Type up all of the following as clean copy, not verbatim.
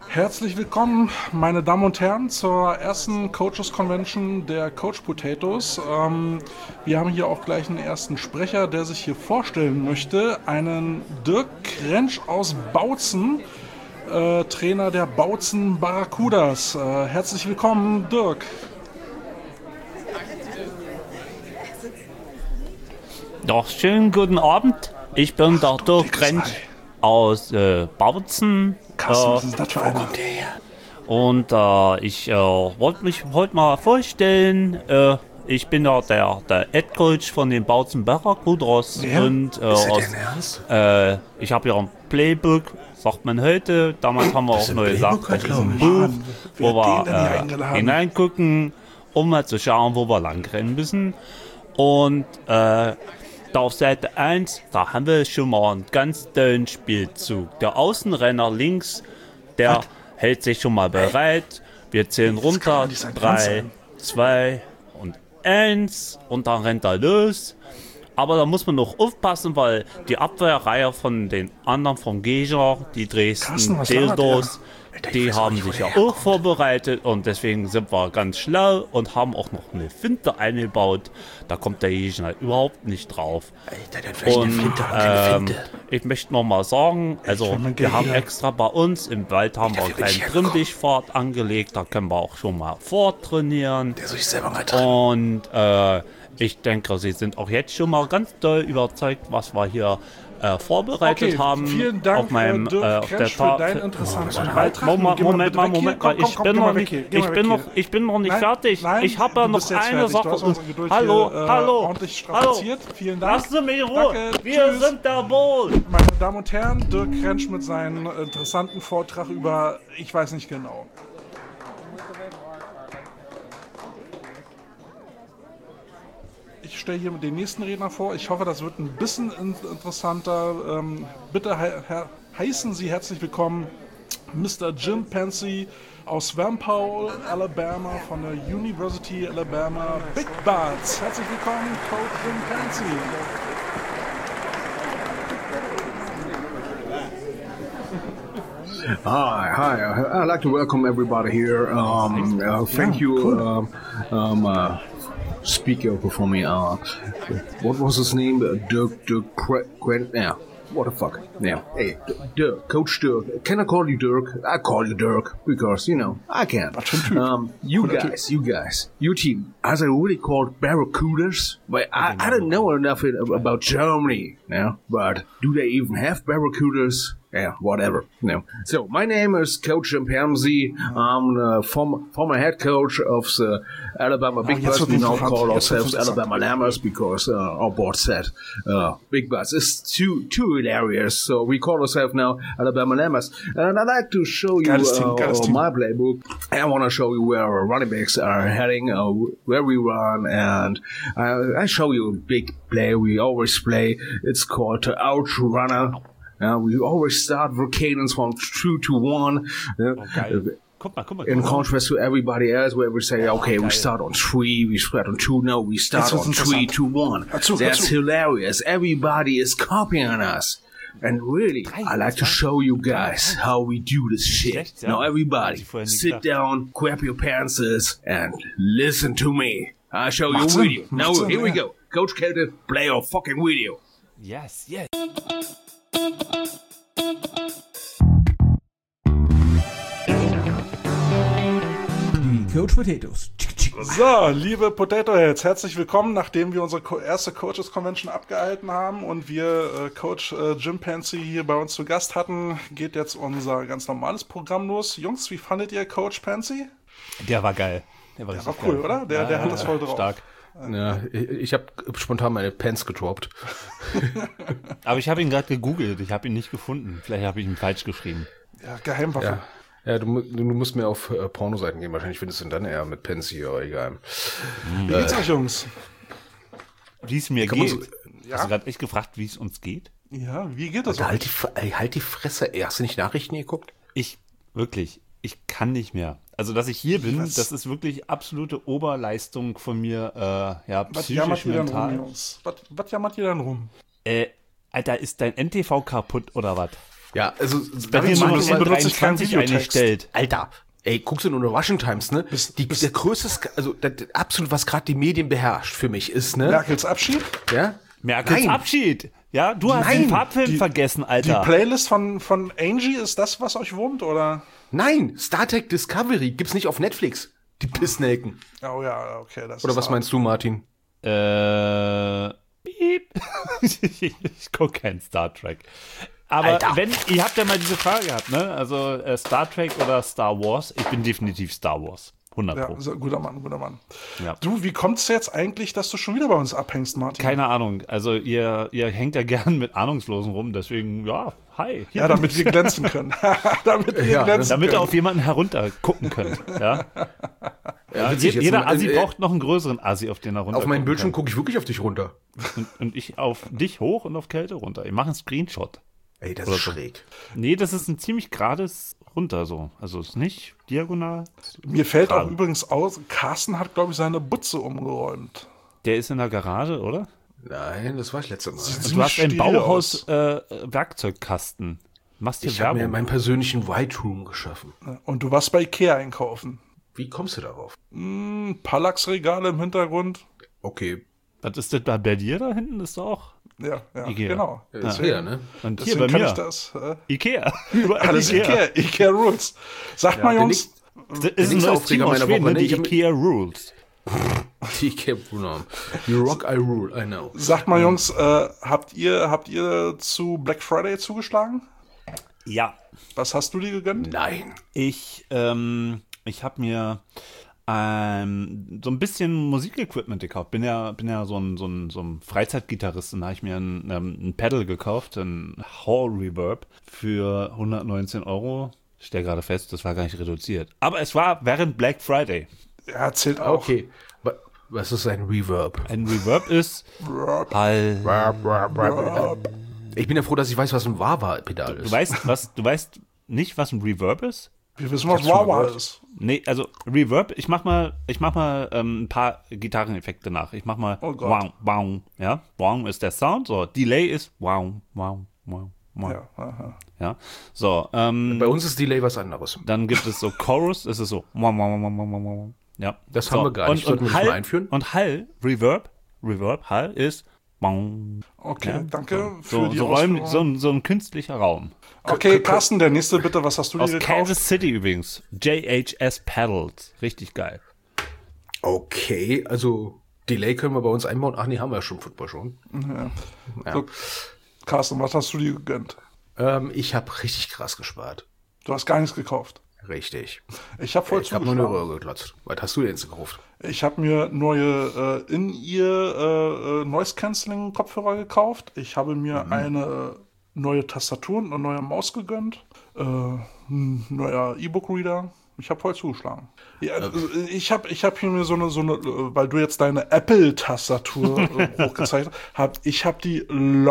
Herzlich willkommen, meine Damen und Herren, zur ersten Coaches Convention der Coach Potatoes. Wir haben hier auch gleich einen ersten Sprecher, der sich hier vorstellen möchte. Einen Dirk Krensch aus Bautzen, Trainer der Bautzen Barracudas. Herzlich willkommen, Dirk. Ja, schönen guten Abend. Ich bin der Dirk Krensch aus Bautzen. Was ist das für einer? Und ich wollte mich heute mal vorstellen. Ich bin ja der Head Coach von den Bautzen Barracudas. Ja? Und ich habe ja ein Playbook, sagt man heute. Damals haben wir auch neu gesagt, das ist ein Buch, wo wir hineingucken, um mal zu schauen, wo wir langrennen müssen. Und da auf Seite 1, da haben wir schon mal einen ganz tollen Spielzug. Der Außenrenner links, der hält sich schon mal bereit. Wir zählen runter. 3, 2 und 1. Und dann rennt er los. Aber da muss man noch aufpassen, weil die Abwehrreihe von den anderen vom Gegner, die Dresden Dildos, die haben sich ja auch vorbereitet und deswegen sind wir ganz schlau und haben auch noch eine Finte eingebaut. Da kommt der Gegner überhaupt nicht drauf. Und ich möchte noch mal sagen, also wir haben extra bei uns im Wald haben wir einen kleinen Trimmdichtpfad angelegt, da können wir auch schon mal vortrainieren. Und ich denke, Sie sind auch jetzt schon mal ganz doll überzeugt, was wir hier vorbereitet haben. Vielen Dank, auf meinem Dirk Krensch, für deinen interessanten Beitrag. Moment mal, ich bin noch nicht fertig. Nein, ich habe ja noch eine Sache. Hallo. Ordentlich strapaziert. Vielen Dank. Lassen Sie mich in Ruhe. Danke, Wir tschüss. sind der Wohl. Meine Damen und Herren, Dirk Krensch mit seinem interessanten Vortrag über, ich weiß nicht genau. Ich stelle hier den nächsten Redner vor. Ich hoffe, das wird ein bisschen interessanter. Bitte heißen Sie herzlich willkommen Mr. Jim Pensy aus Wampole, Alabama, von der University Alabama Big Butts. Herzlich willkommen, Coach Jim Pensy. Hi. I'd like to welcome everybody here. Thank you, speaker for me. What was his name? Dirk. Yeah. What the fuck? Yeah. Hey, Dirk, Coach Dirk. Can I call you Dirk? I call you Dirk because I can. You guys, your team. As I really called Barracudas, but I don't know enough about Germany. Yeah, but do they even have Barracudas? Yeah, whatever. No. So my name is Coach Jim Pensy. I'm the former head coach of the Alabama Big Butts. We now call ourselves Alabama Lammers because our board said Big Butts is too hilarious. So we call ourselves now Alabama Lammers. And I'd like to show you my playbook. I want to show you where our running backs are heading, where we run, and I show you a big play we always play. It's called Ouch Runner. We always start with cadence from 2 to 1. Guck mal. In contrast to everybody else, where we say, okay, we start on 3, we start on 2. No, we start on 3 to 1. That's hilarious. Everybody is copying us. And really, I like to show you guys how we do this shit. Now, everybody, sit down, grab your pants, and listen to me. I'll show you a video. Now, here we go. Coach Kelton, play your fucking video. Yes. Coach Potatoes. So, liebe Potato Heads, herzlich willkommen, nachdem wir unsere erste Coaches Convention abgehalten haben und wir Coach Jim Pensy hier bei uns zu Gast hatten, geht jetzt unser ganz normales Programm los. Jungs, wie fandet ihr Coach Pensy? Der war geil. Der war cool, geil. Oder? Der hat das voll drauf. Stark. Ja, ich habe spontan meine Pants gedroppt. Aber ich habe ihn gerade gegoogelt, ich habe ihn nicht gefunden. Vielleicht habe ich ihn falsch geschrieben. Ja, Geheimwaffe. Ja, du musst mehr auf Pornoseiten gehen. Wahrscheinlich findest du ihn dann eher mit Pensy, aber egal. Wie geht's euch, Jungs? Wie es mir geht. Hast du gerade echt gefragt, wie es uns geht? Ja, wie geht das? Halt die Fresse. Ey, hast du nicht Nachrichten geguckt? Ich kann nicht mehr. Also, dass ich hier bin, das ist wirklich absolute Oberleistung von mir, psychisch, mental. Was jammert ihr denn rum? Alter, ist dein NTV kaputt oder was? Ja, also Bei dir nur noch so benutze ich keinen 23 Videotext. eingestellt. Alter, ey, guckst du nur noch Russian Times, ne? Der größte, also absolut, was gerade die Medien beherrscht für mich ist, ne? Merkels Abschied? Ja? Merkels Nein. Abschied. Ja, du hast den Farbfilm vergessen, Die Alter. Playlist von Angie, ist das, was euch wurmt, oder? Nein, Star Trek Discovery gibt's nicht auf Netflix. Die Pissnelken. Oh ja, okay. Das Oder ist was auch- meinst du, Martin? Piep. Ich gucke kein Star Trek. Aber Alter. ihr habt ja mal diese Frage gehabt, ne? Also Star Trek oder Star Wars? Ich bin definitiv Star Wars. 100 Ja, Pro. so, guter Mann, guter Mann. Ja. Du, wie kommt's jetzt eigentlich, dass du schon wieder bei uns abhängst, Martin? Keine Ahnung. Also ihr hängt ja gern mit Ahnungslosen rum, deswegen, ja, hi. Hier Ja, bin damit ich. wir glänzen können. damit wir Ja, glänzen Damit ihr können. auf jemanden herunter gucken könnt. Ja? Ja, witzig, jetzt jeder mal, Assi braucht noch einen größeren Assi, auf den er runter Auf meinen gucken Bildschirm gucke ich wirklich auf dich runter. kann. Und ich auf dich hoch und auf Kälte runter. Ich mache einen Screenshot. Ey, das Oder ist so. schräg. Nee, das ist ein ziemlich gerades runter so. Also ist nicht diagonal. Mir fällt auch Gerade. übrigens aus, Carsten hat, glaube ich, seine Butze umgeräumt. Der ist in der Garage, oder? Nein, das war ich letztes Mal. Sieht Du hast einen steril Bauhaus aus. Werkzeugkasten. Machst hier Ich habe mir Werbung. meinen persönlichen White Room geschaffen. Und du warst bei Ikea einkaufen. Wie kommst du darauf? Pallax-Regale im Hintergrund. Okay, Was ist das bei dir da hinten? Das ist auch Ja, Ikea. genau. ist her, ne? Und hier Deswegen bei kann mir. ich das. Ikea. Überall Alles Ikea. Ikea Rules. Sagt mal, der Jungs, Das ist ein nächste neues Aufreger Team aus meiner Schweden, Woche, ne? ne? Die Ich hab- Ikea Rules. Die Cap-Namen. You rock, I rule, I know. sagt mal, Jungs, habt ihr zu Black Friday zugeschlagen? Ja. Was hast du dir gegönnt? Nein. Ich habe mir so ein bisschen Musikequipment gekauft. Bin ja so ein Freizeitgitarrist und da habe ich mir ein Pedal gekauft, ein Hall Reverb für 119 €. Ich stelle gerade fest, das war gar nicht reduziert. Aber es war während Black Friday. Ja, zählt auch. Okay. Was ist ein Reverb? Ein Reverb ist Hall. Ich bin ja froh, dass ich weiß, was ein Wawa-Pedal ist. Du weißt nicht, was ein Reverb ist? Wir wissen, was Wawa ist. Nee, also Reverb, ich mach mal ein paar Gitarreneffekte nach. Ich mach mal Oh Gott. wow, wow, ja? Wow ist der Sound, so. Delay ist wow, wow, wow, wow. Ja, aha. Ja. So, Bei uns ist Delay was anderes. dann gibt es so Chorus, das ist so wow, wow, wow, wow, wow, wow. Ja. Das so, haben wir gar nicht. Sollten wir das Hall, mal einführen? Und Hall, Reverb, Hall ist wow. Okay, Ja, danke für So, die so, Räum, Ausführung. so ein künstlicher Raum. Okay, Carsten, der nächste bitte. Was hast du dir Aus gekauft? Kansas City übrigens. JHS Pedals. Richtig geil. Okay, also Delay können wir bei uns einbauen. Ach nee, haben wir ja schon Football schon. Ja. So, Carsten, was hast du dir gegönnt? Ich habe richtig krass gespart. Du hast gar nichts gekauft. Richtig. Ich habe voll Ich habe nur eine zugeschlagen. Röhre geklotzt. Was hast du denn jetzt gekauft? Ich habe mir neue Noise Cancelling Kopfhörer gekauft. Ich habe mir eine neue Tastatur und eine neue Maus gegönnt. Ein neuer E-Book Reader. Ich habe voll zugeschlagen. Ja, ich hab hier mir so eine, weil du jetzt deine Apple-Tastatur hochgezeigt hast, ich habe die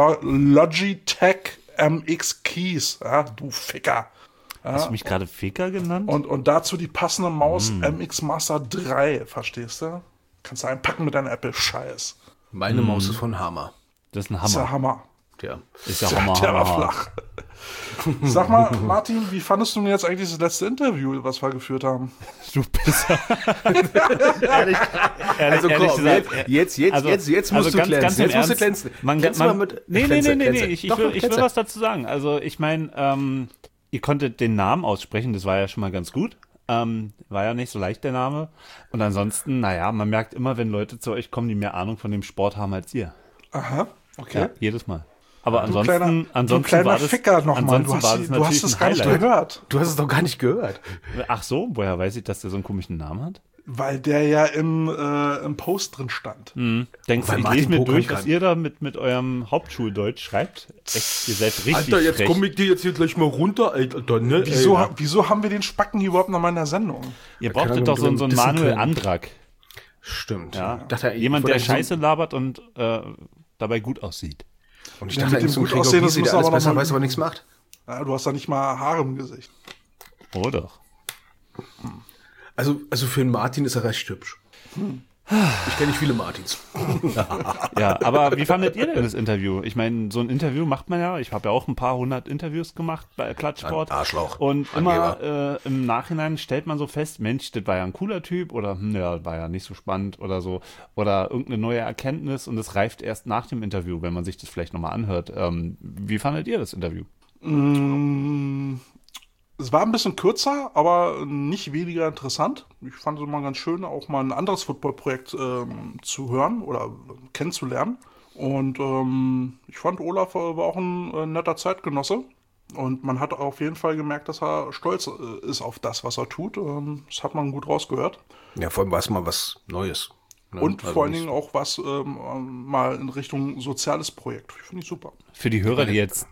Logitech MX Keys. Ja, du Ficker. Hast du mich gerade Ficker genannt? Und dazu die passende Maus MX Master 3, verstehst du? Kannst du einpacken mit deinem Apple-Scheiß. Meine Maus ist von Hammer. Das ist ein Ist ja Hammer. Hammer. Ja. Ist ja Hammer. Der war Hammer. flach. Sag mal, Martin, wie fandest du denn jetzt eigentlich das letzte Interview, was wir geführt haben? Du Pisser. ehrlich Also ehrlich komm, gesagt, jetzt musst du glänzen. Jetzt musst du glänzen. Glänz mal mit- Nee, Glänze, nee. Glänze. Ich Doch, will Glänze. was dazu sagen. Also ich meine, ihr konntet den Namen aussprechen, das war ja schon mal ganz gut. War ja nicht so leicht, der Name. Und ansonsten, naja, man merkt immer, wenn Leute zu euch kommen, die mehr Ahnung von dem Sport haben als ihr. Aha, okay. Ja, jedes Mal. Aber Du kleiner war das, Ficker nochmal. Du ansonsten war das hast natürlich es ein gar nicht Highlight. gehört. Du hast es doch gar nicht gehört. Ach so, woher weiß ich, dass der so einen komischen Namen hat? Weil der ja im Post drin stand. Denkst du, Weil ich Martin lese mir pokern durch, kann. was ihr da mit eurem Hauptschuldeutsch schreibt? Echt, ihr seid richtig Alter, jetzt frech. komm ich dir jetzt hier gleich mal runter, Alter, ne? Wieso haben wir den Spacken hier überhaupt noch mal in der Sendung? Ihr keine brauchtet Ahnung, doch so einen dissen Manuel können. Andrak. Stimmt. Ja? Ich dachte, Jemand, ich der wollte Scheiße labert und dabei gut aussieht. Und ich Ja, dachte, mit dem eigentlich so ein gut Gregor aussehen, das Gysi, muss der alles aber noch besser mal- weiß, aber nichts macht. Ja, du hast da nicht mal Haare im Gesicht. Oh doch. Also für einen Martin ist er recht hübsch. Ich kenne nicht viele Martins. Ja, aber wie fandet ihr denn das Interview? Ich meine, so ein Interview macht man ja. Ich habe ja auch ein paar hundert Interviews gemacht bei Klatschsport. Arschloch. Und immer im Nachhinein stellt man so fest, Mensch, das war ja ein cooler Typ oder ja, war ja nicht so spannend oder so. Oder irgendeine neue Erkenntnis und es reift erst nach dem Interview, wenn man sich das vielleicht nochmal anhört. Wie fandet ihr das Interview? Es war ein bisschen kürzer, aber nicht weniger interessant. Ich fand es immer ganz schön, auch mal ein anderes Footballprojekt zu hören oder kennenzulernen. Und ich fand, Olaf war auch ein netter Zeitgenosse. Und man hat auf jeden Fall gemerkt, dass er stolz ist auf das, was er tut. Das hat man gut rausgehört. Ja, vor allem war es mal was Neues. Ne? Und also vor allen Dingen auch was mal in Richtung soziales Projekt. Finde ich super. Für die Hörer, die jetzt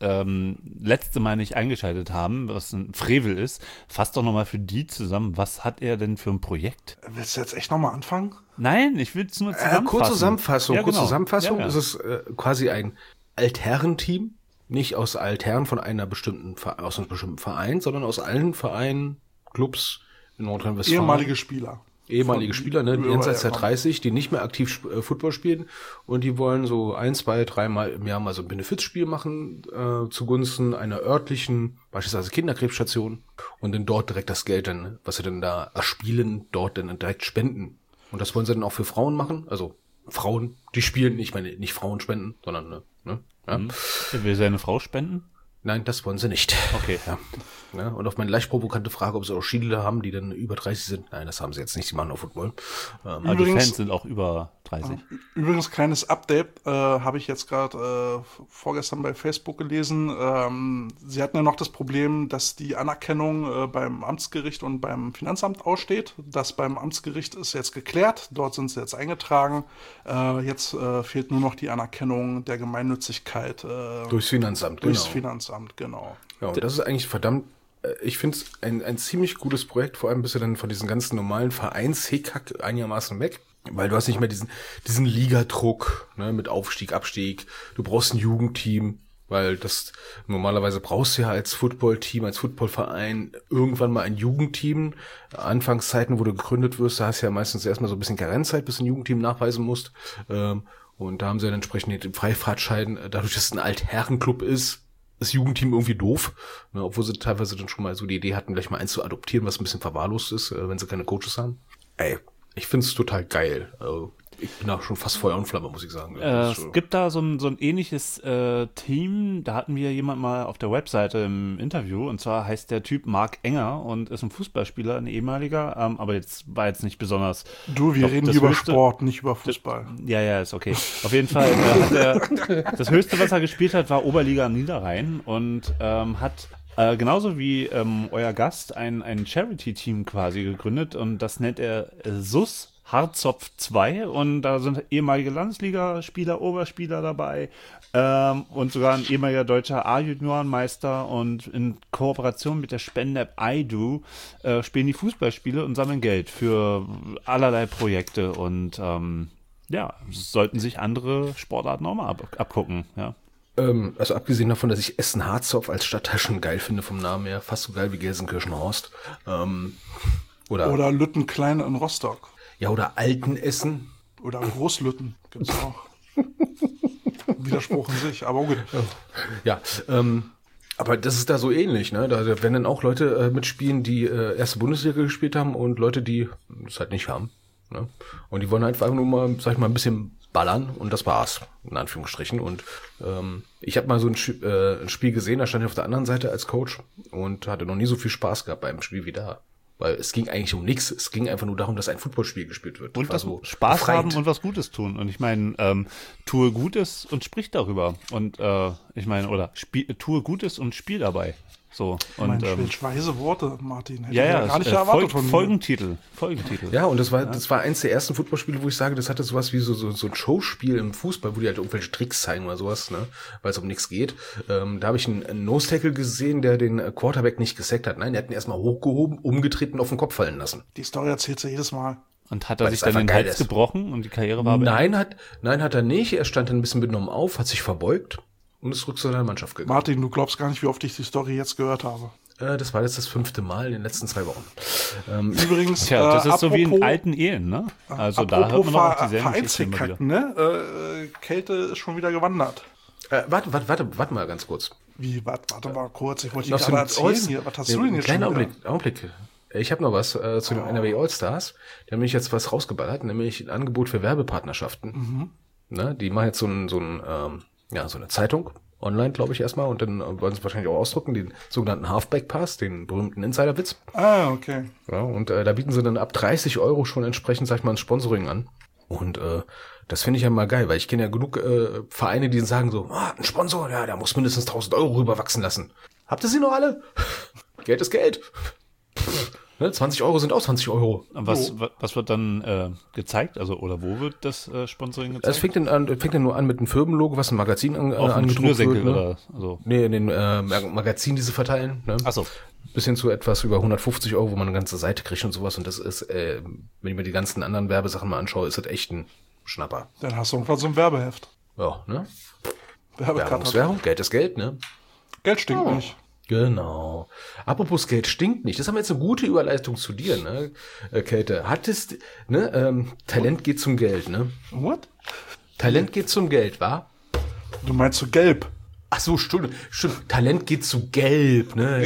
letzte Mal nicht eingeschaltet haben, was ein Frevel ist, fasst doch nochmal für die zusammen. Was hat er denn für ein Projekt? Willst du jetzt echt nochmal anfangen? Nein, ich will es nur zusammenfassen. Kurze Zusammenfassung. Ja, genau. Zusammenfassung Ja. ist es quasi ein Altherrenteam. Nicht aus Altherren von aus einem bestimmten Verein, sondern aus allen Vereinen, Clubs in Nordrhein-Westfalen. Ehemalige Spieler, ne, jenseits der 30, die nicht mehr aktiv Football spielen und die wollen so 1, 2, 3 Mal im Jahr mal so ein Benefizspiel machen zugunsten einer örtlichen, beispielsweise Kinderkrebsstation und dann dort direkt das Geld dann, was sie dann da erspielen, dort dann direkt spenden. Und das wollen sie dann auch für Frauen machen, also Frauen, die spielen, ich meine nicht Frauen spenden, sondern ne? Ja. Will seine Frau spenden? Nein, das wollen sie nicht. Okay. Ja, und auf meine leicht provokante Frage, ob sie auch Skilehrer haben, die dann über 30 sind. Nein, das haben sie jetzt nicht, die machen auch Football. Aber die Fans sind auch über 30. Übrigens, kleines Update, habe ich jetzt gerade vorgestern bei Facebook gelesen. Sie hatten ja noch das Problem, dass die Anerkennung beim Amtsgericht und beim Finanzamt aussteht. Das beim Amtsgericht ist jetzt geklärt, dort sind sie jetzt eingetragen. Jetzt fehlt nur noch die Anerkennung der Gemeinnützigkeit. Durchs Finanzamt, Durchs Finanzamt, genau. Ja, und das ist eigentlich verdammt, ich finde es ein ziemlich gutes Projekt, vor allem bist du dann von diesen ganzen normalen Vereins-Hickhack einigermaßen weg, weil du hast nicht mehr diesen Ligadruck, ne, mit Aufstieg, Abstieg, du brauchst ein Jugendteam, weil das normalerweise brauchst du ja als Footballteam, als Footballverein irgendwann mal ein Jugendteam. Anfangszeiten, wo du gegründet wirst, da hast du ja meistens erstmal so ein bisschen Karenzzeit, bis du ein Jugendteam nachweisen musst. Und da haben sie dann entsprechend den Freifahrtschein, dadurch, dass es ein Altherrenclub ist, das Jugendteam irgendwie doof, ne, obwohl sie teilweise dann schon mal so die Idee hatten, gleich mal eins zu adoptieren, was ein bisschen verwahrlost ist, wenn sie keine Coaches haben. Ey, ich find's total geil. Ich bin da schon fast Feuer und Flamme, muss ich sagen. Es gibt da so ein ähnliches Team, da hatten wir jemand mal auf der Webseite im Interview, und zwar heißt der Typ Marc Enger und ist ein Fußballspieler, ein ehemaliger, aber war jetzt nicht besonders. Wir reden hier über Sport, nicht über Fußball. Ja, ist okay. Auf jeden Fall das Höchste, was er gespielt hat, war Oberliga Niederrhein und hat genauso wie euer Gast ein Charity-Team quasi gegründet und das nennt er SUS Harzopf 2 und da sind ehemalige Landesligaspieler, Oberspieler dabei und sogar ein ehemaliger deutscher A-Juniorenmeister und in Kooperation mit der Spende-App iDo spielen die Fußballspiele und sammeln Geld für allerlei Projekte und sollten sich andere Sportarten auch mal abgucken, ja. Also abgesehen davon, dass ich Essen-Harzopf als Stadtteil schon geil finde vom Namen her, fast so geil wie Gelsenkirchen-Horst. Oder Lüttenklein in Rostock. Ja, oder Altenessen. Oder Großlütten gibt's auch. Widerspruch in sich, aber gut. Ja, aber das ist da so ähnlich, ne? Da werden dann auch Leute mitspielen, die erste Bundesliga gespielt haben und Leute, die es halt nicht haben. Ne? Und die wollen einfach nur mal, sag ich mal, ein bisschen ballern und das war's, in Anführungsstrichen. Und ich habe mal so ein Spiel gesehen, da stand ich auf der anderen Seite als Coach und hatte noch nie so viel Spaß gehabt beim Spiel wie da. Weil es ging eigentlich um nichts. Es ging einfach nur darum, dass ein Footballspiel gespielt wird. Und das so Spaß befreiend. haben und was Gutes tun. Und ich meine, tue Gutes und sprich darüber. Und ich meine, tue Gutes und spiel dabei. So. Und Welch weise Worte, Martin. Hätte ja, ich gar nicht erwartet von mir. Folgentitel. Ja, und das war eins der ersten Footballspiele, wo ich sage, das hatte sowas wie so ein Showspiel im Fußball, wo die halt irgendwelche Tricks zeigen oder sowas, ne, weil es um nichts geht. Da habe ich einen Nose-Tackle gesehen, der den Quarterback nicht gesackt hat. Nein, der hat ihn erstmal hochgehoben, umgetreten und auf den Kopf fallen lassen. Die Story erzählt sie jedes Mal. Und hat er sich dann den Hals gebrochen und die Karriere war beendet? Nein, hat er nicht. Er stand dann ein bisschen benommen auf, hat sich verbeugt und ist zurück zu seiner Mannschaft gegangen. Martin, du glaubst gar nicht, wie oft ich die Story jetzt gehört habe. Das war jetzt das 5. Mal in den letzten 2 Wochen. Übrigens, Tja, das ist so wie in apropos- alten Ehen, ne? Also da hört man auch dieselben Geschichten immer wieder. ne? Kälte ist schon wieder gewandert. Warte mal ganz kurz. Wie, warte mal kurz, ich wollte dir Noch so gerade ein erzählen hier. Was hast du denn hier schon kleiner wieder? Augenblick. Ich habe noch was zu den NRW All-Stars. Da habe ich jetzt was rausgeballert, nämlich ein Angebot für Werbepartnerschaften. Ne, die machen jetzt so eine Zeitung, online, glaube ich, erstmal, und dann wollen sie es wahrscheinlich auch ausdrucken, den sogenannten Halfback-Pass, den berühmten Insiderwitz. Ah, okay. Ja, und da bieten sie dann ab 30 € schon entsprechend, sag ich mal, ein Sponsoring an. Und das finde ich ja mal geil, weil ich kenne ja genug Vereine, die sagen so, ein Sponsor, ja, der muss mindestens 1.000 € rüberwachsen lassen. Habt ihr sie noch alle? Geld ist Geld. Ne, 20 € sind auch 20 €. Was wird dann gezeigt? Also, oder wo wird das Sponsoring gezeigt? Es fängt dann nur an mit einem Firmenlogo, was ein Magazin auf dem angedruckt Schnürsenkel wird. Ne? oder so. Nee, in den Magazinen, die sie verteilen. Ne? Ach so. Bis hin zu etwas über 150 €, wo man eine ganze Seite kriegt und sowas. Und das ist, wenn ich mir die ganzen anderen Werbesachen mal anschaue, ist das echt ein Schnapper. Dann hast du irgendwann so ein Werbeheft. Ja, ne? Werbekarte. Werbung, Geld ist Geld, ne? Geld stinkt nicht. Genau. Apropos Geld stinkt nicht. Das haben wir jetzt eine gute Überleitung zu dir, ne, Käthe. Talent geht zum Geld, ne? What? Talent geht zum Geld, wa? Du meinst so gelb? Ach so, stimmt. Talent geht zu gelb, ne?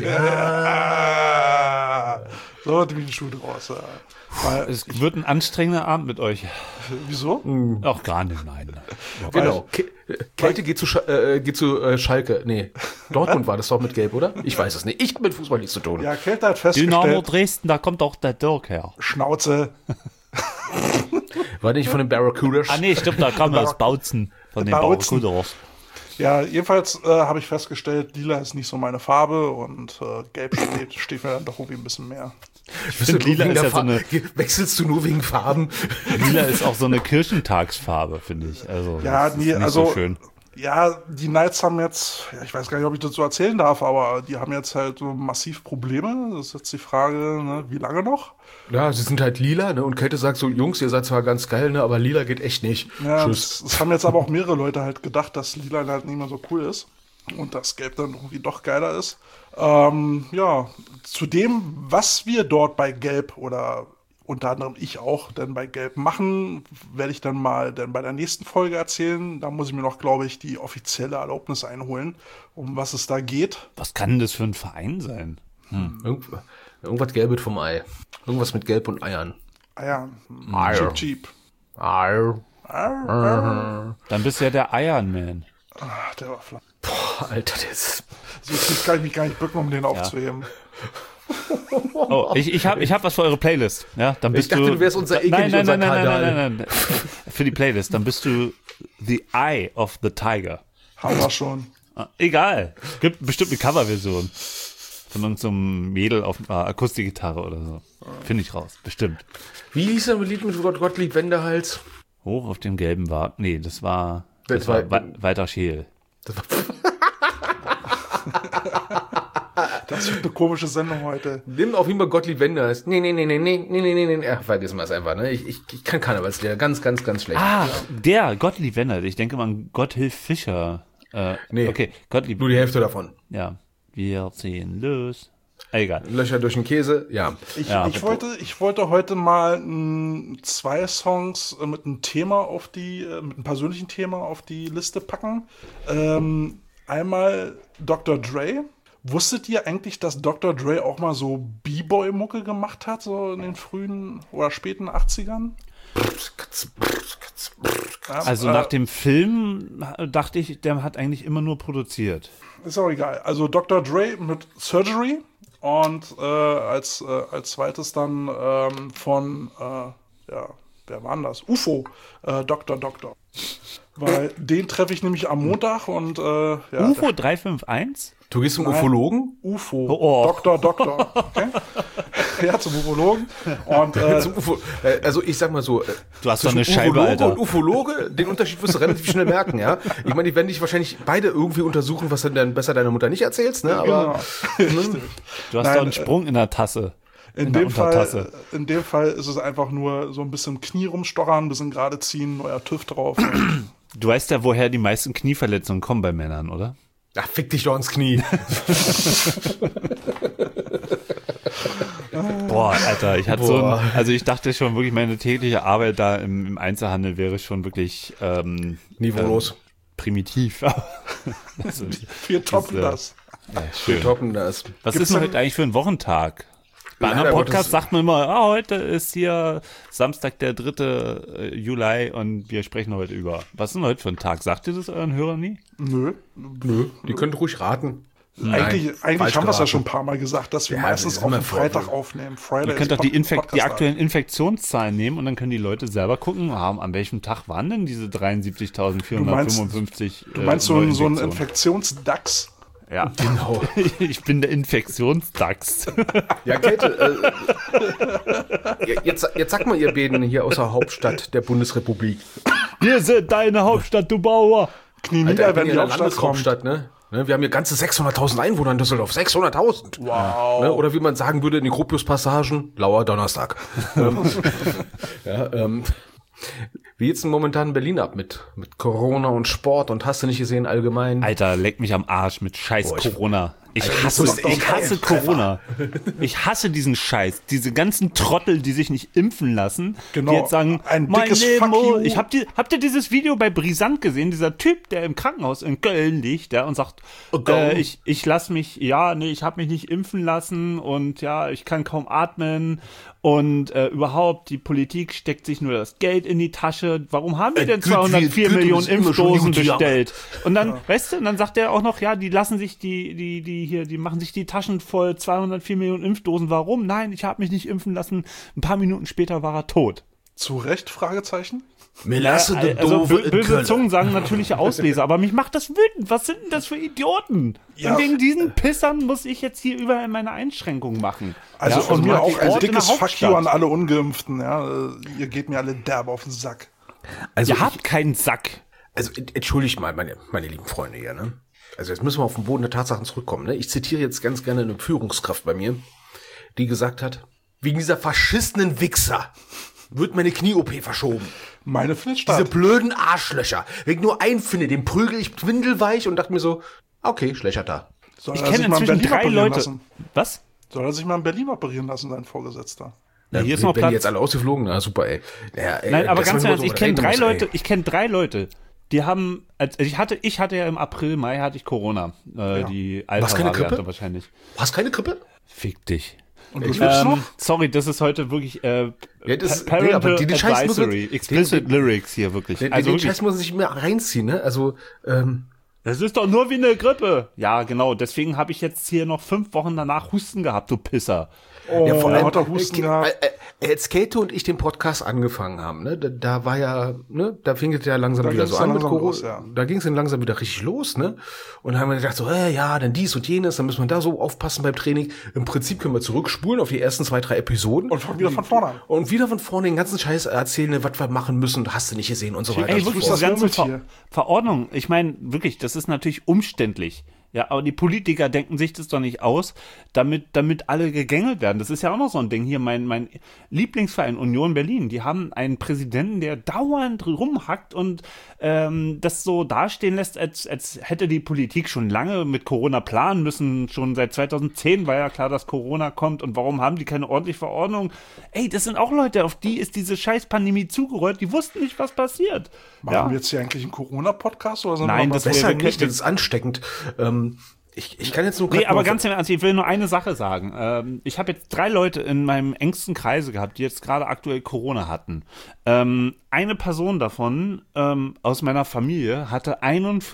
Ja. So hat mich die Schuhe draus. Ja. Weil, Es wird ein anstrengender Abend mit euch. wieso? Auch gar nicht, nein. Genau. Käthe geht zu Schalke. Nee, Dortmund war das doch mit Gelb, oder? Ich weiß es nicht. Ich habe mit Fußball nichts zu tun. Ja, Käthe hat Dynamo festgestellt, Dresden, da kommt auch der Dirk her. Schnauze. War nicht von den Barracudas? Ah nee, stimmt, da kam aus Bautzen. Von den Bautzen. Barracudas. Ja, jedenfalls habe ich festgestellt, lila ist nicht so meine Farbe und gelb steht mir dann doch irgendwie ein bisschen mehr. Ich finde, lila ist ja so eine- Wechselst du nur wegen Farben? Lila ist auch so eine Kirchentagsfarbe, finde ich. Also, Ja, das nee, ist nicht also so schön. ja, die Knights haben jetzt, ja, ich weiß gar nicht, ob ich das so erzählen darf, aber die haben jetzt halt so massiv Probleme. Das ist jetzt die Frage, ne, wie lange noch? Ja, sie sind halt lila, ne? Und Käthe sagt so, Jungs, ihr seid zwar ganz geil, ne? Aber lila geht echt nicht. Ja, Tschüss. das haben jetzt aber auch mehrere Leute halt gedacht, dass lila halt nicht mehr so cool ist und das Gelb dann irgendwie doch geiler ist. Ja, zu dem, was wir dort bei Gelb oder unter anderem ich auch denn bei Gelb machen, werde ich dann mal bei der nächsten Folge erzählen. Da muss ich mir noch, glaube ich, die offizielle Erlaubnis einholen, um was es da geht. Was kann denn das für ein Verein sein? Irgendwas Gelbes vom Ei. Irgendwas mit Gelb und Eiern. Ah ja, Eier. cheap. Arr. Dann bist du ja der Iron Man. Ach, der war flach. Boah, Alter, das. So tief kann ich mich gar nicht bücken, um den aufzuheben. Oh, ich hab was für eure Playlist. Ja, dann bist Ich dachte, du wärst unser Ecke, nein, nicht nein, unser nein, nein, Karl nein, nein, nein. Für die Playlist, dann bist du The Eye of the Tiger. Haben wir schon. Egal. Gibt bestimmt eine Coverversion von irgendeinem Mädel auf Akustikgitarre oder so. Finde ich raus. Bestimmt. Wie hieß er mit Lied mit Gottlieb Wendehals? Hoch auf dem gelben Wagen. Nee, das war Das war- Walter Scheel. Das wird eine komische Sendung heute. Nimm auf jeden Fall Gottlieb Wendehals. Nee. Ja, vergessen wir es einfach, ne? Ich kann Karnevalslieder ganz, ganz, ganz schlecht. Ah, der Gottlieb Wendert. Ich denke mal an Gotthilf Fischer. Nee. Okay, Gottlieb. Nur die Hälfte davon. Ja. Wir ziehen los. Egal. Löcher durch den Käse, ja. Ich wollte heute mal 2 Songs mit einem Thema mit einem persönlichen Thema auf die Liste packen. Einmal Dr. Dre. Wusstet ihr eigentlich, dass Dr. Dre auch mal so B-Boy-Mucke gemacht hat, so in den frühen oder späten 80ern? Ja, Also nach dem Film dachte ich, der hat eigentlich immer nur produziert. Ist auch egal. Also Dr. Dre mit Surgery und als zweites dann von, wer war denn das? UFO, Dr. Weil den treffe ich nämlich am Montag und UFO 351? Du gehst zum Ufologen? UFO, Oh. Dr. Okay? Ja, zum Ufologen. Und Zum also ich sag mal so, Du hast doch eine zwischen Scheibe, Urologe Alter. und Ufologe, den Unterschied wirst du relativ schnell merken, ja. Ich meine, die werden dich wahrscheinlich beide irgendwie untersuchen, was du dann besser deiner Mutter nicht erzählst, ne? Aber genau. Du hast Nein, doch einen Sprung in der Tasse. in der dem Untertasse. Fall ist es einfach nur so ein bisschen Knie rumstochern, ein bisschen gerade ziehen, neuer TÜV drauf. Du weißt ja, woher die meisten Knieverletzungen kommen bei Männern, oder? ach, fick dich doch ins Knie. Boah, Alter, ich hatte also ich dachte schon wirklich, meine tägliche Arbeit da im Einzelhandel wäre schon wirklich niveaulos. Primitiv. Also, wir toppen das. Ja, schön. Wir toppen das. Was ist denn heute eigentlich für ein Wochentag? Bei einem Podcast sagt man immer, heute ist hier Samstag, der 3. Juli und wir sprechen heute über. Was ist denn heute für ein Tag? Sagt ihr das euren Hörern nie? Nö. Die könnt ruhig raten. Eigentlich haben wir es ja schon ein paar Mal gesagt, dass wir meistens auf den Freitag aufnehmen. Ihr könnt doch die aktuellen Infektionszahlen nehmen und dann können die Leute selber gucken, an welchem Tag waren denn diese 73.455 Du meinst so einen Infektionsdachs? Ja, genau. Ich bin der Infektionsdachs. Ja, Käthe, jetzt sag mal, ihr beiden hier aus der Hauptstadt der Bundesrepublik. Wir sind deine Hauptstadt, du Bauer. Knie nieder, wenn die Hauptstadt, ne? Wir haben hier ganze 600.000 Einwohner in Düsseldorf. 600.000. Wow. Ne? Oder wie man sagen würde in den Gropius-Passagen, lauer Donnerstag. Wie geht's denn momentan in Berlin ab mit Corona und Sport und hast du nicht gesehen allgemein? Alter, leck mich am Arsch mit scheiß Corona. Ich hasse Corona. Ich hasse diesen Scheiß. Diese ganzen Trottel, die sich nicht impfen lassen, genau, die jetzt sagen, ein dickes Fuck you. Habt ihr dieses Video bei Brisant gesehen? Dieser Typ, der im Krankenhaus in Köln liegt, der und sagt, ich lasse mich, ich habe mich nicht impfen lassen und ja, ich kann kaum atmen und überhaupt, die Politik steckt sich nur das Geld in die Tasche. Warum haben wir denn 204 Millionen Impfdosen bestellt? Und dann, weißt du, und dann sagt er auch noch, ja, die lassen sich die machen sich die Taschen voll, 204 Millionen Impfdosen. Warum? Nein, ich habe mich nicht impfen lassen. Ein paar Minuten später war er tot. Zu Recht? Fragezeichen? Böse Zungen sagen natürliche Auslese, aber mich macht das wütend. Was sind denn das für Idioten? Ja. Und wegen diesen Pissern muss ich jetzt hier überall meine Einschränkungen machen. Also von mir auch ein dickes Fuck you an alle Ungeimpften. Ja? Ihr geht mir alle derbe auf den Sack. Also ihr habt keinen Sack. Also entschuldigt mal, meine lieben Freunde hier, ne? Also jetzt müssen wir auf den Boden der Tatsachen zurückkommen. Ne? Ich zitiere jetzt ganz gerne eine Führungskraft bei mir, die gesagt hat, wegen dieser verschissenen Wichser wird meine Knie-OP verschoben. Meine findet statt. Diese blöden Arschlöcher. Wenn ich nur einen finde, den prügel ich windelweich und dachte mir so, okay, schlechter da. Ich kenne inzwischen 3 Leute. Was? Soll er sich mal in Berlin operieren lassen, sein Vorgesetzter? Ja, hier ist noch Platz. Die jetzt alle ausgeflogen? Na super, ey. Ja, nein, aber ganz ehrlich, ich kenne 3 Leute, die haben, ich hatte ja im April, Mai hatte ich Corona. Die Alpha-Variante wahrscheinlich. Hast keine Grippe? Fick dich. Und du lebst noch? Sorry, das ist heute wirklich Parental Advisory, explicit Lyrics hier wirklich. Den Scheiß muss man sich mehr reinziehen, ne? Also, das ist doch nur wie eine Grippe. Ja, genau. Deswegen habe ich jetzt hier noch 5 Wochen danach Husten gehabt, du Pisser. Oh, ja, vor allem hat er Husten gehabt. Als Käthe und ich den Podcast angefangen haben, ne, da war ja, ne, da fing es ja langsam wieder so an mit Corona. Da ging es dann langsam wieder richtig los, ne? Und dann haben wir gedacht so, ja, dann dies und jenes, dann müssen wir da so aufpassen beim Training. Im Prinzip können wir zurückspulen auf die ersten 2, 3 Episoden. Und fangen wieder von vorne an. Und wieder von vorne den ganzen Scheiß erzählen, was wir machen müssen, hast du nicht gesehen und so weiter. Ey, wirklich, das ganze Verordnung. Ich meine, wirklich, das ist natürlich umständlich. Ja, aber die Politiker denken sich das doch nicht aus, damit alle gegängelt werden. Das ist ja auch noch so ein Ding. Hier mein Lieblingsverein Union Berlin, die haben einen Präsidenten, der dauernd rumhackt und das so dastehen lässt, als hätte die Politik schon lange mit Corona planen müssen. Schon seit 2010 war ja klar, dass Corona kommt. Und warum haben die keine ordentliche Verordnung? Ey, das sind auch Leute, auf die ist diese Scheiß-Pandemie zugerollt. Die wussten nicht, was passiert. Machen wir jetzt hier eigentlich einen Corona-Podcast? Oder Nein, das besser nicht, das ist ansteckend. Ich kann jetzt nur... Nee, aber ganz im Ernst, ich will nur eine Sache sagen. Ich habe jetzt 3 Leute in meinem engsten Kreise gehabt, die jetzt gerade aktuell Corona hatten. Eine Person davon aus meiner Familie hatte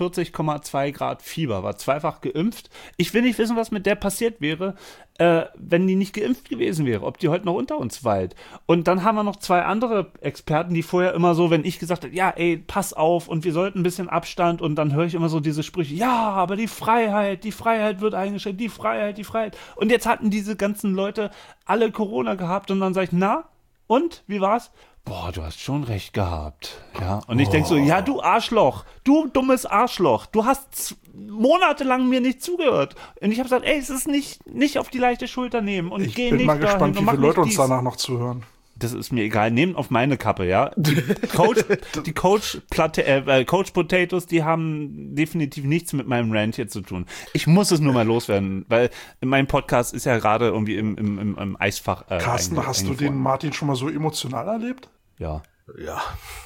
41,2 Grad Fieber, war zweifach geimpft. Ich will nicht wissen, was mit der passiert wäre, wenn die nicht geimpft gewesen wäre, ob die heute noch unter uns weilt. Und dann haben wir noch 2 andere Experten, die vorher immer so, wenn ich gesagt habe, ja, ey, pass auf und wir sollten ein bisschen Abstand, und dann höre ich immer so diese Sprüche, ja, aber die Freiheit wird eingeschränkt, die Freiheit. Und jetzt hatten diese ganzen Leute alle Corona gehabt und dann sage ich, na, und, wie war's? Boah, du hast schon recht gehabt. Ja, und ich denke so, ja, du Arschloch, du dummes Arschloch, du hast monatelang mir nicht zugehört. Und ich habe gesagt, ey, es ist nicht auf die leichte Schulter nehmen und ich geh bin nicht mal gespannt, dahin, wie viele Leute uns danach noch zuhören. das ist mir egal, nehmt auf meine Kappe, ja. Die Coach Potatoes, die haben definitiv nichts mit meinem Rant hier zu tun. Ich muss es nur mal loswerden, weil mein Podcast ist ja gerade irgendwie im Eisfach. Carsten, hast du den Martin schon mal so emotional erlebt? Ja. Ja.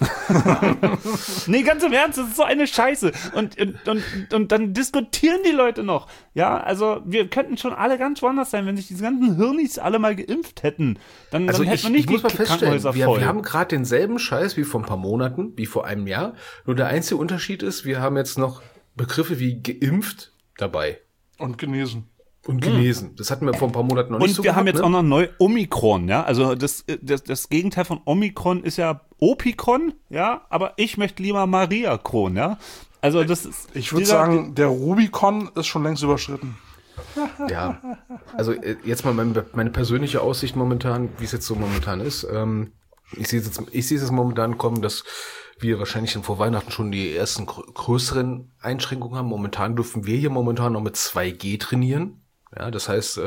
Nee, ganz im Ernst, das ist so eine Scheiße. Und dann diskutieren die Leute noch. Ja, also wir könnten schon alle ganz woanders sein, wenn sich diese ganzen Hirnis alle mal geimpft hätten. Dann hätten wir nicht die Krankenhäuser voll. Wir haben gerade denselben Scheiß wie vor ein paar Monaten, wie vor einem Jahr. Nur der einzige Unterschied ist, wir haben jetzt noch Begriffe wie geimpft dabei. Und genesen. Und gelesen. Das hatten wir vor ein paar Monaten noch nicht so Und wir gehabt, haben jetzt auch noch neu Omikron, ja. Also das Gegenteil von Omikron ist ja Opikron, ja. Aber ich möchte lieber Mariakron, ja. Also das ist. Ich würde sagen, der Rubikon ist schon längst überschritten. Ja. Also jetzt mal meine persönliche Aussicht momentan, wie es jetzt so momentan ist. Ich sehe es jetzt momentan kommen, dass wir wahrscheinlich dann vor Weihnachten schon die ersten größeren Einschränkungen haben. Momentan dürfen wir hier noch mit 2G trainieren. Ja, das heißt,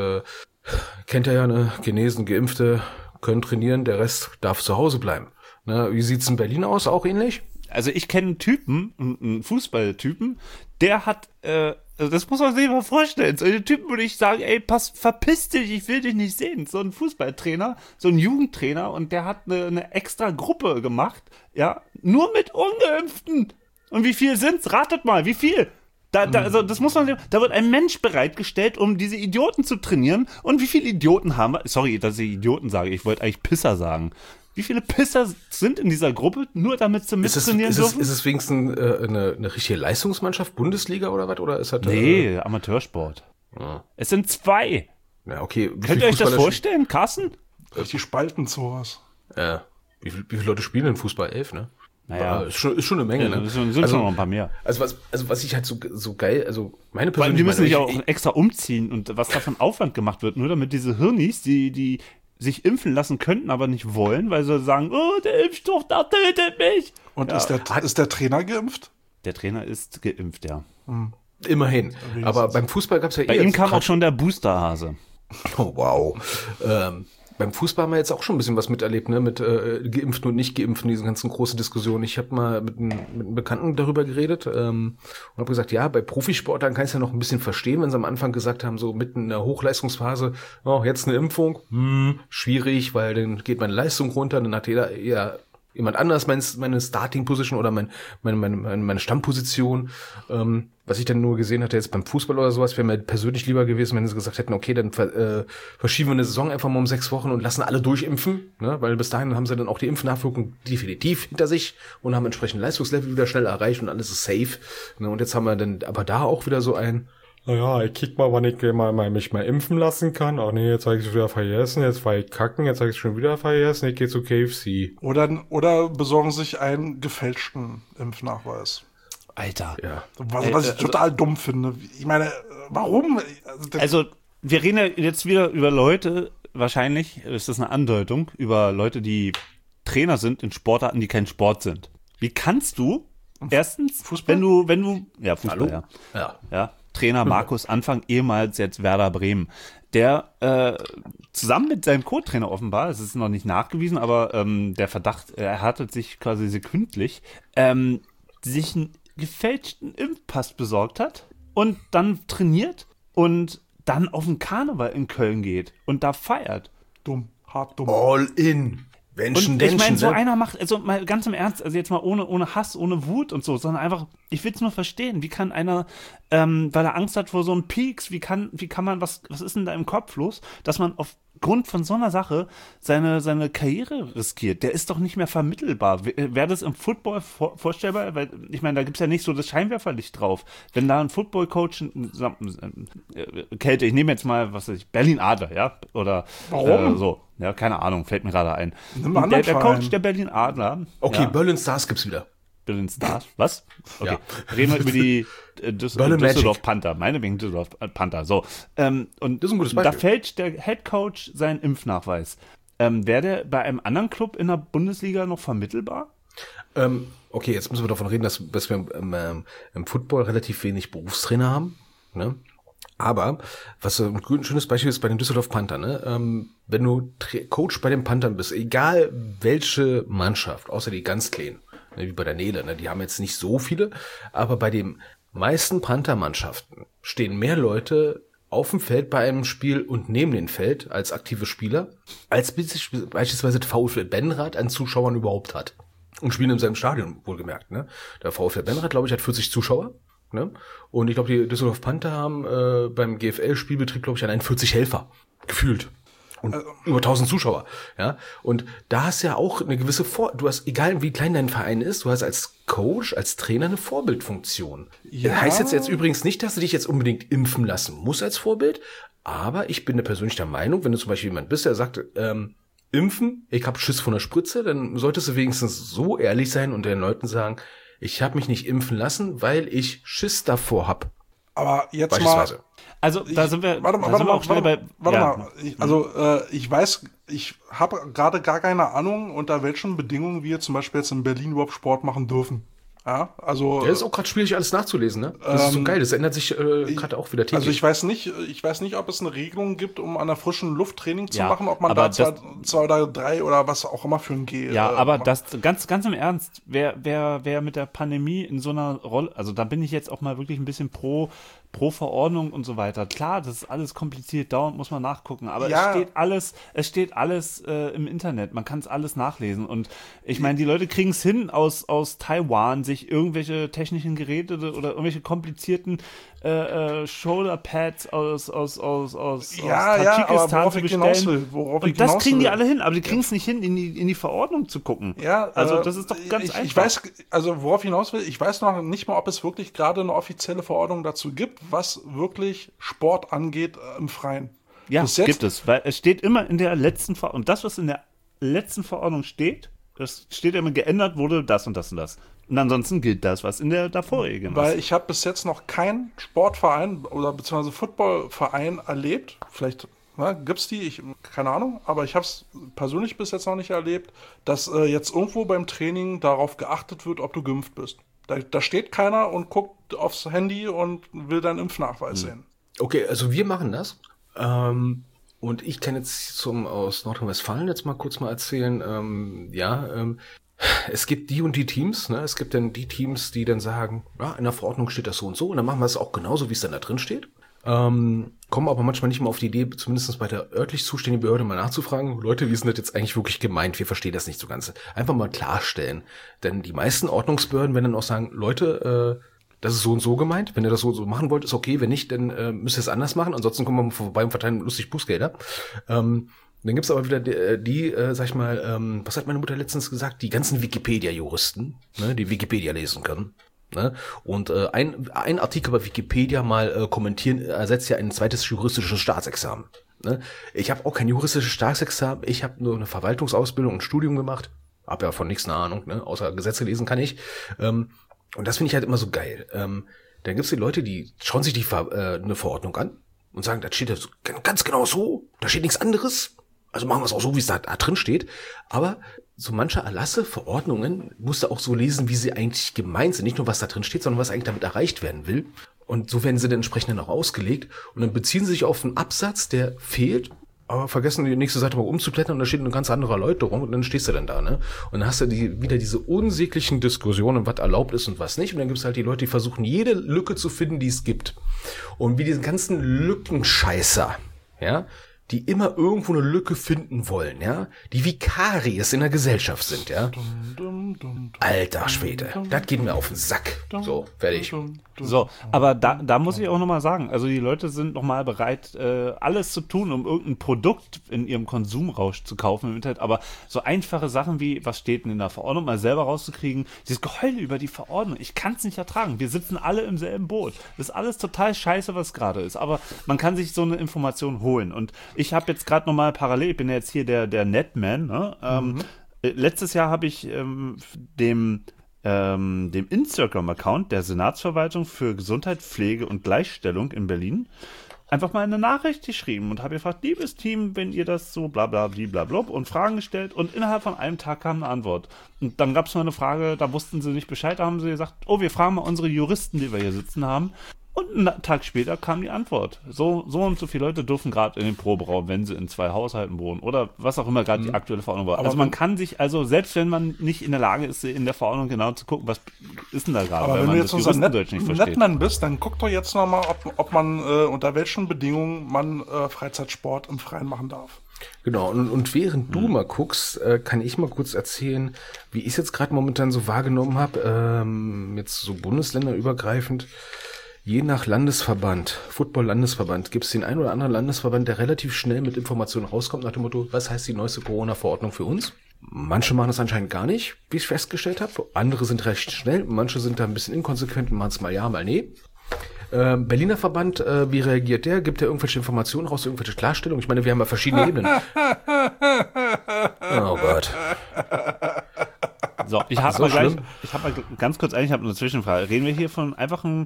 kennt ihr ja, ne, Genesen, Geimpfte können trainieren, der Rest darf zu Hause bleiben. Ne, wie sieht's in Berlin aus? Auch ähnlich? Also ich kenne einen Typen, einen Fußballtypen, der hat, das muss man sich mal vorstellen, so einen Typen würde ich sagen, ey, verpiss dich, ich will dich nicht sehen. So ein Fußballtrainer, so ein Jugendtrainer, und der hat eine extra Gruppe gemacht, ja, nur mit Ungeimpften. Und wie viel sind's? Ratet mal, wie viel? Also das muss man, da wird ein Mensch bereitgestellt, um diese Idioten zu trainieren. Und wie viele Idioten haben wir? Sorry, dass ich Idioten sage, ich wollte eigentlich Pisser sagen. Wie viele Pisser sind in dieser Gruppe, nur damit sie mittrainieren dürfen? Ist es wenigstens eine richtige Leistungsmannschaft, Bundesliga oder was? Oder ist das, nee, Amateursport. Ja. Es sind 2. Ja, okay. Könnt ihr euch das vorstellen, Carsten? Die spalten sowas. Ja. Wie viele Leute spielen denn Fußball? 11, ne? Naja. Ist schon eine Menge, ja, ne? Sind schon noch ein paar mehr. Also was ich halt so geil, also meine Weil persönliche die müssen sich Meinung, auch extra umziehen und was da für ein Aufwand gemacht wird, nur damit diese Hirnis, die sich impfen lassen könnten, aber nicht wollen, weil sie sagen, oh, der Impfstoff, da tötet mich. Und ist der Trainer geimpft? Der Trainer ist geimpft, ja. Immerhin. Aber beim Fußball gab's ja Bei ihm kam auch schon der Boosterhase. Oh, wow. Beim Fußball haben wir jetzt auch schon ein bisschen was miterlebt, ne, mit Geimpften und Nicht-Geimpften, diese ganzen große Diskussionen. Ich habe mal mit einem Bekannten darüber geredet und habe gesagt, ja, bei Profisportlern kann ich es ja noch ein bisschen verstehen, wenn sie am Anfang gesagt haben, so mitten in der Hochleistungsphase, oh, jetzt eine Impfung, schwierig, weil dann geht meine Leistung runter, dann hat jemand anders meine Starting-Position oder meine Stammposition. Was ich dann nur gesehen hatte jetzt beim Fußball oder sowas, wäre mir persönlich lieber gewesen, wenn sie gesagt hätten, okay, dann verschieben wir eine Saison einfach mal um 6 Wochen und lassen alle durchimpfen, ne? Weil bis dahin haben sie dann auch die Impfnachwirkung definitiv hinter sich und haben entsprechend Leistungslevel wieder schnell erreicht und alles ist safe. Ne? Und jetzt haben wir dann aber da auch wieder so naja, ich kick mal, wann ich mich mal impfen lassen kann. Ach nee, jetzt habe ich es wieder vergessen, jetzt war ich kacken, jetzt habe ich es schon wieder vergessen, ich gehe zu KFC. Oder besorgen sich einen gefälschten Impfnachweis. Alter. Ja. Was ich total dumm finde. Ich meine, warum? Also, wir reden ja jetzt wieder über Leute, wahrscheinlich ist das eine Andeutung, über Leute, die Trainer sind in Sportarten, die kein Sport sind. Wie kannst du, erstens, Fußball? wenn du, ja, Fußball, ja. Trainer Markus Anfang, ehemals jetzt Werder Bremen, der zusammen mit seinem Co-Trainer offenbar, es ist noch nicht nachgewiesen, aber der Verdacht erhärtet sich quasi sekündlich, sich einen gefälschten Impfpass besorgt hat und dann trainiert und dann auf den Karneval in Köln geht und da feiert. Dumm, hart dumm. All in. Und ich meine, so einer macht, also mal ganz im Ernst, also jetzt mal ohne Hass, ohne Wut und so, sondern einfach, ich will es nur verstehen, wie kann einer, weil er Angst hat vor so einem Peaks, wie kann man, was ist denn da im Kopf los, dass man aufgrund von so einer Sache seine Karriere riskiert? Der ist doch nicht mehr vermittelbar. Wäre das im Football vorstellbar? Weil, ich meine, da gibt's ja nicht so das Scheinwerferlicht drauf. Wenn da ein Football-Coach, Kälte, ich nehme jetzt mal, was weiß ich, Berlin Adler, ja, oder so. Ja, keine Ahnung, fällt mir gerade ein. Der Coach der Berlin Adler. Okay, ja. Berlin Stars gibt's wieder. Berlin Stars? Was? Okay. Ja. Reden wir über die Düsseldorf Panther. Meine wegen Düsseldorf Panther. So. Und das ist ein gutes Beispiel. Da fällt der Head Coach seinen Impfnachweis. Wäre der bei einem anderen Club in der Bundesliga noch vermittelbar? Okay, jetzt müssen wir davon reden, dass wir im Football relativ wenig Berufstrainer haben. Ne? Aber, was ein schönes Beispiel ist bei den Düsseldorf Panther, ne? Wenn du Coach bei den Panthern bist, egal welche Mannschaft, außer die ganz kleinen, ne, wie bei der Nele, ne, die haben jetzt nicht so viele, aber bei den meisten Panther-Mannschaften stehen mehr Leute auf dem Feld bei einem Spiel und neben dem Feld als aktive Spieler, als beispielsweise der VfL Benrath an Zuschauern überhaupt hat. Und spielen in seinem Stadion, wohlgemerkt, ne? Der VfL Benrath, glaube ich, hat 40 Zuschauer. Ne? Und ich glaube, die Düsseldorf Panther haben beim GFL-Spielbetrieb, glaube ich, allein 40 Helfer gefühlt. Und über 1000 Zuschauer. Ja? Und da hast du ja auch eine gewisse du hast, egal wie klein dein Verein ist, du hast als Coach, als Trainer eine Vorbildfunktion. Ja. Das heißt jetzt übrigens nicht, dass du dich jetzt unbedingt impfen lassen musst als Vorbild, aber ich bin da persönlich der Meinung, wenn du zum Beispiel jemand bist, der sagt, impfen, ich hab Schiss von der Spritze, dann solltest du wenigstens so ehrlich sein und den Leuten sagen, ich habe mich nicht impfen lassen, weil ich Schiss davor hab. Aber jetzt mal... Also, da sind wir... Warte mal. Ich habe gerade gar keine Ahnung, unter welchen Bedingungen wir zum Beispiel jetzt in Berlin überhaupt Sport machen dürfen. Ja, also... Ja, ist auch gerade schwierig, alles nachzulesen, ne? Das ist so geil, das ändert sich gerade auch wieder täglich. Also ich weiß nicht, ob es eine Regelung gibt, um an der frischen Luft Training zu machen, ob man da zwei oder drei oder was auch immer für ein G... Ja, aber das ganz im Ernst, wer mit der Pandemie in so einer Rolle, also da bin ich jetzt auch mal wirklich ein bisschen pro Verordnung und so weiter. Klar, das ist alles kompliziert, dauernd muss man nachgucken, aber es steht alles im Internet, man kann es alles nachlesen und ich meine, die Leute kriegen es hin, aus Taiwan sich irgendwelche technischen Geräte oder irgendwelche komplizierten Shoulderpads aus Tadschikistan zu bestellen. Und das kriegen die alle hin, aber die kriegen es nicht hin, in die Verordnung zu gucken. Ja, also das ist doch ganz einfach. Ich weiß, also worauf ich hinaus will, ich weiß noch nicht mal, ob es wirklich gerade eine offizielle Verordnung dazu gibt, was wirklich Sport angeht im Freien. Ja, gibt es, weil es steht immer in der letzten Verordnung, und das, was in der letzten Verordnung steht, das steht immer, geändert wurde das und das und das. Und ansonsten gilt das, was in der davorigen ist. Weil ich habe bis jetzt noch keinen Sportverein oder beziehungsweise Footballverein erlebt, vielleicht gibt's die, keine Ahnung, aber ich habe es persönlich bis jetzt noch nicht erlebt, dass jetzt irgendwo beim Training darauf geachtet wird, ob du geimpft bist. Da steht keiner und guckt aufs Handy und will deinen Impfnachweis sehen. Okay, also wir machen das. Und ich kann jetzt aus Nordrhein-Westfalen jetzt mal kurz erzählen, es gibt die und die Teams, ne? Es gibt dann die Teams, die dann sagen, ja, in der Verordnung steht das so und so, und dann machen wir es auch genauso, wie es dann da drin steht. Kommen aber manchmal nicht mal auf die Idee, zumindest bei der örtlich zuständigen Behörde mal nachzufragen, Leute, wie ist denn das jetzt eigentlich wirklich gemeint? Wir verstehen das nicht so ganz. Einfach mal klarstellen. Denn die meisten Ordnungsbehörden werden dann auch sagen, Leute, das ist so und so gemeint. Wenn ihr das so und so machen wollt, ist okay. Wenn nicht, dann müsst ihr es anders machen. Ansonsten kommen wir mal vorbei und verteilen lustig Bußgelder. Dann gibt's aber wieder sag ich mal, was hat meine Mutter letztens gesagt? Die ganzen Wikipedia-Juristen, ne, die Wikipedia lesen können. Ne? Und ein Artikel bei Wikipedia mal kommentieren ersetzt ja ein zweites juristisches Staatsexamen. Ne? Ich habe auch kein juristisches Staatsexamen. Ich habe nur eine Verwaltungsausbildung und Studium gemacht. Hab ja von nichts eine Ahnung, ne? Außer Gesetze lesen kann ich. Und das finde ich halt immer so geil. Dann gibt's die Leute, die schauen sich eine Verordnung an und sagen, das steht ja ganz genau so, da steht nichts anderes. Also machen wir es auch so, wie es da drin steht. Aber so manche Erlasse, Verordnungen, musst du auch so lesen, wie sie eigentlich gemeint sind. Nicht nur, was da drin steht, sondern was eigentlich damit erreicht werden will. Und so werden sie dann entsprechend dann auch ausgelegt. Und dann beziehen sie sich auf einen Absatz, der fehlt, aber vergessen die nächste Seite mal umzublättern und da steht eine ganz andere Erläuterung und dann stehst du dann da, ne? Und dann hast du wieder diese unsäglichen Diskussionen, was erlaubt ist und was nicht. Und dann gibt's halt die Leute, die versuchen, jede Lücke zu finden, die es gibt. Und wie diese ganzen Lückenscheißer, ja, die immer irgendwo eine Lücke finden wollen, ja, die wie Karies in der Gesellschaft sind, ja. Alter Schwede, das geht mir auf den Sack. So, fertig. So, aber da muss ich auch nochmal sagen, also die Leute sind nochmal bereit, alles zu tun, um irgendein Produkt in ihrem Konsumrausch zu kaufen im Internet, aber so einfache Sachen wie, was steht denn in der Verordnung, mal selber rauszukriegen, dieses Geheule über die Verordnung, ich kann es nicht ertragen, wir sitzen alle im selben Boot. Das ist alles total scheiße, was gerade ist, aber man kann sich so eine Information holen und ich habe jetzt gerade nochmal parallel, ich bin ja jetzt hier der Netman, ne? Letztes Jahr habe ich dem Instagram-Account der Senatsverwaltung für Gesundheit, Pflege und Gleichstellung in Berlin einfach mal eine Nachricht geschrieben und habe gefragt, liebes Team, wenn ihr das so bla bla bla und Fragen gestellt und innerhalb von einem Tag kam eine Antwort. Und dann gab es mal eine Frage, da wussten sie nicht Bescheid, da haben sie gesagt, oh, wir fragen mal unsere Juristen, die wir hier sitzen haben. Und einen Tag später kam die Antwort. So und so viele Leute dürfen gerade in den Proberaum, wenn sie in 2 Haushalten wohnen oder was auch immer gerade die aktuelle Verordnung war. Also man kann sich, selbst wenn man nicht in der Lage ist, in der Verordnung genau zu gucken, was ist denn da gerade, aber weil wenn man du jetzt das unser Juristendeutsch nicht versteht. Netman bist, dann guck doch jetzt nochmal, ob man unter welchen Bedingungen man Freizeitsport im Freien machen darf. Genau, und während du mal guckst, kann ich mal kurz erzählen, wie ich es jetzt gerade momentan so wahrgenommen habe, jetzt so bundesländerübergreifend. Je nach Landesverband, Football-Landesverband, gibt es den einen oder anderen Landesverband, der relativ schnell mit Informationen rauskommt, nach dem Motto, was heißt die neueste Corona-Verordnung für uns? Manche machen das anscheinend gar nicht, wie ich festgestellt habe. Andere sind recht schnell, manche sind da ein bisschen inkonsequent und machen es mal ja, mal nee. Berliner Verband, wie reagiert der? Gibt er irgendwelche Informationen raus, irgendwelche Klarstellungen? Ich meine, wir haben ja verschiedene Ebenen. Oh Gott. So, ich habe mal ganz kurz eine Zwischenfrage. Reden wir hier von einfachem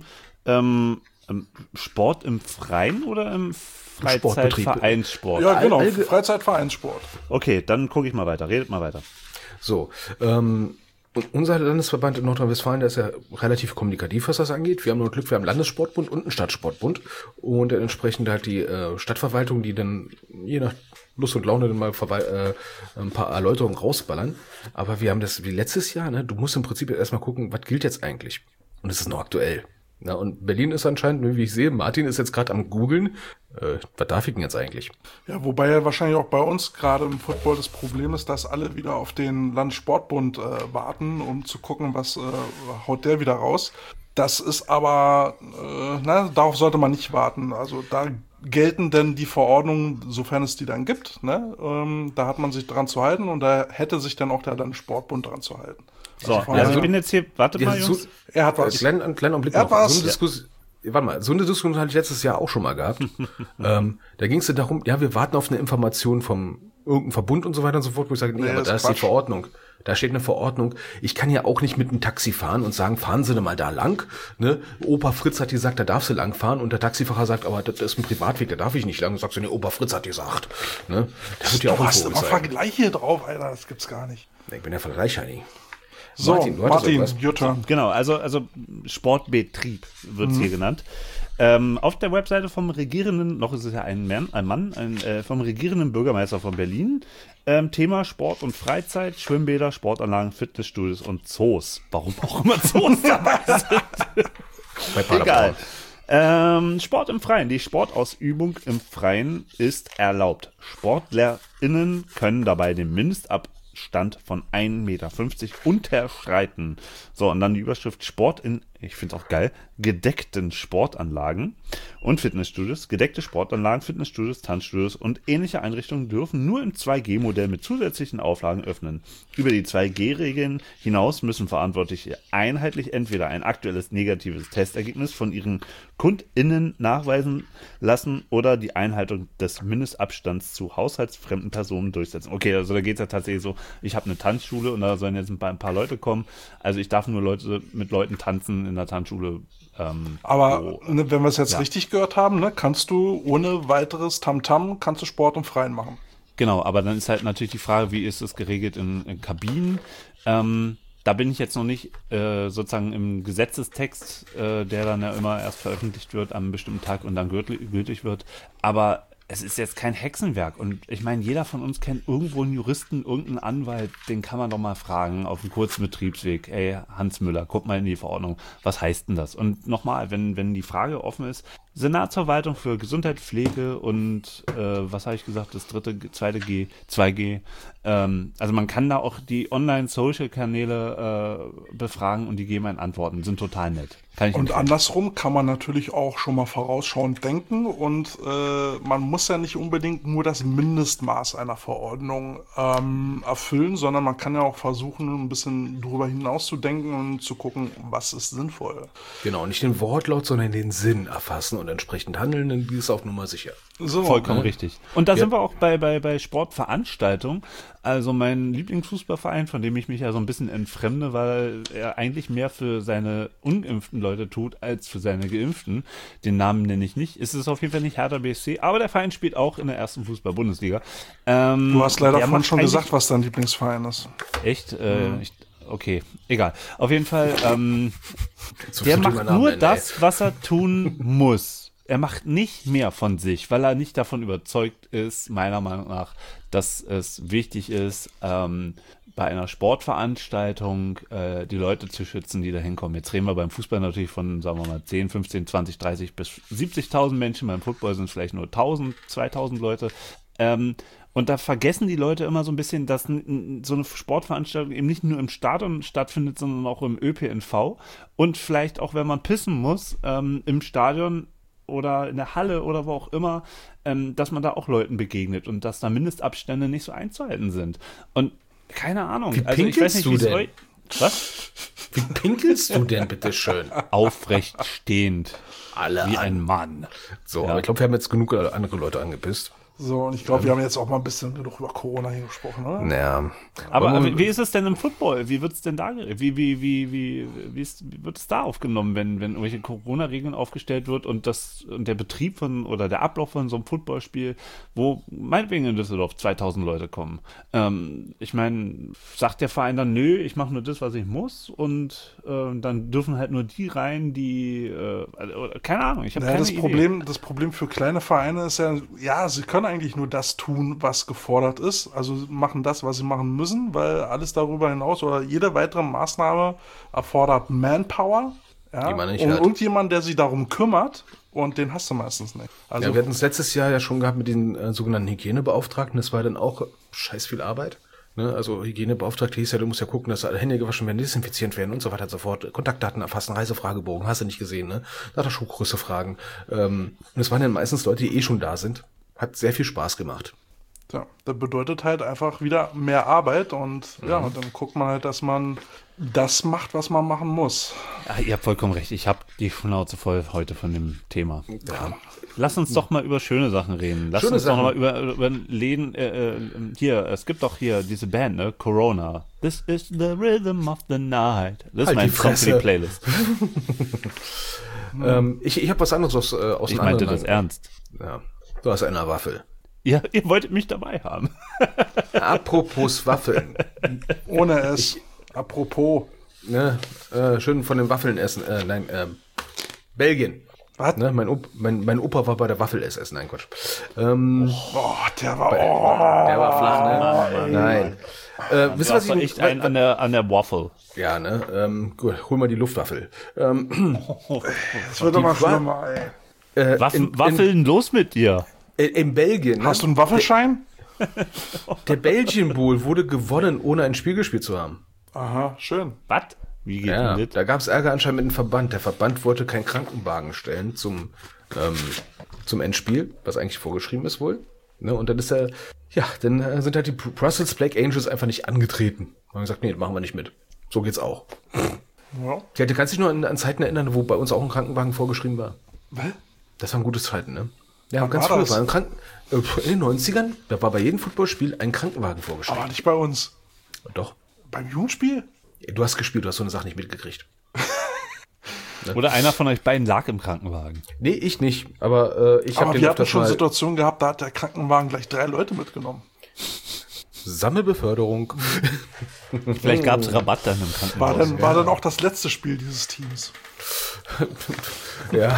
Sport im Freien oder im Freizeitvereinssport? Ja, genau, Freizeitvereinssport. Okay, dann gucke ich mal weiter. Redet mal weiter. So, unser Landesverband in Nordrhein-Westfalen, der ist ja relativ kommunikativ, was das angeht. Wir haben nur Glück, wir haben einen Landessportbund und einen Stadtsportbund und entsprechend halt die Stadtverwaltung, die dann je nach Lust und Laune dann mal ein paar Erläuterungen rausballern. Aber wir haben das wie letztes Jahr, ne? Du musst im Prinzip erstmal gucken, was gilt jetzt eigentlich? Und es ist noch aktuell. Na, und Berlin ist anscheinend, wie ich sehe, Martin ist jetzt gerade am Googeln. Was darf ich denn jetzt eigentlich? Ja, wobei ja wahrscheinlich auch bei uns gerade im Football das Problem ist, dass alle wieder auf den Landessportbund warten, um zu gucken, was haut der wieder raus. Das ist aber, darauf sollte man nicht warten. Also da gelten denn die Verordnungen, sofern es die dann gibt. Ne? Da hat man sich dran zu halten und da hätte sich dann auch der Landessportbund dran zu halten. So, also ich bin jetzt hier, warte mal, Jungs. Er hat was. Kleinen Augenblick noch. So eine Diskussion hatte ich letztes Jahr auch schon mal gehabt. Da ging es darum, ja, wir warten auf eine Information vom irgendeinem Verbund und so weiter und so fort, wo ich sage, nee, aber da ist die Verordnung. Da steht eine Verordnung. Ich kann ja auch nicht mit einem Taxi fahren und sagen, fahren Sie denn mal da lang. Ne? Opa Fritz hat gesagt, da darfst du lang fahren. Und der Taxifahrer sagt, aber das ist ein Privatweg, da darf ich nicht lang. Und sagst du, nee, Opa Fritz hat gesagt. Ne? Das wird ja auch ein Vogel sein. Du hast immer Vergleiche drauf, Alter, das gibt's gar nicht. Ich bin der Vergleicher nicht. So, Martin, your turn. Genau, also Sportbetrieb wird es hier genannt. Auf der Webseite vom regierenden, noch ist es ja ein Mann, vom regierenden Bürgermeister von Berlin, Thema Sport und Freizeit, Schwimmbäder, Sportanlagen, Fitnessstudios und Zoos. Warum auch immer Zoos dabei sind. Egal. Sport im Freien. Die Sportausübung im Freien ist erlaubt. SportlerInnen können dabei den Mindestabstand von 1,50 Meter unterschreiten. So, und dann die Überschrift Sport in, ich finde es auch geil, gedeckten Sportanlagen und Fitnessstudios. Gedeckte Sportanlagen, Fitnessstudios, Tanzstudios und ähnliche Einrichtungen dürfen nur im 2G-Modell mit zusätzlichen Auflagen öffnen. Über die 2G-Regeln hinaus müssen Verantwortliche einheitlich entweder ein aktuelles negatives Testergebnis von ihren KundInnen nachweisen lassen oder die Einhaltung des Mindestabstands zu haushaltsfremden Personen durchsetzen. Okay, also da geht es ja tatsächlich so, ich habe eine Tanzschule und da sollen jetzt ein paar Leute kommen. Also ich darf nur mit Leuten tanzen in der Tanzschule. Aber wenn wir es jetzt richtig gehört haben, ne, kannst du ohne weiteres Tamtam, kannst du Sport im Freien machen. Genau, aber dann ist halt natürlich die Frage, wie ist es geregelt in Kabinen? Da bin ich jetzt noch nicht sozusagen im Gesetzestext, der dann ja immer erst veröffentlicht wird am bestimmten Tag und dann gültig wird. Aber es ist jetzt kein Hexenwerk. Und ich meine, jeder von uns kennt irgendwo einen Juristen, irgendeinen Anwalt, den kann man doch mal fragen auf einem kurzen Betriebsweg. Ey, Hans Müller, guck mal in die Verordnung. Was heißt denn das? Und nochmal, wenn die Frage offen ist, Senatsverwaltung für Gesundheit, Pflege und was habe ich gesagt, das dritte, zweite G, 2G. Also man kann da auch die Online-Social-Kanäle befragen und die geben einen Antworten, sind total nett. Und andersrum kann man natürlich auch schon mal vorausschauend denken und man muss ja nicht unbedingt nur das Mindestmaß einer Verordnung erfüllen, sondern man kann ja auch versuchen, ein bisschen drüber hinaus zu denken und zu gucken, was ist sinnvoll. Genau, nicht den Wortlaut, sondern den Sinn erfassen und entsprechend handeln, dann ist es auf Nummer sicher. So, vollkommen richtig. Und da sind wir auch bei Sportveranstaltungen. Also mein Lieblingsfußballverein, von dem ich mich ja so ein bisschen entfremde, weil er eigentlich mehr für seine ungeimpften Leute tut, als für seine Geimpften. Den Namen nenne ich nicht. Es ist auf jeden Fall nicht Hertha BSC, aber der Verein spielt auch in der ersten Fußball-Bundesliga. Du hast leider vorhin schon gesagt, was dein Lieblingsverein ist. Echt? okay, egal. Auf jeden Fall, der macht nur das, was er tun muss. Er macht nicht mehr von sich, weil er nicht davon überzeugt ist, meiner Meinung nach, dass es wichtig ist, bei einer Sportveranstaltung die Leute zu schützen, die da hinkommen. Jetzt reden wir beim Fußball natürlich von, sagen wir mal, 10, 15, 20, 30 bis 70.000 Menschen. Beim Football sind es vielleicht nur 1.000, 2.000 Leute. Und da vergessen die Leute immer so ein bisschen, dass so eine Sportveranstaltung eben nicht nur im Stadion stattfindet, sondern auch im ÖPNV. Und vielleicht auch, wenn man pissen muss, im Stadion oder in der Halle oder wo auch immer, dass man da auch Leuten begegnet und dass da Mindestabstände nicht so einzuhalten sind. Und keine Ahnung. Wie also ich weiß nicht, du denn? Was? Wie pinkelst du denn, bitteschön? Aufrecht stehend. Alle wie an. ein Mann. So, aber ich glaube, wir haben jetzt genug andere Leute angepisst. So, und ich glaube, wir haben jetzt auch mal ein bisschen genug über Corona hier gesprochen, oder? Naja. Aber wie ist es denn im Football? Wie wird es denn da, wie wird es da aufgenommen, wenn irgendwelche Corona-Regeln aufgestellt wird und der Betrieb oder der Ablauf von so einem Footballspiel, wo meinetwegen in Düsseldorf 2.000 Leute kommen? Ich meine, sagt der Verein dann, nö, ich mache nur das, was ich muss und dann dürfen halt nur die rein, die, keine Ahnung, ich habe keine Idee. Das Problem für kleine Vereine ist ja, sie können eigentlich nur das tun, was gefordert ist. Also machen das, was sie machen müssen, weil alles darüber hinaus oder jede weitere Maßnahme erfordert Manpower. Ja, die man nicht und hat. irgendjemand, der sich darum kümmert, und den hast du meistens nicht. Also, ja, wir hatten es letztes Jahr ja schon gehabt mit den sogenannten Hygienebeauftragten. Das war dann auch scheiß viel Arbeit. Ne? Also Hygienebeauftragte hieß ja, du musst ja gucken, dass alle Hände gewaschen werden, desinfiziert werden und so weiter und so fort. Kontaktdaten erfassen, Reisefragebogen, hast du nicht gesehen, ne? Nach der Schuhgröße fragen. Und es waren dann meistens Leute, die schon da sind. Hat sehr viel Spaß gemacht. Ja, das bedeutet halt einfach wieder mehr Arbeit und ja, und dann guckt man halt, dass man das macht, was man machen muss. Ja, ihr habt vollkommen recht. Ich habe die Schnauze voll heute von dem Thema. Ja. Lass uns doch mal über schöne Sachen reden. Lass Schöne uns doch Sachen. mal über Läden, hier, es gibt doch hier diese Band, ne? Corona. This is the rhythm of the night. Das ist Halt mein die Song für die Fresse. Playlist. Ich habe was anderes aus Ich einem meinte anderen das ernst. Ja. Du hast eine Waffel. Ja, ihr wolltet mich dabei haben. Apropos Waffeln. Ohne es. Apropos. Ne, schön von den Waffeln essen. Belgien. Was? Ne, mein Opa war bei der Waffel-SS. Nein, Quatsch. Oh, der war. Der war flach, ne? Nein. Wisst ihr, was Das war echt ein an der Waffle. Ja, ne? Gut, hol mal die Luftwaffel. Das wird doch mal schlimmer, ey. Waffeln los mit dir. In Belgien. Ne? Hast du einen Waffelschein? Der Belgian Bowl wurde gewonnen, ohne ein Spiel gespielt zu haben. Aha, schön. Was? Wie geht Ja, denn das? da gab es Ärger anscheinend mit dem Verband. Der Verband wollte keinen Krankenwagen stellen zum Endspiel, was eigentlich vorgeschrieben ist wohl. Ne, und dann ist dann sind halt die Brussels Black Angels einfach nicht angetreten. Und haben gesagt, nee, das machen wir nicht mit. So geht's auch. Ja. Ja, du kannst dich nur an Zeiten erinnern, wo bei uns auch ein Krankenwagen vorgeschrieben war. Was? Das waren gute Zeiten, ne? Ja, Wann ganz war früh das? war in den 90ern, da war bei jedem Footballspiel ein Krankenwagen vorgeschrieben. Aber nicht bei uns. Doch. Beim Jugendspiel? Du hast gespielt, du hast so eine Sache nicht mitgekriegt. Oder einer von euch beiden lag im Krankenwagen. Nee, ich nicht. Aber ich habe Aber den wir hatten öfters schon mal Situationen gehabt, da hat der Krankenwagen gleich 3 Leute mitgenommen. Sammelbeförderung. Vielleicht gab es Rabatt dann im Krankenhaus. War dann auch das letzte Spiel dieses Teams. Ja.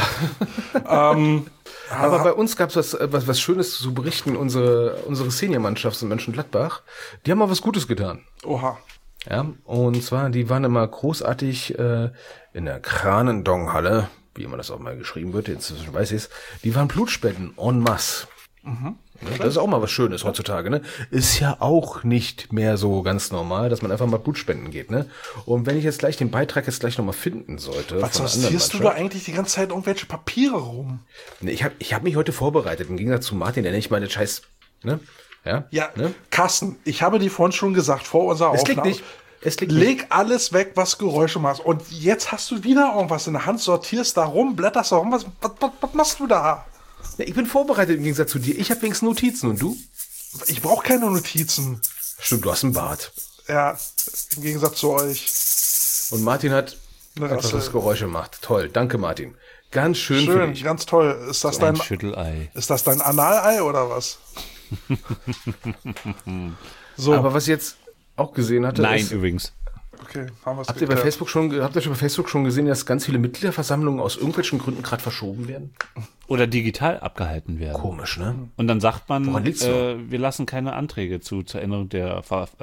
Aber bei uns gab es was Schönes zu berichten. Unsere Senior-Mannschaft in Mönchengladbach, die haben mal was Gutes getan. Oha. Ja, und zwar, die waren immer großartig in der Kranendong-Halle, wie immer das auch mal geschrieben wird, inzwischen weiß ich es, die waren Blutspenden en masse. Mhm. Ja, das ist auch mal was Schönes heutzutage, ne? Ist ja auch nicht mehr so ganz normal, dass man einfach mal Blutspenden geht, ne? Und wenn ich jetzt gleich den Beitrag nochmal finden sollte. Was sortierst du da eigentlich die ganze Zeit irgendwelche Papiere rum? Ne, ich hab mich heute vorbereitet, im Gegensatz zu Martin, der nicht meine Scheiß, ne? Ja, ne? Carsten, ich habe dir vorhin schon gesagt, vor unserer Aufnahme. Leg alles weg, was Geräusche macht. Und jetzt hast du wieder irgendwas in der Hand, sortierst da rum, blätterst da rum. Was machst du da? Ich bin vorbereitet im Gegensatz zu dir. Ich habe wenigstens Notizen und du? Ich brauche keine Notizen. Stimmt, du hast einen Bart. Ja, im Gegensatz zu euch. Und Martin hat etwas, was Geräusche macht. Toll, danke Martin. Ganz schön für dich. Ganz toll. Ist das ein Schüttelei. Ist das dein Analei oder was? So. Aber was ich jetzt auch gesehen hatte. Nein, übrigens. Okay, haben wir's Habt ihr schon bei Facebook schon gesehen, dass ganz viele Mitgliederversammlungen aus irgendwelchen Gründen gerade verschoben werden? Oder digital abgehalten werden. Komisch, ne? Und dann sagt man, so? wir lassen keine Anträge zur Änderung der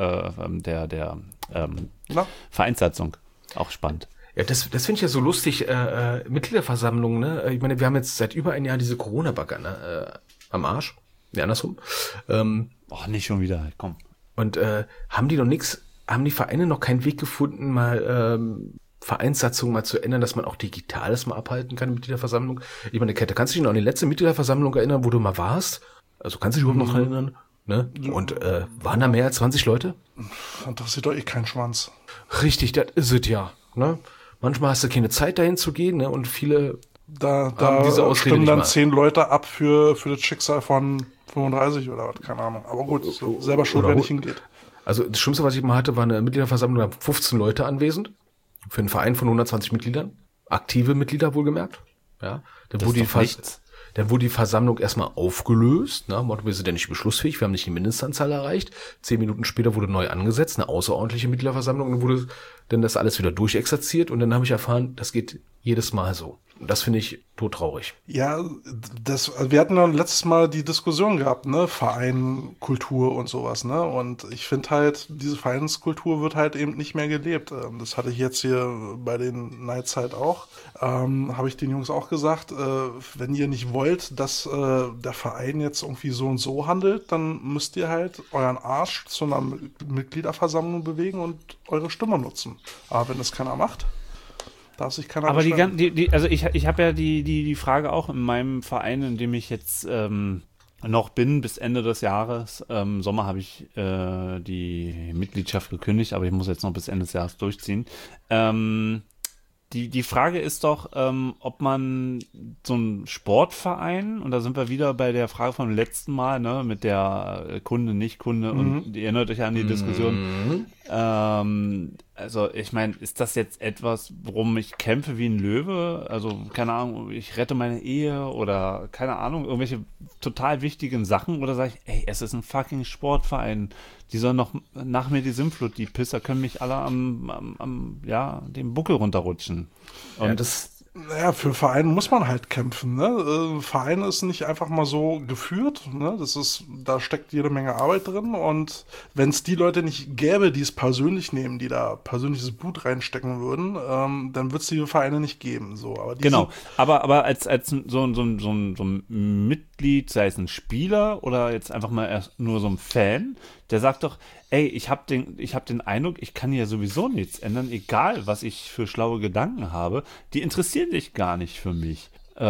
Vereinssatzung. Auch spannend. Ja, das finde ich ja so lustig, Mitgliederversammlungen, ne? Ich meine, wir haben jetzt seit über ein Jahr diese Corona-Bagger, ne? Am Arsch. Ja, andersrum. Nicht schon wieder, komm. Und haben die Vereine noch keinen Weg gefunden, mal Vereinssatzungen mal zu ändern, dass man auch Digitales mal abhalten kann, Mitgliederversammlung? Ich meine, Kette, kannst du dich noch an die letzte Mitgliederversammlung erinnern, wo du mal warst? Also kannst du dich überhaupt noch erinnern? Ne? Und waren da mehr als 20 Leute? Interessiert doch keinen Schwanz. Richtig, das ist es ja. Ne? Manchmal hast du keine Zeit, dahin zu gehen, ne? Und viele Da diese Ausrede stimmen nicht dann mal. 10 Leute ab für das Schicksal von 35 oder was, keine Ahnung. Aber gut, selber schuld, wenn nicht hingeht. Also das Schlimmste, was ich mal hatte, war eine Mitgliederversammlung, da waren 15 Leute anwesend, für einen Verein von 120 Mitgliedern, aktive Mitglieder wohlgemerkt. Ja, dann wurde die Versammlung erstmal aufgelöst. Wir sind ja nicht beschlussfähig, wir haben nicht die Mindestanzahl erreicht. 10 Minuten später wurde neu angesetzt, eine außerordentliche Mitgliederversammlung, dann wurde dann das alles wieder durchexerziert und dann habe ich erfahren, das geht jedes Mal so. Und das finde ich todtraurig. Ja, wir hatten ja letztes Mal die Diskussion gehabt, ne, Verein, Kultur und sowas, ne, und ich finde halt, diese Vereinskultur wird halt eben nicht mehr gelebt. Das hatte ich jetzt hier bei den Nights halt auch, habe ich den Jungs auch gesagt, wenn ihr nicht wollt, dass der Verein jetzt irgendwie so und so handelt, dann müsst ihr halt euren Arsch zu einer Mitgliederversammlung bewegen und eure Stimme nutzen. Aber wenn das keiner macht, darf sich keiner Aber beschweren. ich habe ja die Frage auch in meinem Verein, in dem ich jetzt noch bin, bis Ende des Jahres. Im Sommer habe ich die Mitgliedschaft gekündigt, aber ich muss jetzt noch bis Ende des Jahres durchziehen. Die Frage ist doch, ob man so einen Sportverein, und da sind wir wieder bei der Frage vom letzten Mal, ne, mit der Kunde, nicht Kunde, und ihr erinnert euch an die Diskussion. Also ich meine, ist das jetzt etwas, worum ich kämpfe wie ein Löwe? Also keine Ahnung, ich rette meine Ehe oder keine Ahnung, irgendwelche total wichtigen Sachen, oder sage ich, ey, es ist ein fucking Sportverein, die sollen noch nach mir die Sintflut, die Pisser können mich alle dem Buckel runterrutschen. Und Naja, für Vereine muss man halt kämpfen, ne? Verein ist nicht einfach mal so geführt, ne? Da steckt jede Menge Arbeit drin, und wenn es die Leute nicht gäbe, die es persönlich nehmen, die da persönliches Blut reinstecken würden, dann wird es diese Vereine nicht geben, so. Aber genau, aber als so ein Mitglied, sei es ein Spieler oder jetzt einfach mal erst nur so ein Fan, der sagt doch, ey, ich hab den Eindruck, ich kann hier sowieso nichts ändern, egal was ich für schlaue Gedanken habe, die interessieren dich gar nicht für mich.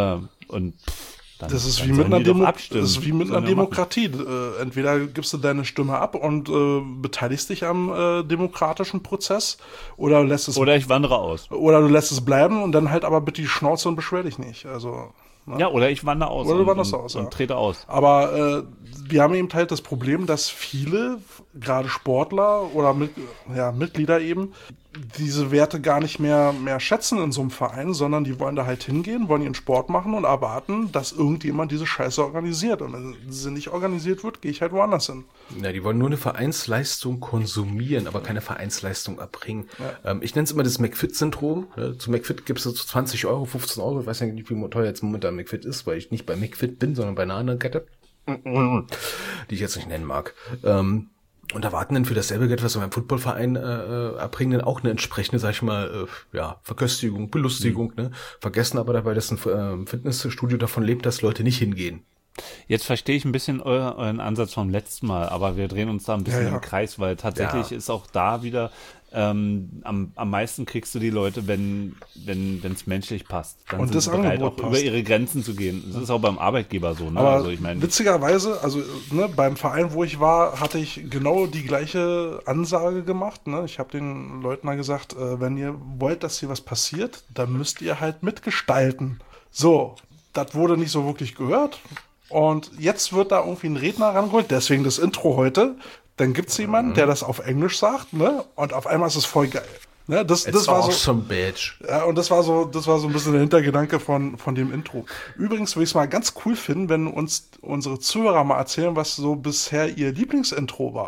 Das ist wie mit einer Demokratie. Entweder gibst du deine Stimme ab und beteiligst dich am demokratischen Prozess, oder ich wandere aus. Oder du lässt es bleiben und dann halt aber bitte die Schnauze und beschwer dich nicht. Also, ne? Ja, oder ich wandere aus und trete aus. Aber wir haben eben halt das Problem, dass viele, gerade Sportler oder Mitglieder eben, diese Werte gar nicht mehr schätzen in so einem Verein, sondern die wollen da halt hingehen, wollen ihren Sport machen und erwarten, dass irgendjemand diese Scheiße organisiert. Und wenn sie nicht organisiert wird, gehe ich halt woanders hin. Ja, die wollen nur eine Vereinsleistung konsumieren, aber keine Vereinsleistung erbringen. Ja. Ich nenne es immer das McFit-Syndrom. Zu McFit gibst du 20 Euro, 15 Euro. Ich weiß ja nicht, wie teuer jetzt momentan McFit ist, weil ich nicht bei McFit bin, sondern bei einer anderen Kette, die ich jetzt nicht nennen mag. Und erwarten dann für dasselbe Geld, was wir beim Footballverein erbringen, dann auch eine entsprechende, sag ich mal, Verköstigung, Belustigung, ne? Vergessen aber dabei, dass ein Fitnessstudio davon lebt, dass Leute nicht hingehen. Jetzt verstehe ich ein bisschen euren Ansatz vom letzten Mal, aber wir drehen uns da ein bisschen im Kreis, weil tatsächlich ist auch da wieder am meisten kriegst du die Leute, wenn es menschlich passt. Dann und sind das sie bereit, Angebot auch passt. über ihre Grenzen zu gehen. Das ist auch beim Arbeitgeber so. Ne? Aber also, ich meine, witzigerweise, beim Verein, wo ich war, hatte ich genau die gleiche Ansage gemacht. Ne? Ich habe den Leuten da gesagt, wenn ihr wollt, dass hier was passiert, dann müsst ihr halt mitgestalten. So, das wurde nicht so wirklich gehört. Und jetzt wird da irgendwie ein Redner rangeholt, deswegen das Intro heute. Dann gibt's jemanden, der das auf Englisch sagt, ne? Und auf einmal ist es voll geil. Ne? Das war awesome, bitch. Ja, und das war so ein bisschen der Hintergedanke von dem Intro. Übrigens würde ich es mal ganz cool finden, wenn uns unsere Zuhörer mal erzählen, was so bisher ihr Lieblingsintro war.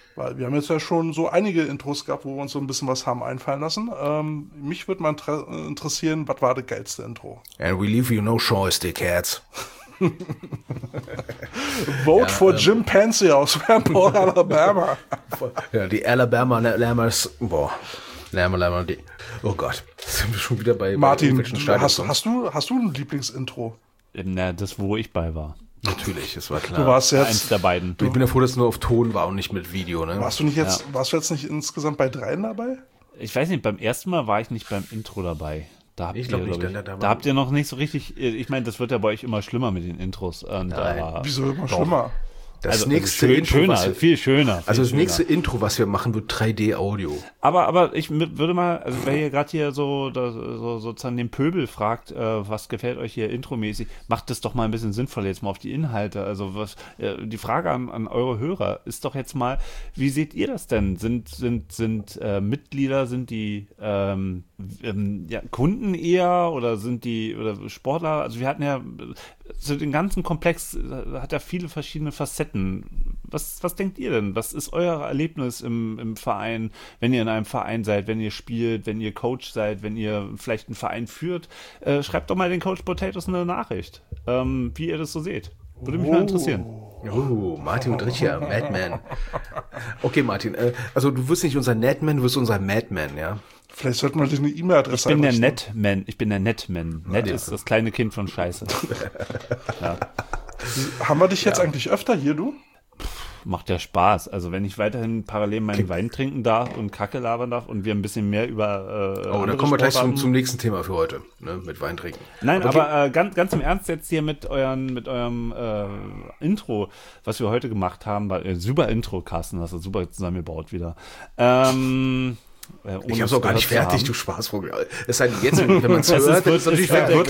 Weil wir haben jetzt ja schon so einige Intros gehabt, wo wir uns so ein bisschen was haben einfallen lassen. Mich würde mal interessieren, was war das geilste Intro? And we leave you no choice, dickheads. Vote for Jim Pansy aus Rampart, Alabama. Ja, die Alabama Lammers. Boah. Lama, die. Oh Gott. Sind wir schon wieder bei Martin, hast du ein Lieblingsintro? Na, das, wo ich bei war. Natürlich, das war klar. Du warst jetzt Eins der beiden. Ich bin ja froh, dass es nur auf Ton war und nicht mit Video, ne? Warst du jetzt nicht insgesamt bei 3 dabei? Ich weiß nicht, beim ersten Mal war ich nicht beim Intro dabei. Ich glaube nicht, da habt ihr noch nicht so richtig, ich meine, das wird ja bei euch immer schlimmer mit den Intros. Und, wieso immer schlimmer? Das nächste Intro, viel schöner. Also das nächste Intro, was wir machen, wird 3D-Audio. Aber ich würde mal, also wer hier gerade hier so sozusagen den Pöbel fragt, was gefällt euch hier intromäßig, macht das doch mal ein bisschen sinnvoll jetzt mal auf die Inhalte. Also was die Frage an eure Hörer ist doch jetzt mal, wie seht ihr das denn? Sind Mitglieder, sind die Kunden eher oder sind die oder Sportler? Also wir hatten ja so den ganzen Komplex hat ja viele verschiedene Facetten. Was denkt ihr denn? Was ist euer Erlebnis im Verein, wenn ihr in einem Verein seid, wenn ihr spielt, wenn ihr Coach seid, wenn ihr vielleicht einen Verein führt? Schreibt doch mal den Coach Potatoes eine Nachricht, wie ihr das so seht. Würde mich mal interessieren. Oh, Martin und Richard, Madman. Okay, Martin, also du wirst nicht unser Netman, du wirst unser Madman, ja? Vielleicht sollten wir dich eine E-Mail-Adresse Ich bin der Netman. Net ist das kleine Kind von Scheiße. Ja. Haben wir dich jetzt eigentlich öfter hier, du? Macht ja Spaß. Also wenn ich weiterhin parallel meinen Wein trinken darf und Kacke labern darf und wir ein bisschen mehr über da kommen wir gleich zum nächsten Thema für heute, ne, mit Wein trinken. Nein, aber ganz im Ernst jetzt hier mit eurem Intro, was wir heute gemacht haben, super Intro, Carsten, hast du super zusammengebaut wieder. Ich hab's auch gar nicht fertig, du Spaßvogel. Es sei denn, jetzt, wenn man es hört, dann ist natürlich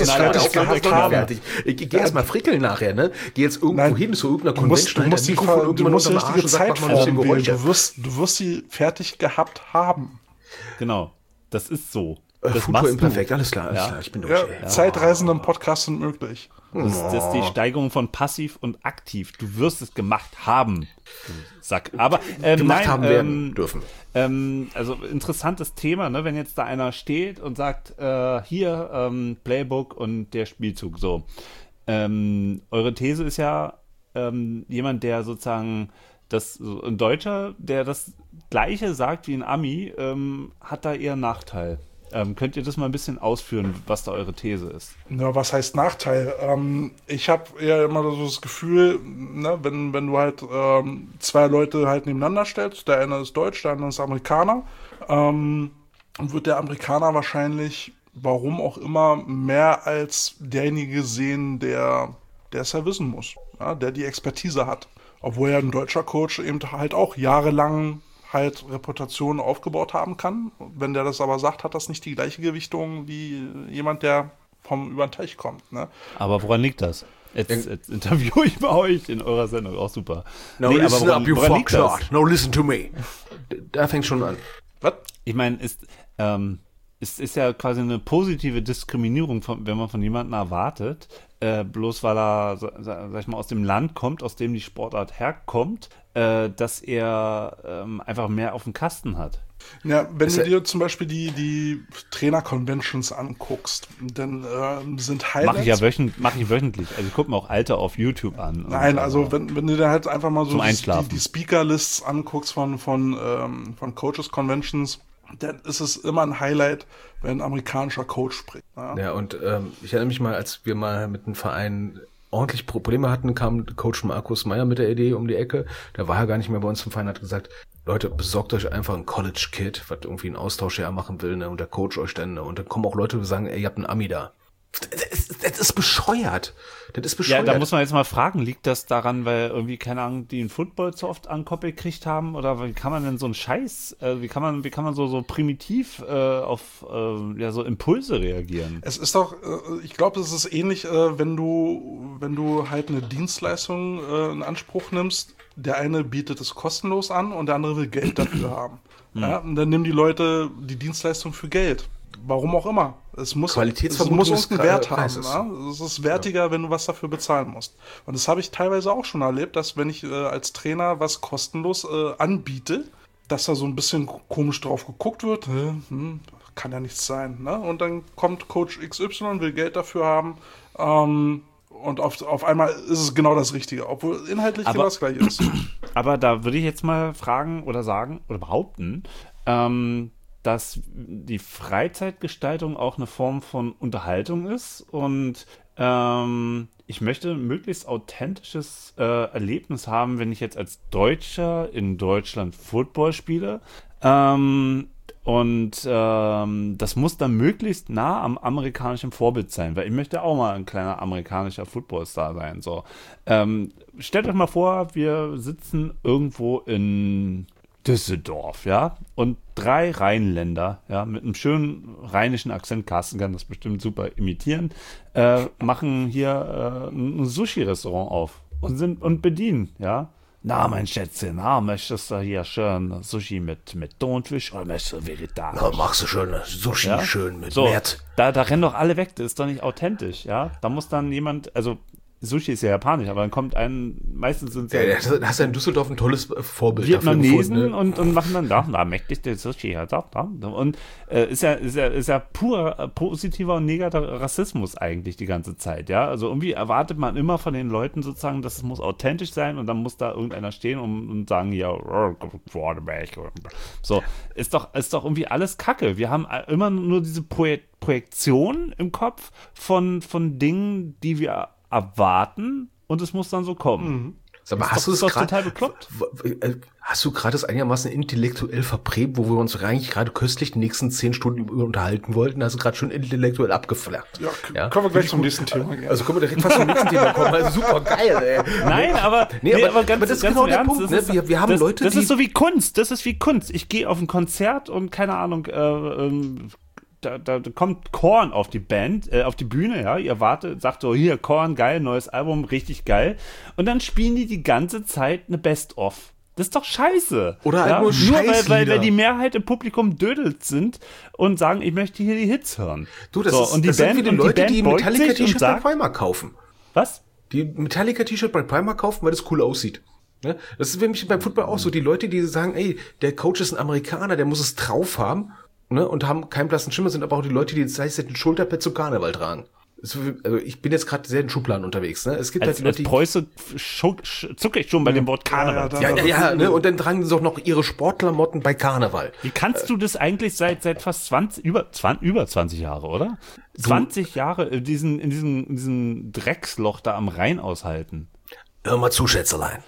fertig. Ich geh erst mal frickeln nachher, ne? Geh jetzt irgendwo hin zu irgendeiner Convention, du musst die richtige Zeit vorwählen. Du wirst sie fertig gehabt haben. Genau, das ist so. Das Futur imperfekt, alles klar, ich bin durch. Ja, Zeitreisende im Podcast sind möglich. Das ist die Steigerung von passiv und aktiv. Du wirst es gemacht haben. Sack. Aber haben werden dürfen. Also interessantes Thema, ne? Wenn jetzt da einer steht und sagt, hier Playbook und der Spielzug. So. Eure These ist ja, jemand, der sozusagen ein Deutscher, der das Gleiche sagt wie ein Ami, hat da eher einen Nachteil. Könnt ihr das mal ein bisschen ausführen, was da eure These ist? Ja, was heißt Nachteil? Ich habe eher immer so das Gefühl, ne, wenn du halt 2 Leute halt nebeneinander stellst, der eine ist Deutsch, der andere ist Amerikaner, wird der Amerikaner wahrscheinlich, warum auch immer, mehr als derjenige sehen, der es ja wissen muss, ja, der die Expertise hat. Obwohl ja ein deutscher Coach eben halt auch jahrelang halt Reputation aufgebaut haben kann. Wenn der das aber sagt, hat das nicht die gleiche Gewichtung wie jemand, der über den Teich kommt. Ne? Aber woran liegt das? Jetzt interviewe ich bei euch in eurer Sendung, auch super. No, listen up, you fuckshot. No, listen to me. Da fängt schon an. Was? Ich meine, es ist ja quasi eine positive Diskriminierung, wenn man von jemandem erwartet, bloß weil er, sag ich mal, aus dem Land kommt, aus dem die Sportart herkommt, dass er einfach mehr auf dem Kasten hat. Ja, wenn du dir zum Beispiel die Trainer-Conventions anguckst, dann sind Highlights... Mach ich wöchentlich. Also ich gucke mir auch alte auf YouTube an. Nein, also wenn du dir halt einfach mal so die Speaker-Lists anguckst von Coaches-Conventions, dann ist es immer ein Highlight, wenn ein amerikanischer Coach spricht. Ja, und ich erinnere mich mal, als wir mal mit einem Verein ordentlich Probleme hatten, kam Coach Markus Meyer mit der Idee um die Ecke. Da war er gar nicht mehr bei uns im Verein, hat gesagt, Leute, besorgt euch einfach ein College-Kid, was irgendwie einen Austauschjahr machen will, ne, und der Coach euch dann, und dann kommen auch Leute, die sagen, ey, ihr habt einen Ami da. Das ist bescheuert. Das ist bescheuert. Ja, da muss man jetzt mal fragen, liegt das daran, weil irgendwie, keine Ahnung, die einen Football zu oft ankoppelt gekriegt haben? Oder wie kann man denn so einen Scheiß, wie kann man so primitiv auf so Impulse reagieren? Es ist doch, ich glaube, es ist ähnlich, wenn du halt eine Dienstleistung in Anspruch nimmst. Der eine bietet es kostenlos an und der andere will Geld dafür haben. Ja, und dann nehmen die Leute die Dienstleistung für Geld. Warum auch immer. Es muss irgendeinen Wert haben. Ne? Es ist wertiger, wenn du was dafür bezahlen musst. Und das habe ich teilweise auch schon erlebt, dass wenn ich als Trainer was kostenlos anbiete, dass da so ein bisschen komisch drauf geguckt wird. Kann ja nichts sein. Ne? Und dann kommt Coach XY, will Geld dafür haben. Und auf einmal ist es genau das Richtige, obwohl inhaltlich genau das Gleiche ist. Aber da würde ich jetzt mal fragen oder sagen oder behaupten, dass die Freizeitgestaltung auch eine Form von Unterhaltung ist und ich möchte ein möglichst authentisches Erlebnis haben, wenn ich jetzt als Deutscher in Deutschland Football spiele. Das muss dann möglichst nah am amerikanischen Vorbild sein, weil ich möchte auch mal ein kleiner amerikanischer Footballstar sein. So. Stellt euch mal vor, wir sitzen irgendwo in Düsseldorf, ja, und 3 Rheinländer, ja, mit einem schönen rheinischen Akzent, Carsten kann das bestimmt super imitieren, machen hier ein Sushi-Restaurant auf und bedienen, ja. Na, mein Schätzchen, möchtest du hier schön Sushi mit Thunfisch oder möchtest du vegetarisch? Na, machst du schön Sushi, ja? Schön mit Merd. Da rennen doch alle weg, das ist doch nicht authentisch, ja. Da muss dann jemand, also Sushi ist ja japanisch, aber dann kommt meistens sind es da hast du in Düsseldorf ein tolles Vorbild Vietnamesen dafür gefunden, ne? und machen dann da mächtig der Sushi ja da. Und ist ja pur positiver und negativer Rassismus eigentlich die ganze Zeit, ja. Also irgendwie erwartet man immer von den Leuten sozusagen, dass es muss authentisch sein und dann muss da irgendeiner stehen und sagen, ja, so, ist doch irgendwie alles Kacke. Wir haben immer nur diese Projektion im Kopf von Dingen, die wir erwarten und es muss dann so kommen. Sag mal, hast du das total bekloppt? Hast du gerade das einigermaßen intellektuell verprägt, wo wir uns eigentlich gerade köstlich die nächsten 10 Stunden unterhalten wollten? Hast du gerade schon intellektuell abgeflacht? Ja, kommen wir gleich zum nächsten Thema. Also können wir direkt fast zum nächsten Thema kommen. Also super geil, ey. Nein, aber ganz, das ist genau der Punkt. Ne? Wir haben Leute, das ist so wie Kunst. Das ist wie Kunst. Ich gehe auf ein Konzert und keine Ahnung, da kommt Korn auf die Bühne, ja, ihr sagt so, hier, Korn, geil, neues Album, richtig geil. Und dann spielen die ganze Zeit eine Best-of. Das ist doch scheiße. Oder ja? nur weil die Mehrheit im Publikum dödelt sind und sagen, ich möchte hier die Hits hören. Du, das sind wie die Leute, die Metallica-T-Shirt bei Primark kaufen. Was? Die Metallica-T-Shirt bei Primark kaufen, weil das cool aussieht. Ne? Das ist nämlich beim Football auch so. Die Leute, die sagen, ey, der Coach ist ein Amerikaner, der muss es drauf haben. Ne, und haben keinen blassen Schimmer, sind aber auch die Leute, die jetzt ein Schulterpad zum Karneval tragen. Also ich bin jetzt gerade sehr in Schubladen unterwegs. Ne? Es gibt halt die Leute, als Preuße zucke ich schon bei dem Wort Karneval. Ja, ne? Und dann tragen sie auch noch ihre Sportklamotten bei Karneval. Wie kannst du das eigentlich seit fast über 20 Jahre, oder? 20 Jahre in diesem Drecksloch da am Rhein aushalten? Hör mal zu, Schätzelein.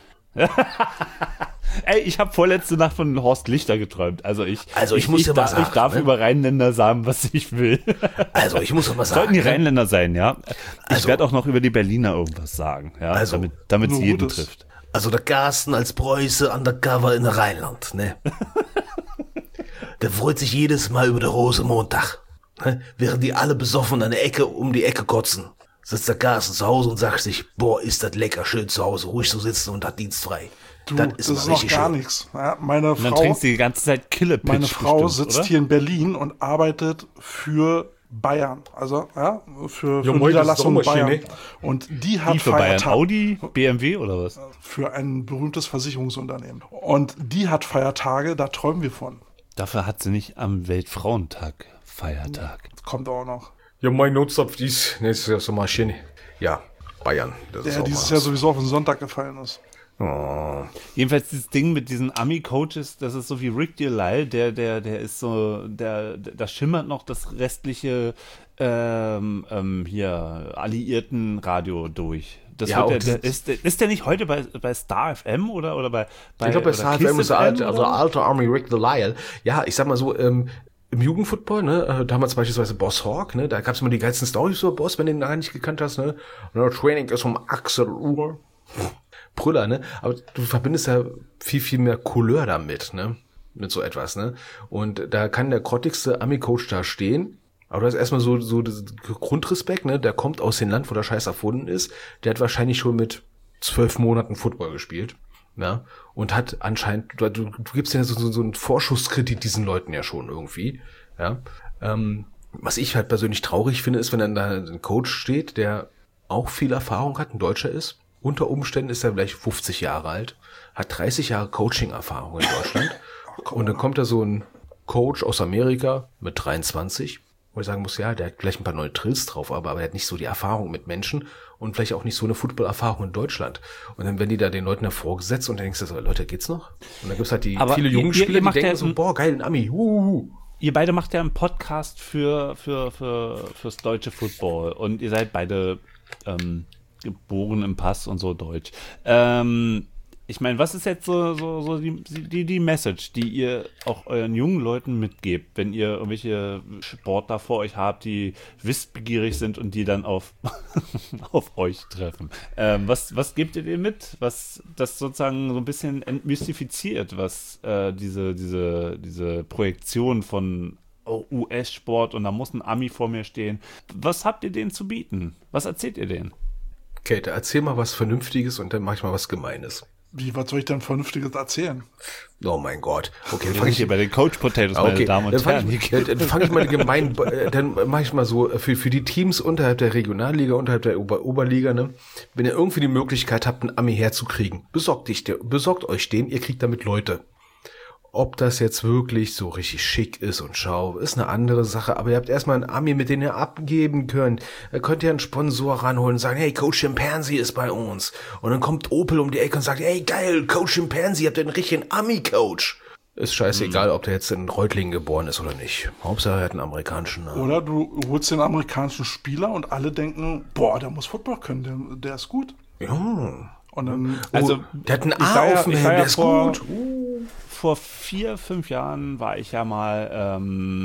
Ey, ich habe vorletzte Nacht von Horst Lichter geträumt. Also ich muss dir mal sagen, ich darf über Rheinländer sagen, was ich will. Also ich muss dir mal sagen. Sollten die Rheinländer sein, ja. Ich werde auch noch über die Berliner irgendwas sagen, ja, damit es jeden trifft. Also der Carsten als Preuße undercover in Rheinland, ne? Der freut sich jedes Mal über den Rosenmontag, ne? Während die alle besoffen an der Ecke um die Ecke kotzen. Sitzt der Carsten zu Hause und sagt sich, boah, ist das lecker, schön zu Hause ruhig zu sitzen und hat dienstfrei. Du, das ist noch gar nichts. Ja, meine Frau, dann trinkst du die ganze Zeit Killepitch. Meine Frau bestimmt, sitzt oder? hier in Berlin und arbeitet für Bayern. Also, ja, für Niederlassung Bayern. Und die hat Feiertag. Bayern? Audi, BMW oder was? Für ein berühmtes Versicherungsunternehmen. Und die hat Feiertage, da träumen wir von. Dafür hat sie nicht am Weltfrauentag Feiertag. Das kommt auch noch. Ja, mein Notstop dies. Nee, ist ja so Maschine. Ja, Bayern. Der dieses Jahr sowieso auf den Sonntag gefallen ist. Oh. Jedenfalls dieses Ding mit diesen Ami-Coaches, das ist so wie Rick Delisle, der ist so, da schimmert noch das restliche hier Alliierten Radio durch. Das ja, ist der nicht heute bei Star FM oder bei ich glaube bei Star FM ist alter Army Rick Delisle. Ja, ich sag mal so, im Jugendfootball, ne, damals beispielsweise Boss Hawk, ne, da gab's immer die geilsten Storys über Boss, wenn du den gar nicht gekannt hast, ne. Training ist um 18 Uhr. Brüller, ne? Aber du verbindest ja viel mehr Couleur damit, ne? Mit so etwas, ne? Und da kann der grottigste Ami-Coach da stehen, aber du hast erstmal so das Grundrespekt, ne? Der kommt aus dem Land, wo der Scheiß erfunden ist. Der hat wahrscheinlich schon mit 12 Monaten Football gespielt, ja? Und hat anscheinend, du gibst ja so einen Vorschusskredit diesen Leuten ja schon irgendwie, Ja. Was ich halt persönlich traurig finde, ist, wenn dann da ein Coach steht, der auch viel Erfahrung hat, ein Deutscher ist. Unter Umständen ist er vielleicht 50 Jahre alt, hat 30 Jahre Coaching-Erfahrung in Deutschland. Und dann kommt da so ein Coach aus Amerika mit 23, wo ich sagen muss, ja, der hat vielleicht ein paar neue Drills drauf, aber er hat nicht so die Erfahrung mit Menschen und vielleicht auch nicht so eine Football-Erfahrung in Deutschland. Und dann werden die da den Leuten hervorgesetzt und dann denkst du so, Leute, geht's noch? Und dann gibt's halt viele Jugendspieler, die denken so, boah, geil, ein Ami, Ihr beide macht ja einen Podcast fürs deutsche Football und ihr seid beide geboren im Pass und so deutsch. Ich meine, was ist jetzt so die Message, die ihr auch euren jungen Leuten mitgebt, wenn ihr irgendwelche Sportler vor euch habt, die wissbegierig sind und die dann auf euch treffen? Was gebt ihr denen mit, was das sozusagen so ein bisschen entmystifiziert, was diese Projektion von US-Sport und da muss ein Ami vor mir stehen. Was habt ihr denen zu bieten? Was erzählt ihr denen? Kate, erzähl mal was Vernünftiges und dann mach ich mal was Gemeines. Wie, was soll ich denn Vernünftiges erzählen? Oh mein Gott. Okay, dann fange ich hier bei den Coach Potatoes, meine Damen und Herren. Dann fange ich mal dann mache ich mal so, für die Teams unterhalb der Regionalliga, unterhalb der Oberliga, ne? Wenn ihr irgendwie die Möglichkeit habt, einen Ami herzukriegen, besorgt euch den, ihr kriegt damit Leute. Ob das jetzt wirklich so richtig schick ist und schau, ist eine andere Sache, aber ihr habt erstmal einen Ami, mit dem ihr abgeben könnt. Da könnt ihr einen Sponsor ranholen und sagen, hey, Coach Chimpanzee ist bei uns. Und dann kommt Opel um die Ecke und sagt, hey, geil, Coach Chimpanzee, habt ihr einen richtigen Ami-Coach. Ist scheißegal, ob der jetzt in Reutlingen geboren ist oder nicht. Hauptsache, er hat einen amerikanischen Namen. Oder du holst den amerikanischen Spieler und alle denken, boah, der muss Football können, der ist gut. Ja. Und dann, der hat einen A auf dem Helm, der ist gut. Vor 4-5 Jahren war ich ja mal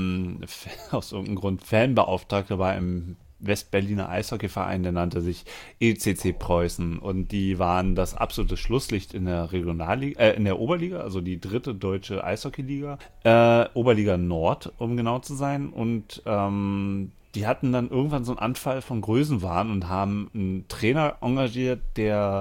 aus irgendeinem Grund Fanbeauftragter bei einem Westberliner Eishockeyverein, der nannte sich ECC Preußen und die waren das absolute Schlusslicht in der Regionalliga, in der Oberliga, also die 3. deutsche Eishockeyliga, Oberliga Nord, um genau zu sein und die hatten dann irgendwann so einen Anfall von Größenwahn und haben einen Trainer engagiert, der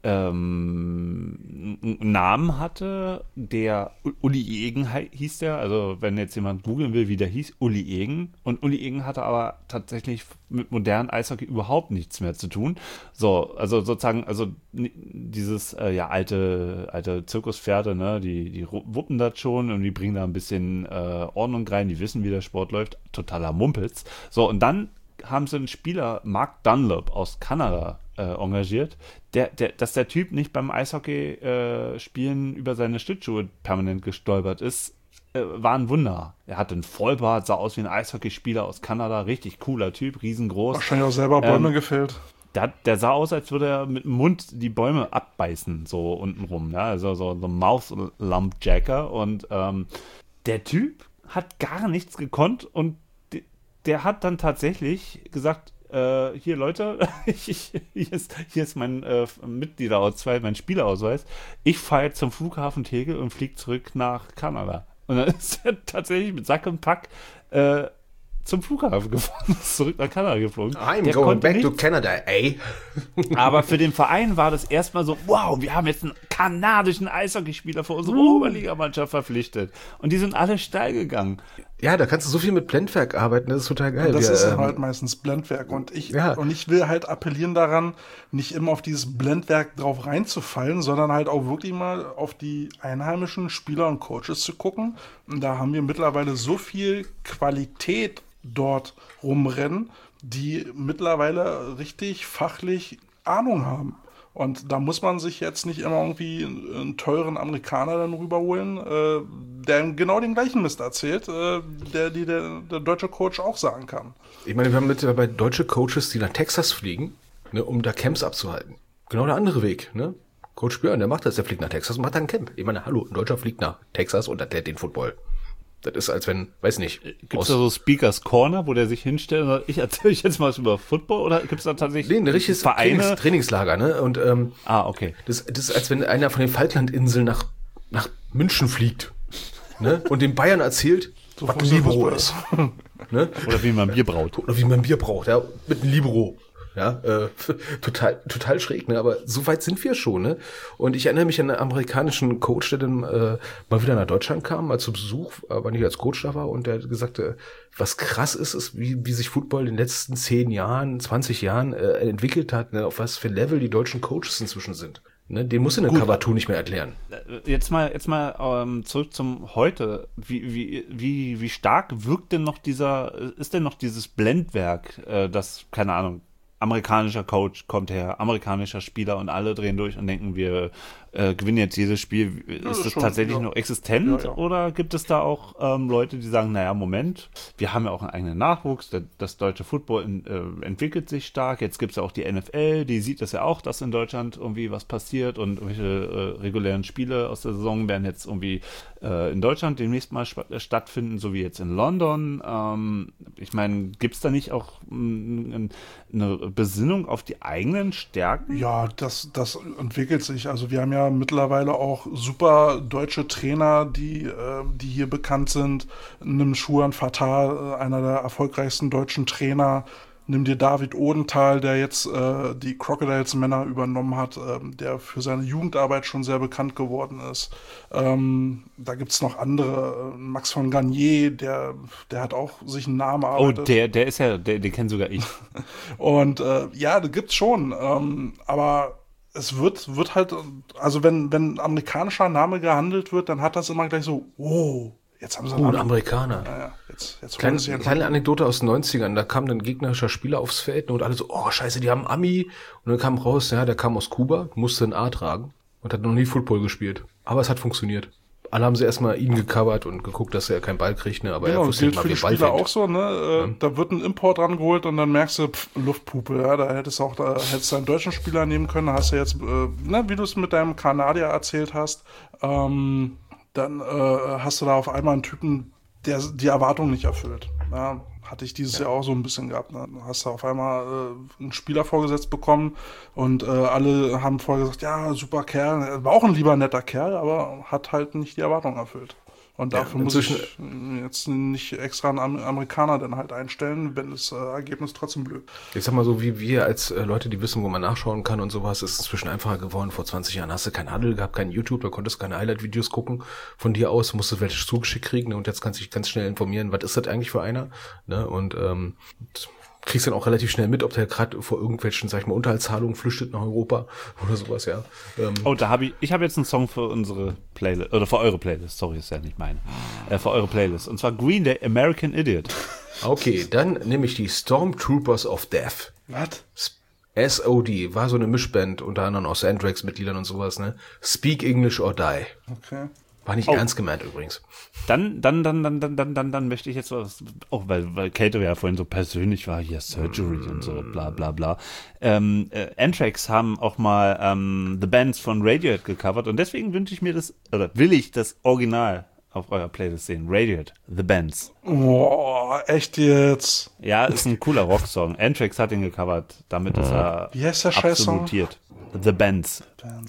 einen Namen hatte, der Uli Egen hieß der, also wenn jetzt jemand googeln will, wie der hieß, Uli Egen. Und Uli Egen hatte aber tatsächlich mit modernen Eishockey überhaupt nichts mehr zu tun. So, also sozusagen, also dieses alte Zirkuspferde, ne, die wuppen das schon und die bringen da ein bisschen Ordnung rein, die wissen, wie der Sport läuft, totaler Mumpitz. So, und dann haben sie einen Spieler, Mark Dunlop aus Kanada, engagiert, dass der Typ nicht beim Eishockey spielen über seine Schlittschuhe permanent gestolpert ist, war ein Wunder. Er hatte einen Vollbart, sah aus wie ein Eishockeyspieler aus Kanada, richtig cooler Typ, riesengroß. Wahrscheinlich auch selber Bäume gefällt. Der sah aus, als würde er mit dem Mund die Bäume abbeißen, so untenrum, ja? Also so Mouth-Lumpjacker und der Typ hat gar nichts gekonnt und der hat dann tatsächlich gesagt, hier Leute, hier ist mein Mitgliederausweis, mein Spielerausweis. Ich fahre jetzt zum Flughafen Tegel und fliege zurück nach Kanada. Und dann ist er tatsächlich mit Sack und Pack zum Flughafen gefahren, ist zurück nach Kanada geflogen. I'm going back to Canada, ey. Aber für den Verein war das erstmal so, wow, wir haben jetzt einen kanadischen Eishockeyspieler für unsere Oberligamannschaft verpflichtet. Und die sind alle steil gegangen. Ja, da kannst du so viel mit Blendwerk arbeiten, das ist total geil. Und das ist halt meistens Blendwerk. Und ich will halt appellieren daran, nicht immer auf dieses Blendwerk drauf reinzufallen, sondern halt auch wirklich mal auf die einheimischen Spieler und Coaches zu gucken. Und da haben wir mittlerweile so viel Qualität dort rumrennen, die mittlerweile richtig fachlich Ahnung haben. Und da muss man sich jetzt nicht immer irgendwie einen teuren Amerikaner dann rüberholen, der genau den gleichen Mist erzählt, der deutsche Coach auch sagen kann. Ich meine, wir haben mittlerweile deutsche Coaches, die nach Texas fliegen, ne, um da Camps abzuhalten. Genau der andere Weg, ne? Coach Björn, der macht das, der fliegt nach Texas und macht da ein Camp. Ich meine, hallo, ein Deutscher fliegt nach Texas und hat den Football. Das ist, als wenn, weiß nicht. Gibt es da so Speakers Corner, wo der sich hinstellt und sagt, ich erzähle euch jetzt mal was über Football? Oder gibt es da tatsächlich ein richtiges Vereine? Trainingslager, ne? Und, okay. Das ist, als wenn einer von den Falklandinseln nach München fliegt, ne? Und den Bayern erzählt, so was ein Libero ist. Ne? Oder wie man Bier braut. Oder wie man Bier braucht, ja. Mit einem Libero. Ja, total schräg, ne? Aber so weit sind wir schon, ne? Und ich erinnere mich an einen amerikanischen Coach, der dann mal wieder nach Deutschland kam, mal zu Besuch, aber nicht als Coach da war, und der hat gesagt, was krass ist, wie sich Football in den letzten 10 Jahren, 20 Jahren entwickelt hat, ne? Auf was für Level die deutschen Coaches inzwischen sind. Ne? Den muss in der Cover-2 nicht mehr erklären. Jetzt mal zurück zum Heute. Wie stark wirkt denn noch ist denn noch dieses Blendwerk, das, keine Ahnung, amerikanischer Coach kommt her, amerikanischer Spieler und alle drehen durch und denken, wir gewinnen jetzt dieses Spiel. Ist das tatsächlich noch existent oder gibt es da auch Leute, die sagen, naja, Moment, wir haben ja auch einen eigenen Nachwuchs, das deutsche Football entwickelt sich stark, jetzt gibt es ja auch die NFL, die sieht das ja auch, dass in Deutschland irgendwie was passiert und irgendwelche regulären Spiele aus der Saison werden jetzt irgendwie in Deutschland demnächst mal stattfinden, so wie jetzt in London. Ich meine, gibt es da nicht auch eine Besinnung auf die eigenen Stärken? Ja, das entwickelt sich. Also wir haben ja mittlerweile auch super deutsche Trainer, die hier bekannt sind. Nimm Schuhan Fatah, einer der erfolgreichsten deutschen Trainer. Nimm dir David Odenthal, der jetzt die Crocodiles-Männer übernommen hat, der für seine Jugendarbeit schon sehr bekannt geworden ist. Da gibt's noch andere. Max von Garnier, der hat auch sich einen Namen erarbeitet. Oh, der ist ja, den kennt sogar ich. Und ja, das gibt's schon. Aber es wird halt, also wenn ein amerikanischer Name gehandelt wird, dann hat das immer gleich so, wow. Jetzt haben sie ein Amerikaner. Ja, jetzt kleine Anekdote aus den 90ern, da kam dann ein gegnerischer Spieler aufs Feld und alle so, oh scheiße, die haben Ami. Und dann kam raus, ja, der kam aus Kuba, musste ein A tragen und hat noch nie Football gespielt. Aber es hat funktioniert. Alle haben sie erstmal ihn gecovert und geguckt, dass er keinen Ball kriegt, ne? Aber genau, er wusste nicht mal, wie er Ball fängt. Auch so, ne? Da wird ein Import rangeholt und dann merkst du, Luftpupe, ja, da hättest du einen deutschen Spieler nehmen können, da hast du jetzt, wie du es mit deinem Kanadier erzählt hast, dann hast du da auf einmal einen Typen, der die Erwartung nicht erfüllt. Ja, hatte ich dieses Jahr auch so ein bisschen gehabt. Ne? Du hast da auf einmal einen Spieler vorgesetzt bekommen und alle haben vorher gesagt, ja, super Kerl. Er war auch ein lieber netter Kerl, aber hat halt nicht die Erwartung erfüllt. Und dafür muss ich jetzt nicht extra einen Amerikaner dann halt einstellen, wenn das Ergebnis trotzdem blöd. Ich sag mal so, wie wir als Leute, die wissen, wo man nachschauen kann und sowas, ist es inzwischen einfacher geworden. Vor 20 Jahren hast du kein Handel gehabt, kein YouTube, da konntest du keine Highlight-Videos gucken von dir aus, musstest welche zugeschickt kriegen, ne? Und jetzt kannst du dich ganz schnell informieren, was ist das eigentlich für einer, ne? Und kriegst dann auch relativ schnell mit, ob der gerade vor irgendwelchen, sag ich mal, Unterhaltszahlungen flüchtet nach Europa oder sowas, ja. Oh, ich habe jetzt einen Song für unsere Playlist, oder für eure Playlist, sorry, ist ja nicht meine, für eure Playlist, und zwar Green Day, American Idiot. Okay, dann nehme ich die Stormtroopers of Death. Was? SOD, war so eine Mischband, unter anderem aus Anthrax-Mitgliedern und sowas, ne? Speak English or Die. Okay. War nicht ernst gemeint übrigens. Dann möchte ich jetzt was, auch weil Kato ja vorhin so persönlich war, hier Surgery und so, bla bla bla. Anthrax haben auch mal The Bands von Radiohead gecovert und deswegen will ich das Original auf eurer Playlist sehen. Radiohead, The Bands. Boah, echt jetzt? Ja, ist ein cooler Rocksong. Anthrax hat ihn gecovert, damit ist er Wie heißt der absolutiert. The Bands.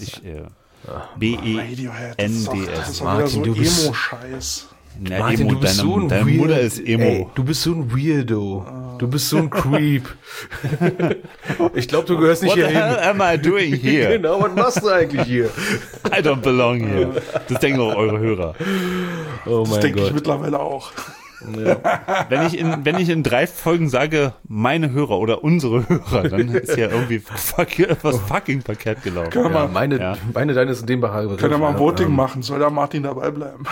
B-E-N-D-S. Das ist auch wieder so Emo-Scheiß. Ja, Martin, du bist so ein deine Mutter ist Emo. Ey, du bist so ein Weirdo. Du bist so ein Creep. Ich glaube, du gehörst nicht hier hin. What the hell am I doing here? Genau, was machst du eigentlich hier? I don't belong here. Das denken auch eure Hörer. Oh mein Gott. Das denke ich mittlerweile auch. Ja. Wenn ich in 3 Folgen sage, meine Hörer oder unsere Hörer, dann ist ja irgendwie was fucking verkehrt gelaufen. Ja, meine deine ist in dem Bereich. Können wir mal ein Voting machen, soll da Martin dabei bleiben?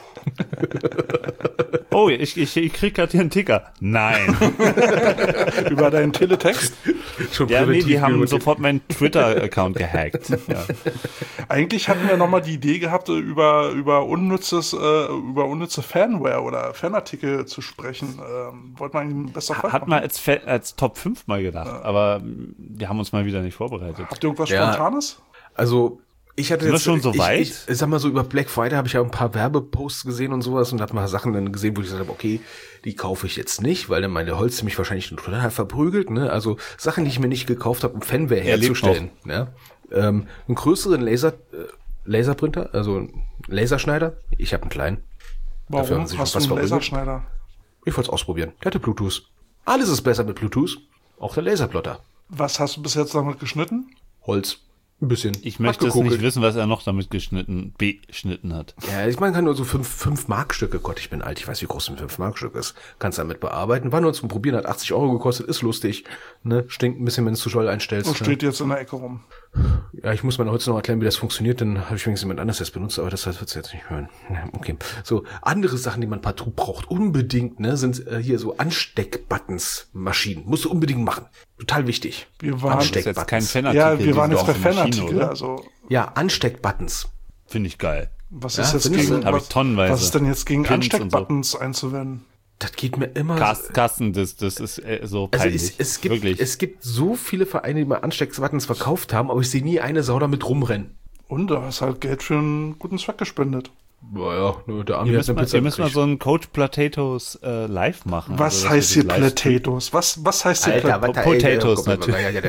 Oh, ich krieg gerade hier einen Ticker. Nein. Über deinen Teletext? Ja, nee, die haben sofort meinen Twitter-Account gehackt. Ja. Eigentlich hatten wir nochmal die Idee gehabt, über unnütze Fanware oder Fanartikel zu sprechen. Wollten wir eigentlich besser machen. Hat man als Top 5 mal gedacht, aber wir haben uns mal wieder nicht vorbereitet. Habt ihr irgendwas Spontanes? Also ich hatte jetzt schon so weit? Ich sag mal so, über Black Friday habe ich ja ein paar Werbeposts gesehen und sowas und habe mal Sachen dann gesehen, wo ich gesagt habe, okay, die kaufe ich jetzt nicht, weil dann meine Holz mich wahrscheinlich total verprügelt, ne? Also Sachen, die ich mir nicht gekauft habe, um Fanware herzustellen. Ja? Einen größeren Laserprinter, also einen Laserschneider. Ich habe einen kleinen. Warum hast du einen Laserschneider? Ich wollte es ausprobieren. Der hatte Bluetooth. Alles ist besser mit Bluetooth. Auch der Laserplotter. Was hast du bis jetzt damit geschnitten? Holz. Ein bisschen. Ich möchte es nicht wissen, was er noch damit beschnitten hat. Ja, ich meine, kann nur so 5 Markstücke. Gott, ich bin alt, ich weiß, wie groß ein 5 Markstück ist. Kannst damit bearbeiten. War nur zum Probieren, hat 80 € gekostet, ist lustig. Ne? Stinkt ein bisschen, wenn du es zu doll einstellst. Und steht jetzt in der Ecke rum. Ja, ich muss mir heute noch erklären, wie das funktioniert, dann habe ich wenigstens jemand anderes das benutzt, aber das wird's jetzt nicht hören. Ja, okay. So, andere Sachen, die man partout braucht, unbedingt, ne, sind hier so Ansteckbuttons, Maschinen. Musst du unbedingt machen. Total wichtig. Wir waren Das ist jetzt kein Fanartikel. Ja, wir waren jetzt bei Fanartikel, Fanartikel, also. Ja, Ansteckbuttons. Finde ich geil. Was Ja, ist jetzt findest gegen, du? Hab ich tonnenweise. was ist denn jetzt gegen Pins Ansteckbuttons einzuwenden? Das geht mir immer... Carsten, das ist so Also peinlich. es gibt so viele Vereine, die mal Ansteckbuttons verkauft haben, aber ich sehe nie eine Sau damit rumrennen. Und da hast halt Geld für einen guten Zweck gespendet. Naja, der Army Ihr hat eine müsst Pizza mal gekriegt. so einen Coach Potatoes live machen. Was Also, dass heißt wir hier das live- Potatoes? Was heißt hier Alter, Potatoes natürlich.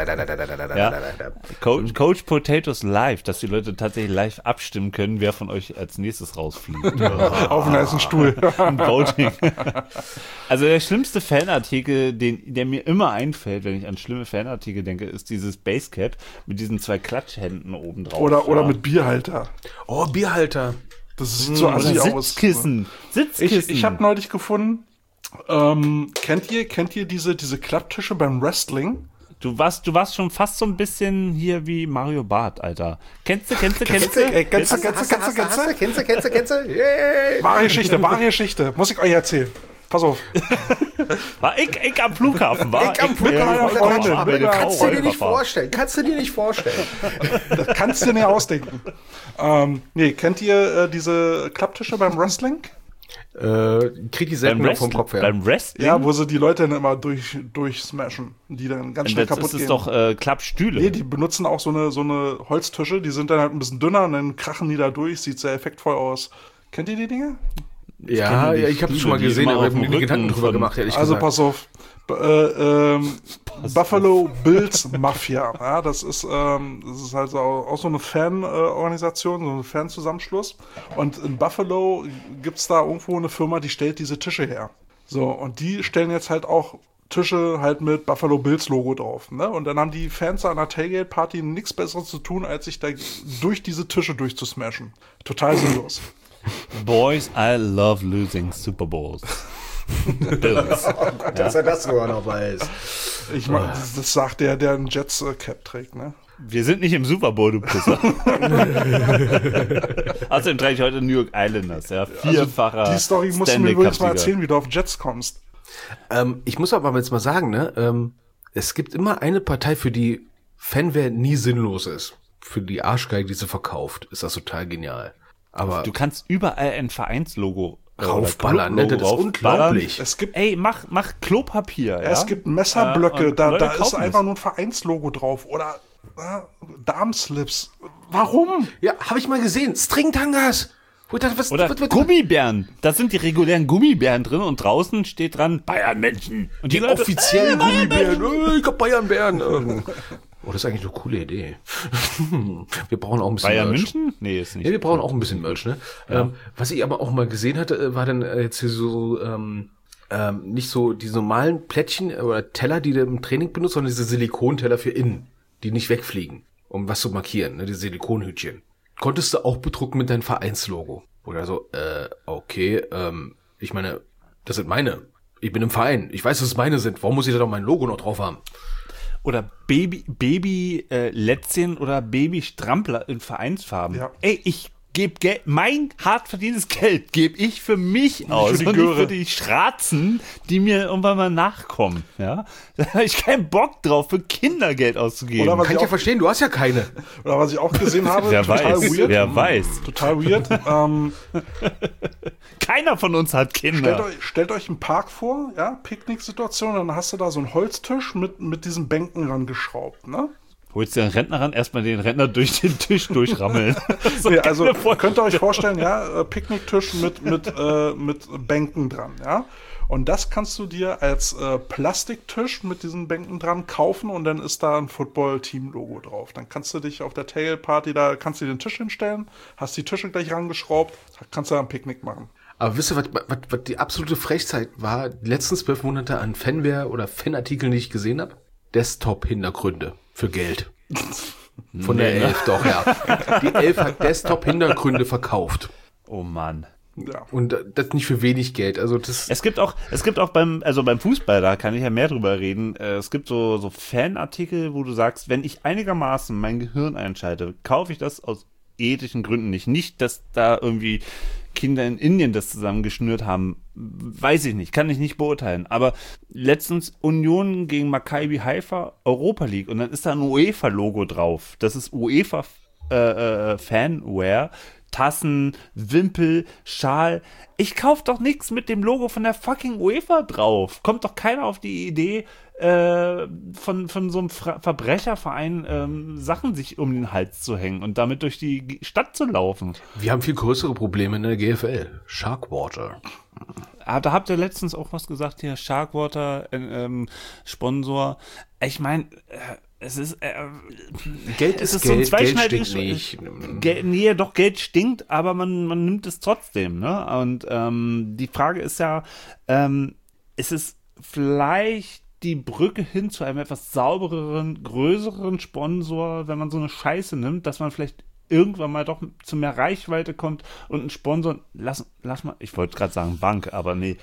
Coach Potatoes live, dass die Leute tatsächlich live abstimmen können, wer von euch als nächstes rausfliegt. auf einen heißen Stuhl? Ein Voting. Also der schlimmste Fanartikel, der mir immer einfällt, wenn ich an schlimme Fanartikel denke, ist dieses Basecap mit diesen 2 Klatschhänden oben drauf. Oder mit Bierhalter. Oh, Bierhalter. Das sieht so assi aus. Sitzkissen. Ich habe neulich gefunden, kennt ihr diese Klapptische beim Wrestling? Du warst schon fast so ein bisschen hier wie Mario Barth, Alter. Kennst du? Kennst du? Wahre Geschichte. Muss ich euch erzählen. Pass auf. War ich am Flughafen, war Ich am Flughafen, mit meiner Freundin. Kannst du dir nicht vorstellen. Das kannst du dir nicht ausdenken. Kennt ihr diese Klapptische beim Wrestling? Krieg die selten noch vom Kopf her. Beim Wrestling? Ja, wo sie die Leute dann immer durchsmashen, die dann ganz schnell das kaputt ist gehen. doch Klappstühle. Nee, die benutzen auch so eine Holztische, die sind dann halt ein bisschen dünner und dann krachen die da durch, sieht sehr effektvoll aus. Kennt ihr die Dinge? Ja, ich habe es schon mal gesehen, aber ich habe mir die Gedanken drüber gemacht, ehrlich Also gesagt. pass auf. Buffalo Bills Mafia. Ja, das ist halt so, auch so eine Fan-Organisation, so ein Fanzusammenschluss. Und in Buffalo gibt's da irgendwo eine Firma, die stellt diese Tische her. So, und die stellen jetzt halt auch Tische halt mit Buffalo Bills Logo drauf. Ne? Und dann haben die Fans an der Tailgate-Party nichts Besseres zu tun, als sich da durch diese Tische durchzusmashen. Total sinnlos. Boys, I love losing Super Bowls. Bills. Dass er das sogar noch weiß. Ich meine, das sagt der ein Jets-Cap trägt, ne? Wir sind nicht im Super Bowl, du Pisser. Außerdem trage ich heute New York Islanders, ja. Vierfacher Die Story musst du mir Stanley übrigens mal Cup-Sieger. erzählen, wie du auf Jets kommst. Ich muss aber jetzt mal sagen, ne, es gibt immer eine Partei, für die Fanware nie sinnlos ist. Für die Arschgeige, die sie verkauft, ist das total genial. Aber Du kannst überall ein Vereinslogo raufballern, ne? Das ist unglaublich. Es gibt Ey, mach Klopapier, ja? Es gibt Messerblöcke, und da Leute ist kaufen einfach es. nur ein Vereinslogo drauf. Oder Darmslips. Warum? Ja, habe ich mal gesehen. Stringtangas. Wo ich dachte, was, Oder was- Gummibären. Da sind die regulären Gummibären drin und draußen steht dran Bayern München. Und die Leute, offiziellen Gummibären. Ich hab Bayernbären. Oh, das ist eigentlich eine coole Idee. Wir brauchen auch ein bisschen Bayern Merch. München? Nee, ist nicht. Ja, wir brauchen auch ein bisschen Merch, ne? Was ich aber auch mal gesehen hatte, war dann jetzt hier so, nicht so die normalen Plättchen oder Teller, die du im Training benutzt, sondern diese Silikonteller für innen, die nicht wegfliegen, um was zu markieren, ne? Die Silikonhütchen. Konntest du auch bedrucken mit deinem Vereinslogo. Oder so, okay, ich meine, das sind meine. Ich bin im Verein. Ich weiß, dass es meine sind. Warum muss ich da doch mein Logo noch drauf haben? Oder Baby Lätzchen oder Baby Strampler in Vereinsfarben. Ja. Ey, ich gebe Geld, mein hart verdientes Geld gebe ich für mich aus für die und nicht Göre. für die Schratzen, die mir irgendwann mal nachkommen. Ja, da habe ich keinen Bock drauf, für Kindergeld auszugeben. Oder was Kann ich ich ja auch, verstehen, du hast ja keine. oder was ich auch gesehen habe, wer total weiß, weird. wer weiß. Total weird. Keiner von uns hat Kinder. Stellt euch einen Park vor, ja, Picknicksituation, dann hast du da so einen Holztisch mit diesen Bänken rangeschraubt, ne? Holst dir einen Rentner ran, erstmal den Rentner durch den Tisch durchrammeln. So Nee, kann also ich mir vorstellen. könnt ihr euch vorstellen, ja, Picknicktisch mit Bänken dran, ja. Und das kannst du dir als Plastiktisch mit diesen Bänken dran kaufen und dann ist da ein Football-Team-Logo drauf. Dann kannst du dich auf der Tailgate-Party, da kannst du den Tisch hinstellen, hast die Tische gleich rangeschraubt, kannst du da ein Picknick machen. Aber wisst ihr, was die absolute Frechzeit war, die letzten 12 Monate an Fanware oder Fanartikeln, die ich gesehen habe? Desktop-Hintergründe für Geld. Von der Elf, doch, ja. Die Elf hat Desktop-Hintergründe verkauft. Oh Mann. Ja. Und das nicht für wenig Geld. Also das. Es gibt auch beim Fußball, da kann ich ja mehr drüber reden. Es gibt so Fanartikel, wo du sagst, wenn ich einigermaßen mein Gehirn einschalte, kaufe ich das aus ethischen Gründen nicht. Nicht, dass da irgendwie Kinder in Indien das zusammengeschnürt haben. Weiß ich nicht, kann ich nicht beurteilen. Aber letztens Union gegen Maccabi Haifa, Europa League, und dann ist da ein UEFA-Logo drauf. Das ist UEFA Fanwear. Tassen, Wimpel, Schal. Ich kauf doch nichts mit dem Logo von der fucking UEFA drauf. Kommt doch keiner auf die Idee, von so einem Verbrecherverein Sachen sich um den Hals zu hängen und damit durch die Stadt zu laufen. Wir haben viel größere Probleme in der GFL. Sharkwater. Da habt ihr letztens auch was gesagt hier, Sharkwater, Sponsor. Ich meine, es ist Geld ist so ein Geld, Geld zweischneidiges stinkt nicht. Geld stinkt, aber man nimmt es trotzdem, ne? Und die Frage ist ja, ist es vielleicht die Brücke hin zu einem etwas saubereren, größeren Sponsor, wenn man so eine Scheiße nimmt, dass man vielleicht irgendwann mal doch zu mehr Reichweite kommt und einen Sponsor, lass mal, ich wollte gerade sagen Bank, aber nee,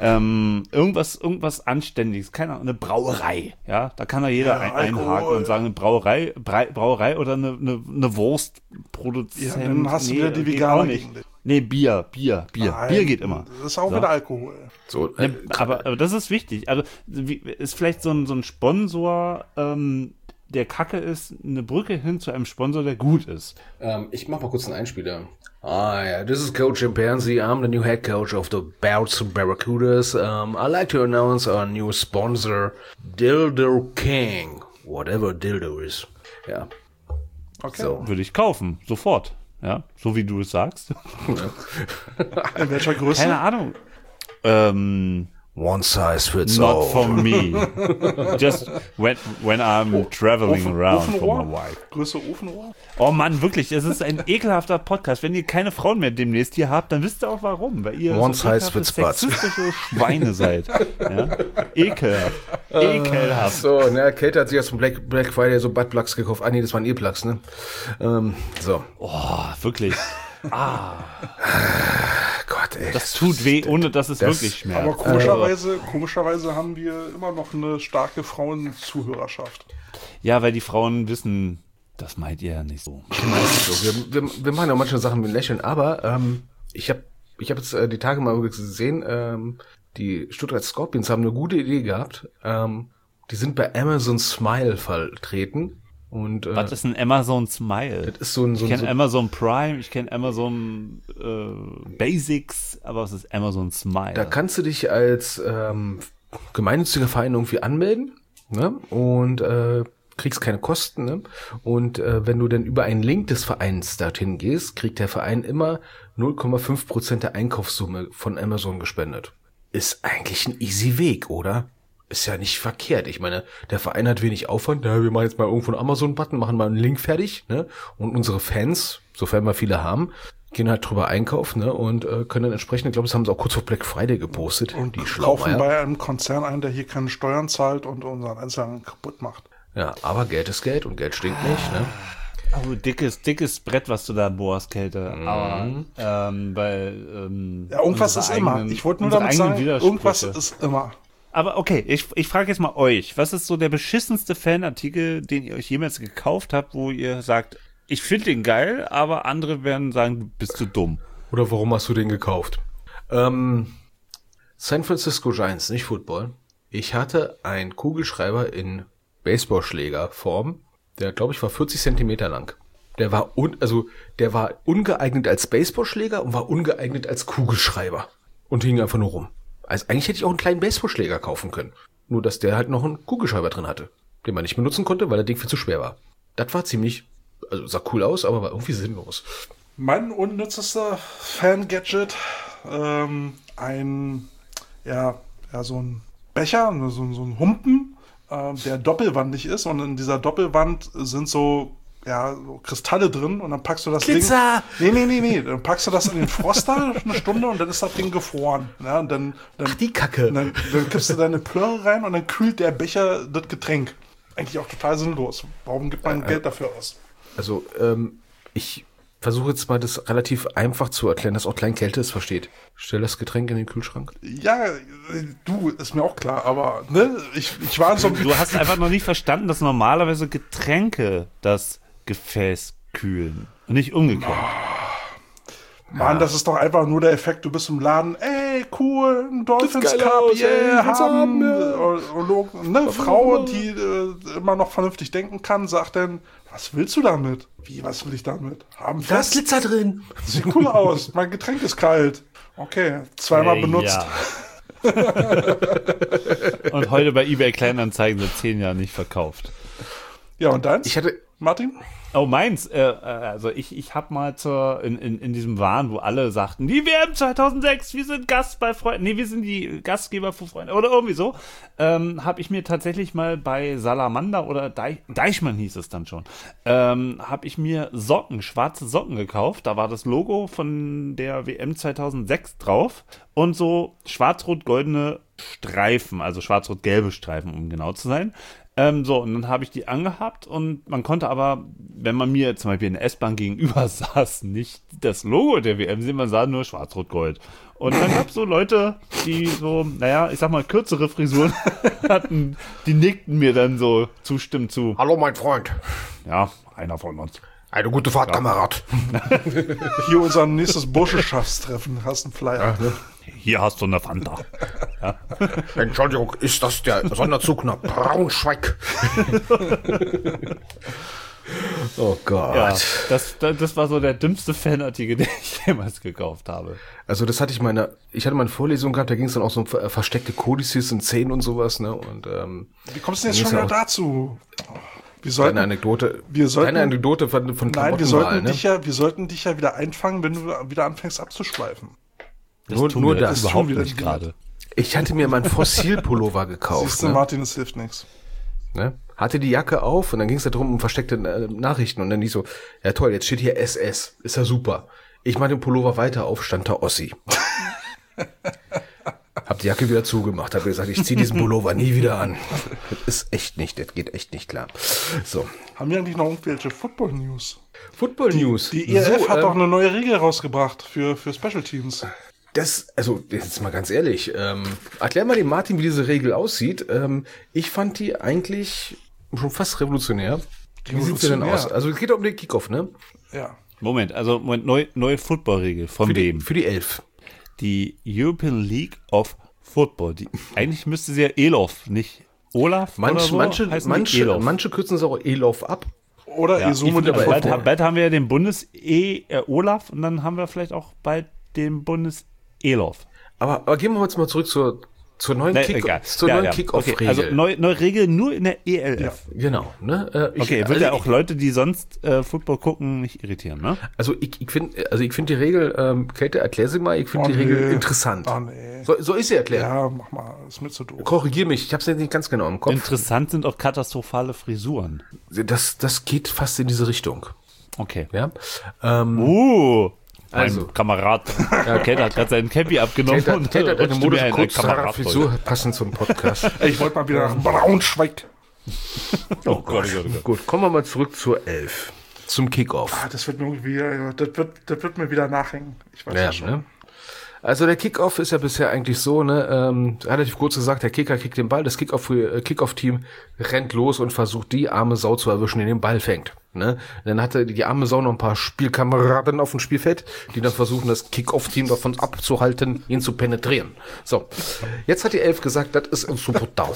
irgendwas Anständiges, keine Ahnung, eine Brauerei, ja, da kann ja jeder einhaken und sagen, eine Brauerei oder eine Wurstproduzent. Ja, dann hast du wieder die Veganer gegen dich. Nee, Bier geht immer. Das ist auch wieder Alkohol. So, aber das ist wichtig, also ist vielleicht so ein Sponsor, der Kacke ist, eine Brücke hin zu einem Sponsor, der gut ist. Ich mach mal kurz einen Einspieler. Yeah, this is Coach Chimpanzee. I'm the new head coach of the Bouts Barracudas. I'd like to announce our new sponsor, Dildo King. Whatever Dildo is. Ja. Okay. So. Würde ich kaufen, sofort. Ja, so wie du es sagst. In welcher Größe? Keine Ahnung. One size fits Not all. for me. Just when I'm traveling around for my wife. Größe Ofenohr? Oh Mann, wirklich, es ist ein ekelhafter Podcast. Wenn ihr keine Frauen mehr demnächst hier habt, dann wisst ihr auch warum. Weil ihr One so size fits butt. sexistische Schweine seid. Ja? Ekelhaft. So, ne, Kate hat sich jetzt zum Black Friday so Buttplugs gekauft. Ah, nee, das waren Earplugs, ne? So. Oh, wirklich. Gott, ey. Das tut weh, ohne dass es wirklich schmerzt. Aber komischerweise haben wir immer noch eine starke Frauenzuhörerschaft. Ja, weil die Frauen wissen, das meint ihr ja nicht so. Wir machen ja manche Sachen mit Lächeln, aber ich hab jetzt die Tage mal gesehen, die Stuttgart Scorpions haben eine gute Idee gehabt. Die sind bei Amazon Smile vertreten. Und, was ist ein Amazon Smile? Das ist ich kenne Amazon Prime, ich kenne Amazon Basics, aber was ist Amazon Smile? Da kannst du dich als gemeinnütziger Verein irgendwie anmelden, ne? Und kriegst keine Kosten, ne? Und wenn du dann über einen Link des Vereins dorthin gehst, kriegt der Verein immer 0,5% der Einkaufssumme von Amazon gespendet. Ist eigentlich ein easy Weg, oder? Ist ja nicht verkehrt. Ich meine, der Verein hat wenig Aufwand. Ja, wir machen jetzt mal irgendwo einen Amazon-Button, machen mal einen Link fertig, ne? Und unsere Fans, sofern wir viele haben, gehen halt drüber einkaufen, ne? Und können dann entsprechend, ich glaube, das haben sie auch kurz vor Black Friday gepostet. Und die kaufen bei einem Konzern ein, der hier keine Steuern zahlt und unseren Einzelnen kaputt macht. Ja, aber Geld ist Geld und Geld stinkt nicht, ne? Oh, dickes Brett, was du da bohrst, Kälte. Aber, weil, ja, irgendwas ist immer. Ich wollte nur damit sagen, irgendwas ist immer. Aber okay, ich frage jetzt mal euch, was ist so der beschissenste Fanartikel, den ihr euch jemals gekauft habt, wo ihr sagt, ich finde den geil, aber andere werden sagen, bist du dumm. Oder warum hast du den gekauft? San Francisco Giants, nicht Football. Ich hatte einen Kugelschreiber in Baseballschlägerform, der, glaube ich, war 40 Zentimeter lang. Der war ungeeignet als Baseballschläger und war ungeeignet als Kugelschreiber. Und hing einfach nur rum. Also eigentlich hätte ich auch einen kleinen Baseballschläger kaufen können. Nur, dass der halt noch einen Kugelschreiber drin hatte, den man nicht benutzen konnte, weil der Ding viel zu schwer war. Das war sah cool aus, aber war irgendwie sinnlos. Mein unnützester Fan-Gadget, so ein Becher, so ein Humpen, der doppelwandig ist. Und in dieser Doppelwand sind so Kristalle drin und dann packst du das Glitzer! Ding... Nee. Dann packst du das in den Froster eine Stunde und dann ist das Ding gefroren. Ja, und dann die Kacke! Dann kippst du deine Plörre rein und dann kühlt der Becher das Getränk. eigentlich auch total sinnlos. Warum gibt man Geld dafür aus? Also, ich versuche jetzt mal das relativ einfach zu erklären, dass auch Klein Kälte es versteht. Stell das Getränk in den Kühlschrank. Ja, du, ist mir auch klar, aber ne, ich war so... Du hast einfach noch nicht verstanden, dass normalerweise Getränke das Gefäß kühlen und nicht umgekehrt. Mann, das ist doch einfach nur der Effekt, du bist im Laden, ey, cool, ein Dolphins Cup, yeah, haben. Eine Frau, die immer noch vernünftig denken kann, sagt dann, was willst du damit? Wie, was will ich damit? Haben Da ist Glitzer drin. Sieht cool aus, mein Getränk ist kalt. Okay, zweimal benutzt. Ja. Und heute bei eBay Kleinanzeigen seit 10 Jahren nicht verkauft. Ja, und deins? Ich hatte, Martin? Oh, meins. Also ich habe mal in diesem Wahn, wo alle sagten, die WM 2006, wir sind Gast bei Freunden, nee, wir sind die Gastgeber für Freunde oder irgendwie so, habe ich mir tatsächlich mal bei Salamander oder Deichmann hieß es dann schon, habe ich mir schwarze Socken gekauft. Da war das Logo von der WM 2006 drauf und so schwarz-rot-goldene Streifen, also schwarz-rot-gelbe Streifen, um genau zu sein. Und dann habe ich die angehabt und man konnte aber, wenn man mir zum Beispiel in der S-Bahn gegenüber saß, nicht das Logo der WM sehen, man sah nur Schwarz-Rot-Gold. Und dann gab es so Leute, die so, ich sag mal, kürzere Frisuren hatten, die nickten mir dann so zustimmend zu. Hallo, mein Freund. Ja, einer von uns. Eine gute Fahrt, Kamerad. Hier unser nächstes Burschenschaftstreffen, hast einen Flyer. ja, ne? Hier hast du eine Fanta. Ja. Entschuldigung, ist das der Sonderzug nach Braunschweig? Oh Gott. Ja, das war so der dümmste Fanartikel, den ich jemals gekauft habe. Also das hatte ich hatte mal eine Vorlesung gehabt, da ging es dann auch so um versteckte Kodizes und Szenen und sowas, ne? Und Wie kommst du denn jetzt schon wieder dazu? Deine Anekdote von Nein, wir sollten dich ja wieder einfangen, wenn du wieder anfängst abzuschweifen. Nur das überhaupt wieder nicht gerade. Ich hatte mir meinen Fossil-Pullover gekauft. Siehst du, ne? Martin, es hilft nichts. Ne? Hatte die Jacke auf und dann ging es darum um versteckte Nachrichten und dann die so, ja toll, jetzt steht hier SS, ist ja super. Ich mach den Pullover weiter auf, stand da Ossi. Hab die Jacke wieder zugemacht, hab gesagt, ich zieh diesen Pullover nie wieder an. Das geht echt nicht klar. So. Haben wir eigentlich noch irgendwelche Football-News? Football-News. Die ELF hat doch eine neue Regel rausgebracht für Special Teams. Also jetzt mal ganz ehrlich, erklär mal dem Martin, wie diese Regel aussieht. Ich fand die eigentlich schon fast revolutionär. Wie sieht sie denn aus? Also es geht um den Kickoff, ne? Ja. Moment, neue Footballregel. Von wem? Für die 11. Die European League of Football. Eigentlich müsste sie ja ELOF, nicht Olaf oder so. Manche kürzen es auch ELOF ab. Oder Esumo. Bald haben wir ja den Olaf und dann haben wir vielleicht auch bald den Bundes-ELOF. Aber gehen wir jetzt mal zurück zur neuen Kick-Off-Regel. Okay, also neue Regel nur in der ELF. Ja. Genau. Ne? Wird ja auch Leute, die sonst Football gucken, nicht irritieren, ne? Also ich finde die Regel, Käthe, erklär sie mal, ich finde die Regel interessant. Nee. So ist sie erklärt. Ja, mach mal, ist mir zu doof. Korrigier mich, ich hab's jetzt nicht ganz genau im Kopf. Interessant sind auch katastrophale Frisuren. Das geht fast in diese Richtung. Okay. Ja. Mein Kamerad Käthe hat gerade seinen Cappy abgenommen. Käthe hat eine Mode-Frisur passend zum Podcast. Ich wollte mal wieder nach Braunschweig. Oh Gott. Gut, kommen wir mal zurück zur 11. Zum Kickoff. Das wird mir wieder nachhängen. Ich weiß ja schon. Ne? Also der Kickoff ist ja bisher eigentlich so, ne, relativ kurz gesagt, der Kicker kriegt den Ball, das Kickoff-Team rennt los und versucht, die arme Sau zu erwischen, die den Ball fängt. Ne? Dann hatte die arme Sau noch ein paar Spielkameraden auf dem Spielfeld, die dann versuchen, das Kickoff-Team davon abzuhalten, ihn zu penetrieren. So, jetzt hat die 11 gesagt, das ist uns zu brutal.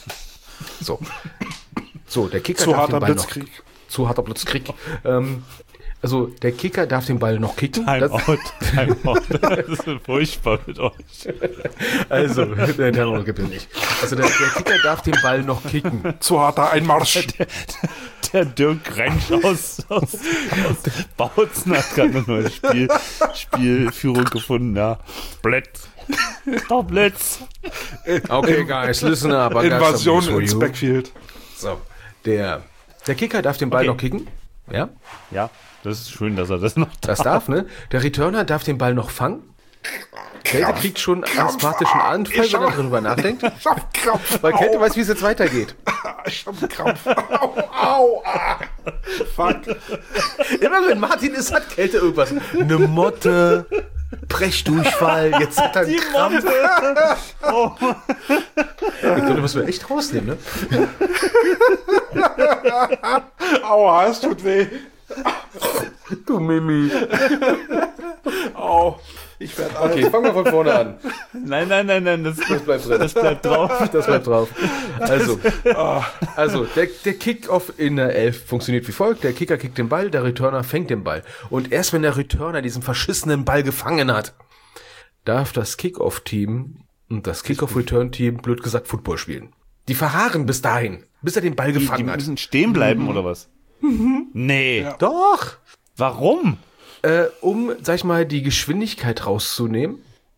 So, der Kicker darf den Ball noch... Zu harter Blitzkrieg. Also, der Kicker darf den Ball noch kicken. Timeout. Das ist furchtbar mit euch. Also, der gibt es nicht. Also, der Kicker darf den Ball noch kicken. Zu harter Einmarsch. Der Dirk Rentsch aus Bautzen hat gerade eine neue Spielführung gefunden. Ja. Blitz. Okay, guys, listen up. Invasion ins Backfield. So, der Kicker darf den Ball noch kicken. Ja? Ja, das ist schön, dass er das noch darf. Das darf, ne? Der Returner darf den Ball noch fangen. Käthe kriegt schon einen asthmatischen Anfall, wenn er darüber nachdenkt. Weil Käthe weiß, wie es jetzt weitergeht. Ich hab einen Krampf. Au. Fuck. Immer wenn Martin ist, hat Kälte irgendwas. Eine Motte, Brechdurchfall, jetzt hat er einen Krampf. Oh. Ich glaube, das müssen wir echt rausnehmen, ne? Aua, es tut weh. Du Mimi. Au. Ich werde alt. Okay, fangen wir von vorne an. Nein, das bleibt drin. Das bleibt drauf. Das bleibt drauf. Also der Kickoff in der 11 funktioniert wie folgt. Der Kicker kickt den Ball, der Returner fängt den Ball. Und erst wenn der Returner diesen verschissenen Ball gefangen hat, darf das Kickoff-Team und das Kickoff-Return-Team, blöd gesagt, Football spielen. Die verharren bis dahin, bis er den Ball gefangen Die hat. müssen stehen bleiben, oder was? Nee. Ja. Doch! Warum? Sag ich mal, die Geschwindigkeit rauszunehmen,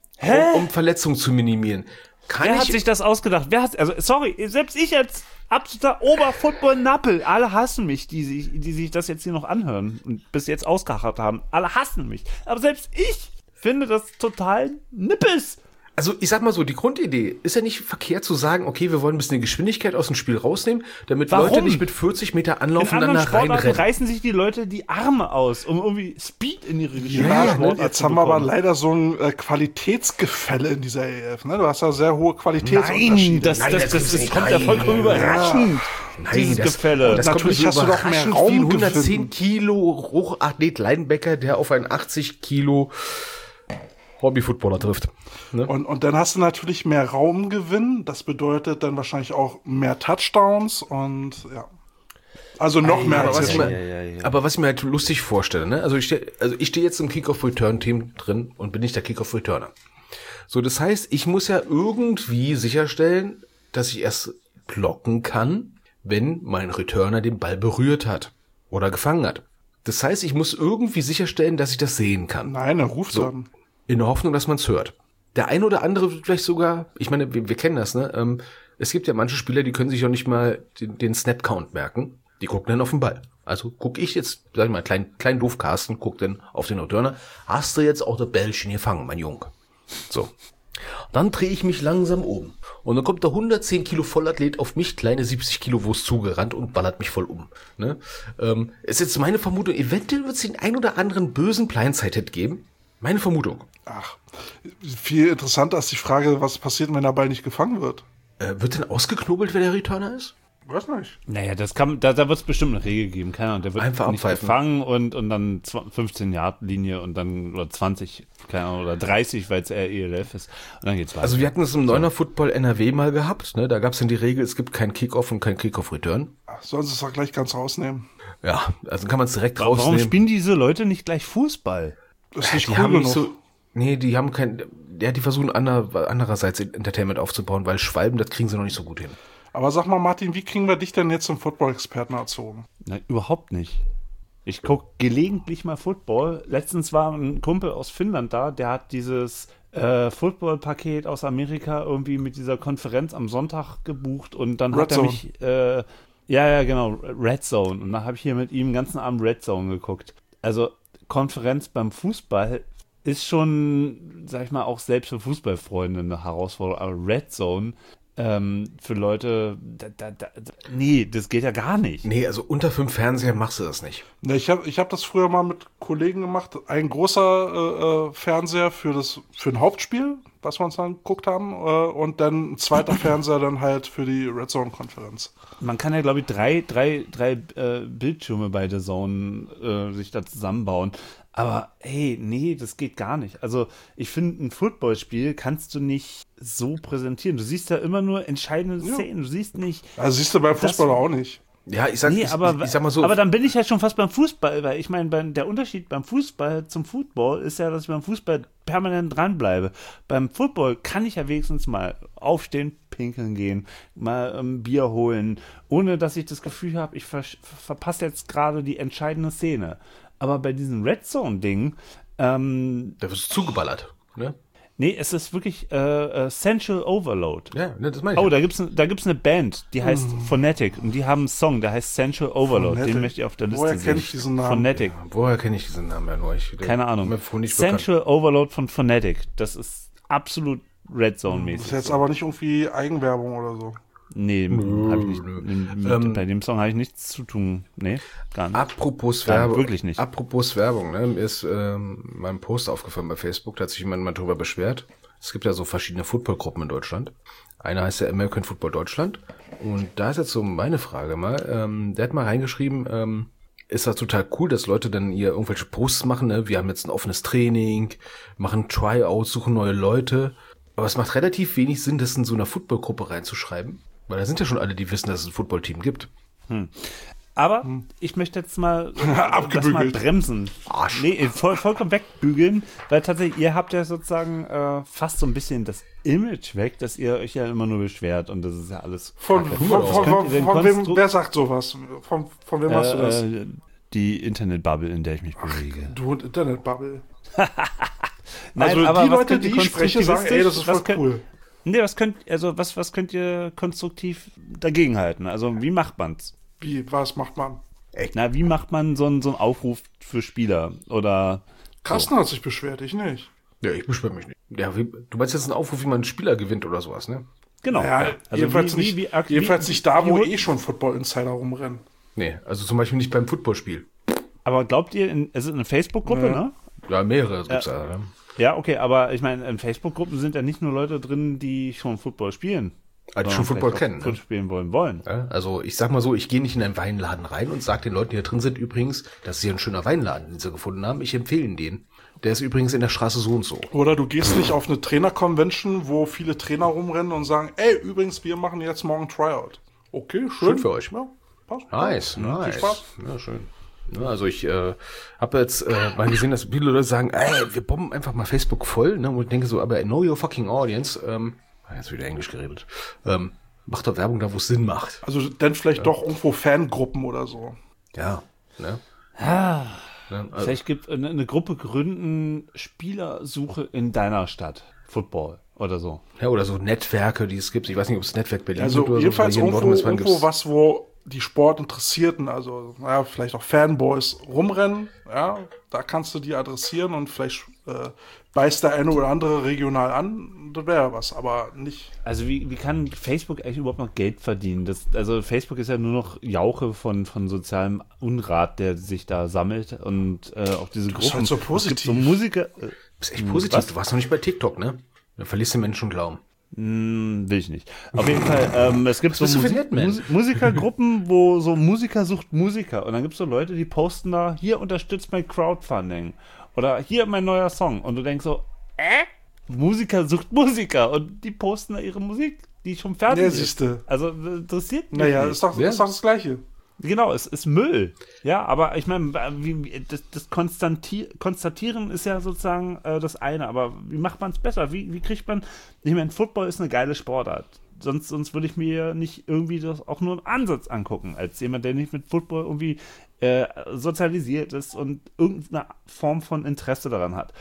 um Verletzungen zu minimieren. Wer hat sich das ausgedacht? Sorry, selbst ich als absoluter Oberfootball-Nappel, alle hassen mich, die sich das jetzt hier noch anhören und bis jetzt ausgeharrt haben. Alle hassen mich. Aber selbst ich finde das total nippes. Also ich sag mal so, die Grundidee ist ja nicht verkehrt zu sagen, okay, wir wollen ein bisschen die Geschwindigkeit aus dem Spiel rausnehmen, damit Warum? Leute nicht mit 40 Meter anlaufen und In dann anderen da Sportarten reinrennen. reißen sich die Leute die Arme aus, um irgendwie Speed in ihre Ja, Sportart jetzt zu haben wir aber bekommen. leider so ein Qualitätsgefälle in dieser EF. Ne? Du hast ja sehr hohe Qualitätsunterschiede. Nein, das kommt ja vollkommen überraschend. Dieses Gefälle. Das kommt Natürlich so hast du doch mehr überraschend Raum wie ein 110 gefunden. Kilo Hochathlet Linebacker, der auf einen 80 Kilo Hobby-Footballer trifft. Ne? Und dann hast du natürlich mehr Raumgewinn. Das bedeutet dann wahrscheinlich auch mehr Touchdowns und ja. Also noch mehr. Aber als was, ich jetzt mir, aber was ich mir halt lustig vorstelle, ne? Also ich stehe jetzt im Kickoff-Return-Team drin und bin nicht der Kickoff-Returner. So, das heißt, ich muss ja irgendwie sicherstellen, dass ich erst blocken kann, wenn mein Returner den Ball berührt hat oder gefangen hat. Das heißt, ich muss irgendwie sicherstellen, dass ich das sehen kann. Nein, er ruft dann. In der Hoffnung, dass man es hört. Der eine oder andere wird vielleicht sogar, ich meine, wir kennen das, ne? Es gibt ja manche Spieler, die können sich auch nicht mal den Snap-Count merken. Die gucken dann auf den Ball. Also guck ich jetzt, sag ich mal, klein doof Carsten, guck dann auf den Returner. Hast du jetzt auch das Bällchen gefangen, mein Junge? So. Dann drehe ich mich langsam um. Und dann kommt der 110 Kilo Vollathlet auf mich, kleine 70 Kilo Wurst zugerannt und ballert mich voll um. Ne? Ist jetzt meine Vermutung, eventuell wird es den ein oder anderen bösen Blindside-Hit geben. Meine Vermutung. Ach, viel interessanter ist die Frage, was passiert, wenn der Ball nicht gefangen wird. Wird denn ausgeknobelt, wer der Returner ist? Weiß nicht. Naja, da wird es bestimmt eine Regel geben. Keine Ahnung, der wird Einfach nicht abpfeifen. gefangen und dann 15-Yard-Linie und dann oder 20, keine Ahnung, oder 30, weil es eher ELF ist. Und dann geht's weiter. Also wir hatten es im Neuner Football NRW mal gehabt. Ne? Da gab es dann die Regel, es gibt kein Kickoff und kein Kickoff-Return. Ach, sollen sie es doch gleich ganz rausnehmen. Ja, also kann man es direkt Warum rausnehmen. spielen diese Leute nicht gleich Fußball? Das ist nicht Die cool haben nicht genug. so... Nee, die haben kein... Ja, die versuchen andererseits Entertainment aufzubauen, weil Schwalben, das kriegen sie noch nicht so gut hin. Aber sag mal, Martin, wie kriegen wir dich denn jetzt zum Football-Experten erzogen? Nein, überhaupt nicht. Ich gucke gelegentlich mal Football. Letztens war ein Kumpel aus Finnland da, der hat dieses Football-Paket aus Amerika irgendwie mit dieser Konferenz am Sonntag gebucht und dann hat er Red mich, ja, genau, Red Zone. Und dann habe ich hier mit ihm den ganzen Abend Red Zone geguckt. Also Konferenz beim Fußball ist schon, sag ich mal, auch selbst für Fußballfreunde eine Herausforderung. Aber Red Zone für Leute, nee, das geht ja gar nicht. Nee, also unter 5 Fernseher machst du das nicht. Ne, ich hab das früher mal mit Kollegen gemacht. Ein großer Fernseher für ein Hauptspiel, was wir uns dann geguckt haben, und dann ein zweiter Fernseher dann halt für die Red Zone-Konferenz. Man kann ja, glaube ich, drei Bildschirme bei der Zone sich da zusammenbauen. Aber hey, nee, das geht gar nicht. Also ich finde, ein Footballspiel kannst du nicht so präsentieren. Du siehst ja immer nur entscheidende Szenen. Du siehst nicht... Also siehst du beim Fußball auch nicht. Ja, ich sag mal so. Aber dann bin ich ja schon fast beim Fußball, weil ich meine, der Unterschied beim Fußball zum Football ist ja, dass ich beim Fußball permanent dranbleibe. Beim Football kann ich ja wenigstens mal aufstehen, pinkeln gehen, mal ein Bier holen, ohne dass ich das Gefühl habe, ich verpasse jetzt gerade die entscheidende Szene. Aber bei diesem Red Zone-Ding, da wirst du zugeballert, ne? Nee, es ist wirklich Sensual Overload. Ja, ne, das meine ich. Oh, da gibt's eine Band, die heißt Phonetic und die haben einen Song, der heißt Sensual Overload. Phonetic. Den möchte ich auf der Liste Woher sehen. kenn ich diesen Namen? Phonetic. Woher kenne ich diesen Namen ja nur? Keine Ahnung. Mir vorhin nicht bekannt. Sensual Overload von Phonetic. Das ist absolut Red Zone-mäßig. Das ist jetzt aber nicht irgendwie Eigenwerbung oder so. Nee, hab ich nicht. Bei dem Song habe ich nichts zu tun. Nee, gar nicht. Apropos Werbung. Wirklich nicht. Apropos Werbung, ne? Mir ist mein Post aufgefallen bei Facebook, da hat sich jemand mal drüber beschwert. Es gibt ja so verschiedene Footballgruppen in Deutschland. Einer heißt ja American Football Deutschland. Und da ist jetzt so meine Frage mal. Der hat mal reingeschrieben, ist das total cool, dass Leute dann hier irgendwelche Posts machen, ne? Wir haben jetzt ein offenes Training, machen Tryouts, suchen neue Leute. Aber es macht relativ wenig Sinn, das in so einer Footballgruppe reinzuschreiben. Weil da sind ja schon alle, die wissen, dass es ein Footballteam gibt. Aber ich möchte jetzt mal, das mal bremsen. Arsch. Nee, vollkommen wegbügeln, weil tatsächlich, ihr habt ja sozusagen fast so ein bisschen das Image weg, dass ihr euch ja immer nur beschwert und das ist ja alles Von wem, wer sagt sowas? Von wem hast du das? Die Internetbubble, in der ich mich bewege. Du und Internetbubble. Nein, also aber die Leute, die ich spreche, sagen, ey, das ist voll cool. Nee, was könnt ihr konstruktiv dagegen halten? Also, wie macht man's? Was macht man? Wie macht man so einen Aufruf für Spieler? Oder. Carsten hat sich beschwert, ich nicht. Ja, ich beschwere mich nicht. Ja, du meinst jetzt einen Aufruf, wie man einen Spieler gewinnt oder sowas, ne? Genau. Ja, also jedenfalls nicht da, wo schon Football Insider rumrennen. Nee, also zum Beispiel nicht beim Footballspiel. Aber glaubt ihr, es ist eine Facebook-Gruppe, ne? Ja, mehrere gibt's da, ne? Ja, okay, aber ich meine, in Facebook-Gruppen sind ja nicht nur Leute drin, die schon Football spielen. Die schon Football kennen. Football spielen wollen. Ja, also ich sag mal so, ich gehe nicht in einen Weinladen rein und sag den Leuten, die da drin sind, übrigens, das ist hier ein schöner Weinladen, den sie gefunden haben. Ich empfehle Ihnen den. Der ist übrigens in der Straße so und so. Oder du gehst nicht auf eine Trainer-Convention, wo viele Trainer rumrennen und sagen, ey, übrigens, wir machen jetzt morgen Tryout. Okay, schön für euch. Ja, passt. Nice. Viel Spaß. Ja, schön. Ja, also ich habe jetzt mal gesehen, dass viele Leute sagen, ey, wir bomben einfach mal Facebook voll, ne? Und ich denke so, aber I know your fucking audience, jetzt wieder Englisch geredet, macht doch Werbung da, wo es Sinn macht. Also dann vielleicht doch irgendwo Fangruppen oder so. Ja, ne? Vielleicht gibt eine Gruppe gründen, Spielersuche in deiner Stadt. Football oder so. Ja, oder so Netzwerke, die es gibt. Ich weiß nicht, ob es Netzwerk Berlin gibt oder jedenfalls so. Irgendwo was, wo die Sportinteressierten, also vielleicht auch Fanboys rumrennen, ja, da kannst du die adressieren und vielleicht beißt der eine oder andere regional an, das wäre ja was, aber nicht. Also wie kann Facebook eigentlich überhaupt noch Geld verdienen? Also Facebook ist ja nur noch Jauche von sozialem Unrat, der sich da sammelt und auch diese Gruppen. Halt so positiv. Es gibt so Musiker. Du bist echt positiv, was? Du warst noch nicht bei TikTok, ne? Da verlierst du Menschen Glauben. Will ich nicht. Auf jeden Fall, es gibt so Musikergruppen, wo so Musiker sucht Musiker. Und dann gibt es so Leute, die posten da, hier unterstützt mein Crowdfunding. Oder hier mein neuer Song. Und du denkst so, Musiker sucht Musiker. Und die posten da ihre Musik, die schon fertig ist. Siehste. Also interessiert mich nicht. Ist doch das Gleiche. Genau, es ist Müll. Ja, aber ich meine, das Konstatieren ist ja sozusagen das eine, aber wie macht man es besser? Wie kriegt man, ich meine, Football ist eine geile Sportart. Sonst würde ich mir nicht irgendwie das auch nur einen Ansatz angucken, als jemand, der nicht mit Football irgendwie sozialisiert ist und irgendeine Form von Interesse daran hat.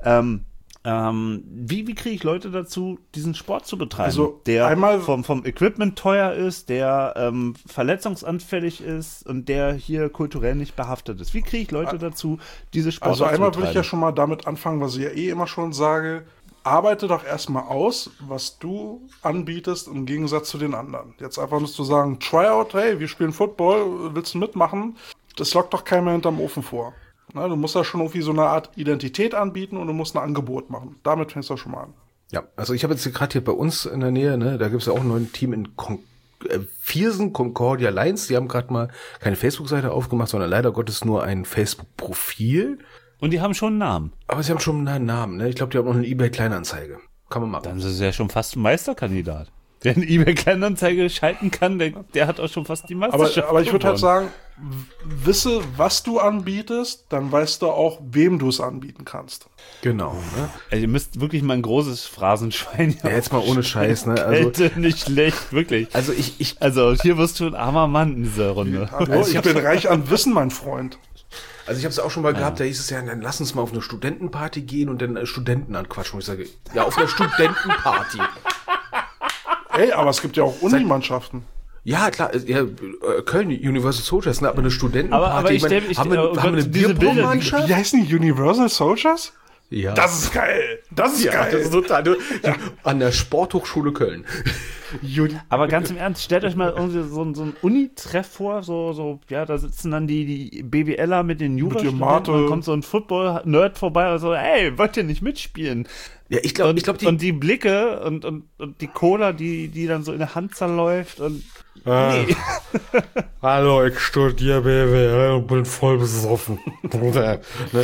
Wie kriege ich Leute dazu, diesen Sport zu betreiben, also der vom Equipment teuer ist, der verletzungsanfällig ist und der hier kulturell nicht behaftet ist? Wie kriege ich Leute dazu, diese Sportart zu betreiben? Also einmal will ich ja schon mal damit anfangen, was ich ja immer schon sage, arbeite doch erstmal aus, was du anbietest im Gegensatz zu den anderen. Jetzt einfach nur zu sagen, Tryout, hey, wir spielen Football, willst du mitmachen? Das lockt doch keiner hinterm Ofen vor. Na, du musst da schon irgendwie so eine Art Identität anbieten und du musst ein Angebot machen. Damit fängst du schon mal an. Ja, also ich habe jetzt gerade hier bei uns in der Nähe, ne, da gibt es ja auch ein neues Team in Viersen, Concordia Lions. Die haben gerade mal keine Facebook-Seite aufgemacht, sondern leider Gottes nur ein Facebook-Profil. Und die haben schon einen Namen. Aber sie haben schon einen Namen, ne? Ich glaube, die haben noch eine eBay-Kleinanzeige. Kann man machen. Dann ist es ja schon fast ein Meisterkandidat. Wer eine eBay-Kleinanzeige schalten kann, der hat auch schon fast die Meisterschaft. Aber ich würde halt sagen, wisse, was du anbietest, dann weißt du auch, wem du es anbieten kannst. Genau. Ne? Also ihr müsst wirklich mal ein großes Phrasenschwein. Ja, jetzt mal ohne Scheiß, ne? Also nicht schlecht, wirklich. Also also hier wirst du ein armer Mann in dieser Runde. Hallo, ich bin reich an Wissen, mein Freund. Also ich habe es auch schon mal gehabt, da hieß es ja, dann lass uns mal auf eine Studentenparty gehen und dann Studenten anquatschen. Und ich sage, ja, auf einer Studentenparty. Ey, aber es gibt ja auch Unimannschaften. Ja, klar, ja, Köln, Universal Soldiers, ne, aber eine Studentenparty. Aber ich stelle mich, haben wir eine diese Bierpong-Mannschaft? Wie heißen die Universal Soldiers? Ja. Das ist geil. Das ist geil. Das ist total, an der Sporthochschule Köln. Aber ganz im Ernst, stellt euch mal irgendwie so ein Uni-Treff vor, da sitzen dann die BWLer mit den Jurastudenten, dann kommt so ein Football-Nerd vorbei und so, ey, wollt ihr nicht mitspielen? Ja, ich glaube, und die Blicke und die Cola, die dann so in der Hand zerläuft und nee. Hallo, ich studiere BWL und bin voll besoffen. Ne?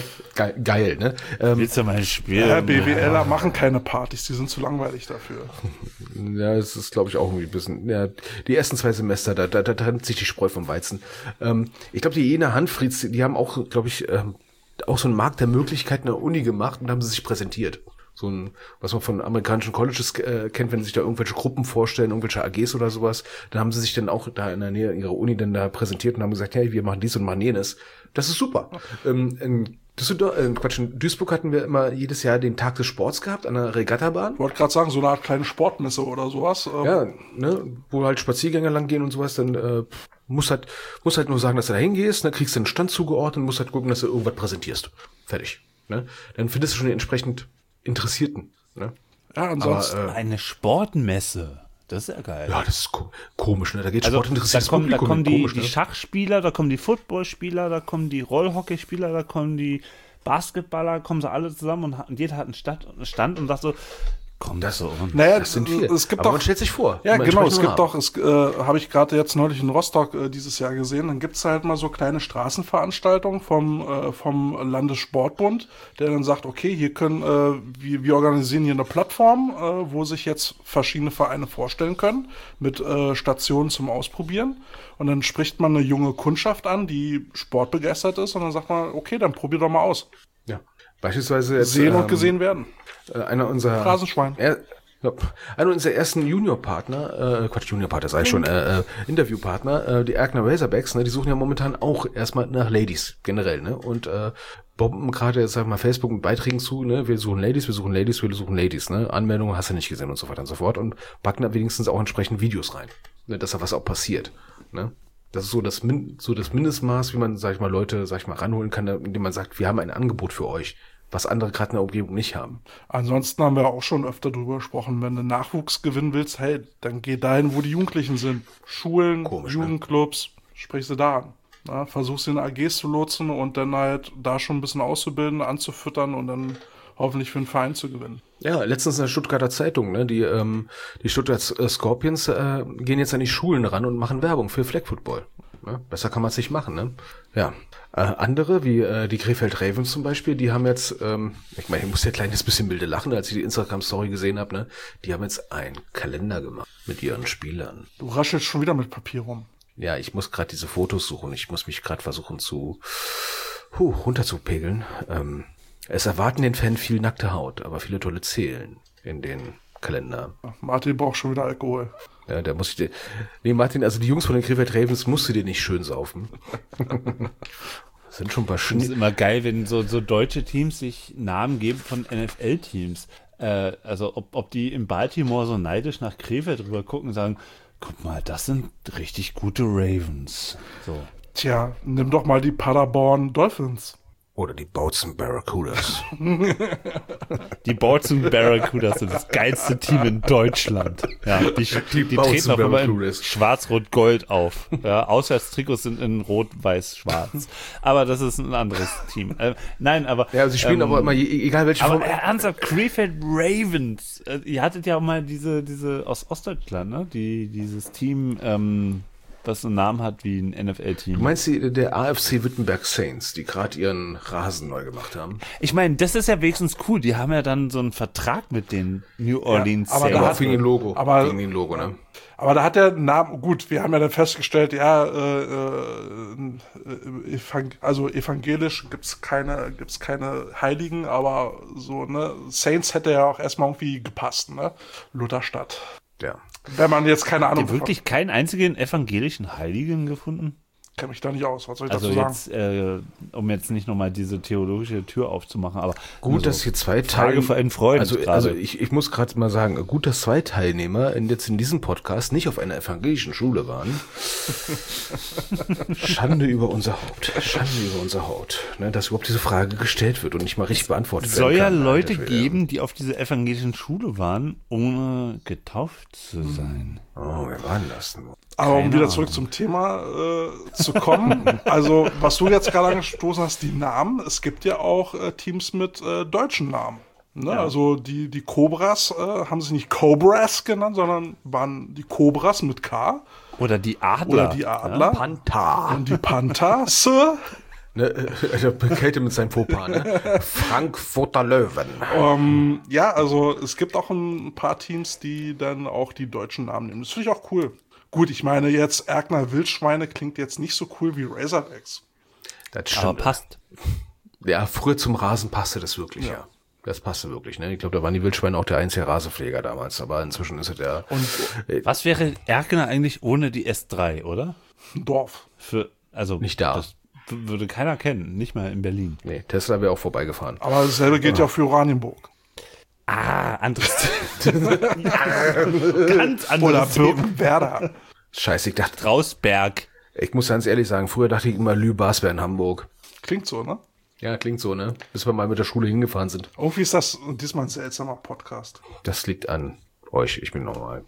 Geil, ne? Willst du mal spielen? Ja, BWLer machen keine Partys, die sind zu langweilig dafür. Ja, es ist, glaube ich, auch irgendwie ein bisschen, ja, die ersten 2 Semester, da trennt sich die Spreu vom Weizen. Ich glaube, die Jena Hanfrieds, die haben auch, glaube ich, auch so einen Markt der Möglichkeiten an der Uni gemacht und haben sie sich präsentiert. So ein, was man von amerikanischen Colleges kennt, wenn sich da irgendwelche Gruppen vorstellen, irgendwelche AGs oder sowas, dann haben sie sich dann auch da in der Nähe ihrer Uni dann da präsentiert und haben gesagt, hey, wir machen dies und machen jenes. Das ist super. In Duisburg hatten wir immer jedes Jahr den Tag des Sports gehabt an der Regattabahn. Ich wollte gerade sagen, so eine Art kleine Sportmesse oder sowas. Ja, ne, wo halt Spaziergänger lang gehen und sowas, dann musst halt nur sagen, dass du da hingehst, ne, kriegst einen Stand zugeordnet, musst halt gucken, dass du irgendwas präsentierst. Fertig. Ne? Dann findest du schon die entsprechend Interessierten. Ne? Ja, ansonsten. Aber, eine Sportmesse. Das ist ja geil. Ja, das ist komisch, ne? Da geht also, sportinteressiertes da kommen die ne? Schachspieler, da kommen die Footballspieler, da kommen die Rollhockeyspieler, da kommen die Basketballer, kommen sie alle zusammen und jeder hat einen Stand und sagt so, komm, das sind viele. Es gibt aber doch, man stellt sich vor. Ja, genau, es gibt doch, habe ich gerade jetzt neulich in Rostock dieses Jahr gesehen, dann gibt's halt mal so kleine Straßenveranstaltungen vom Landessportbund, der dann sagt, okay, hier wir organisieren hier eine Plattform, wo sich jetzt verschiedene Vereine vorstellen können, mit Stationen zum Ausprobieren. Und dann spricht man eine junge Kundschaft an, die sportbegeistert ist, und dann sagt man, okay, dann probier doch mal aus. Ja, beispielsweise jetzt, sehen und gesehen werden. Einer unserer Phrasenschwein. Einer unserer ersten Juniorpartner, sag ich schon, Interviewpartner, die Erkner Razorbacks, ne, die suchen ja momentan auch erstmal nach Ladies, generell, ne, und bomben gerade jetzt, sag mal, Facebook mit Beiträgen zu, ne, wir suchen Ladies, ne, Anmeldungen hast du nicht gesehen und so weiter und so fort und packen da wenigstens auch entsprechend Videos rein, ne, dass da was auch passiert, ne. Das ist so das Mindestmaß, wie man, sag ich mal, Leute, ranholen kann, indem man sagt, wir haben ein Angebot für euch, was andere gerade in der Umgebung nicht haben. Ansonsten haben wir auch schon öfter drüber gesprochen, wenn du Nachwuchs gewinnen willst, hey, dann geh dahin, wo die Jugendlichen sind. Schulen, Jugendclubs, sprich sie da an. Ja, versuch sie in AGs zu lotsen und dann halt da schon ein bisschen auszubilden, anzufüttern und dann hoffentlich für einen Verein zu gewinnen. Ja, letztens in der Stuttgarter Zeitung, ne, die Stuttgart Scorpions gehen jetzt an die Schulen ran und machen Werbung für Flag Football. Ne? Besser kann man es nicht machen, ne? Ja. Andere, wie die Krefeld Ravens zum Beispiel, die haben jetzt, ich meine, ich muss ja ein kleines bisschen milde lachen, als ich die Instagram-Story gesehen habe, ne? Die haben jetzt einen Kalender gemacht mit ihren Spielern. Du raschelst schon wieder mit Papier rum. Ja, ich muss gerade diese Fotos suchen. Ich muss mich gerade versuchen runterzupegeln. Es erwarten den Fan viel nackte Haut, aber viele tolle Zählen in den Kalender. Martin braucht schon wieder Alkohol. Ja, da muss ich dir. Nee, Martin, also die Jungs von den Krefeld Ravens musst du dir nicht schön saufen. Das sind schon ein paar Das ist immer geil, wenn so deutsche Teams sich Namen geben von NFL-Teams. Also ob die in Baltimore so neidisch nach Krefeld drüber gucken und sagen, guck mal, das sind richtig gute Ravens. So. Tja, nimm doch mal die Paderborn Dolphins. Oder die Bautzen Barracudas. Die Bautzen Barracudas sind das geilste Team in Deutschland. Ja, die treten auch immer in Schwarz-Rot-Gold auf. Ja, Auswärtstrikots sind in Rot-Weiß-Schwarz. Aber das ist ein anderes Team. Nein, aber... Ja, sie spielen aber immer, egal welche Form. Aber ernsthaft, Krefeld Ravens. Ihr hattet ja auch mal diese aus Ostdeutschland, ne? Dieses Team... was einen Namen hat wie ein NFL-Team. Du meinst der AFC Wittenberg Saints, die gerade ihren Rasen neu gemacht haben? Ich meine, das ist ja wenigstens cool. Die haben ja dann so einen Vertrag mit den New Orleans Saints. Aber auch wegen dem Logo. Wegen dem Logo, ne? Aber da hat der Name, gut, wir haben ja dann festgestellt, ja, also evangelisch gibt's keine Heiligen, aber so, ne, Saints hätte ja auch erstmal irgendwie gepasst, ne? Lutherstadt. Ja. Wenn man jetzt keine Ahnung. Habt ihr wirklich keinen einzigen evangelischen Heiligen gefunden? Kenne mich da nicht aus, was soll ich Also dazu sagen? jetzt, um jetzt nicht nochmal diese theologische Tür aufzumachen, aber Gut, dass hier zwei Frage für einen Freund. Also ich muss gerade mal sagen, gut, dass 2 Teilnehmer jetzt in diesem Podcast nicht auf einer evangelischen Schule waren. Schande über unser Haupt. Schande über unser Haupt. Ne, dass überhaupt diese Frage gestellt wird und nicht mal richtig beantwortet wird. Soll ja Leute geben, die auf dieser evangelischen Schule waren, ohne getauft zu sein. Oh, wer war denn das denn? Aber um wieder zurück zum Thema zu kommen, also was du jetzt gerade angestoßen hast, die Namen, es gibt ja auch Teams mit deutschen Namen. Ne? Ja. Also die Cobras haben sich nicht Cobras genannt, sondern waren die Cobras mit K. Oder die Adler. Ja? Panther. Und die Panthers. Der Kälte mit seinem Fauxpas, ne? Frankfurter Löwen. Ja, also es gibt auch ein paar Teams, die dann auch die deutschen Namen nehmen. Das finde ich auch cool. Gut, ich meine jetzt Erkner Wildschweine klingt jetzt nicht so cool wie Razorbacks. Das stimmt. Aber passt. Ja, früher zum Rasen passte das wirklich, ja. Das passte wirklich, ne? Ich glaube, da waren die Wildschweine auch der einzige Rasenpfleger damals, aber inzwischen ist es der... Und was wäre Erkner eigentlich ohne die S3, oder? Ein Dorf. Also nicht da. Das würde keiner kennen, nicht mal in Berlin. Nee, Tesla wäre auch vorbeigefahren. Aber dasselbe gilt ja auch für Oranienburg. Anderes. Ganz anderes. Oder Birkenwerder. Scheiße, ich dachte... Trausberg. Ich muss ganz ehrlich sagen, früher dachte ich immer Lübars wäre in Hamburg. Klingt so, ne? Ja, klingt so, ne? Bis wir mal mit der Schule hingefahren sind. Irgendwie ist das diesmal ein seltsamer Podcast. Das liegt an euch, ich bin normal.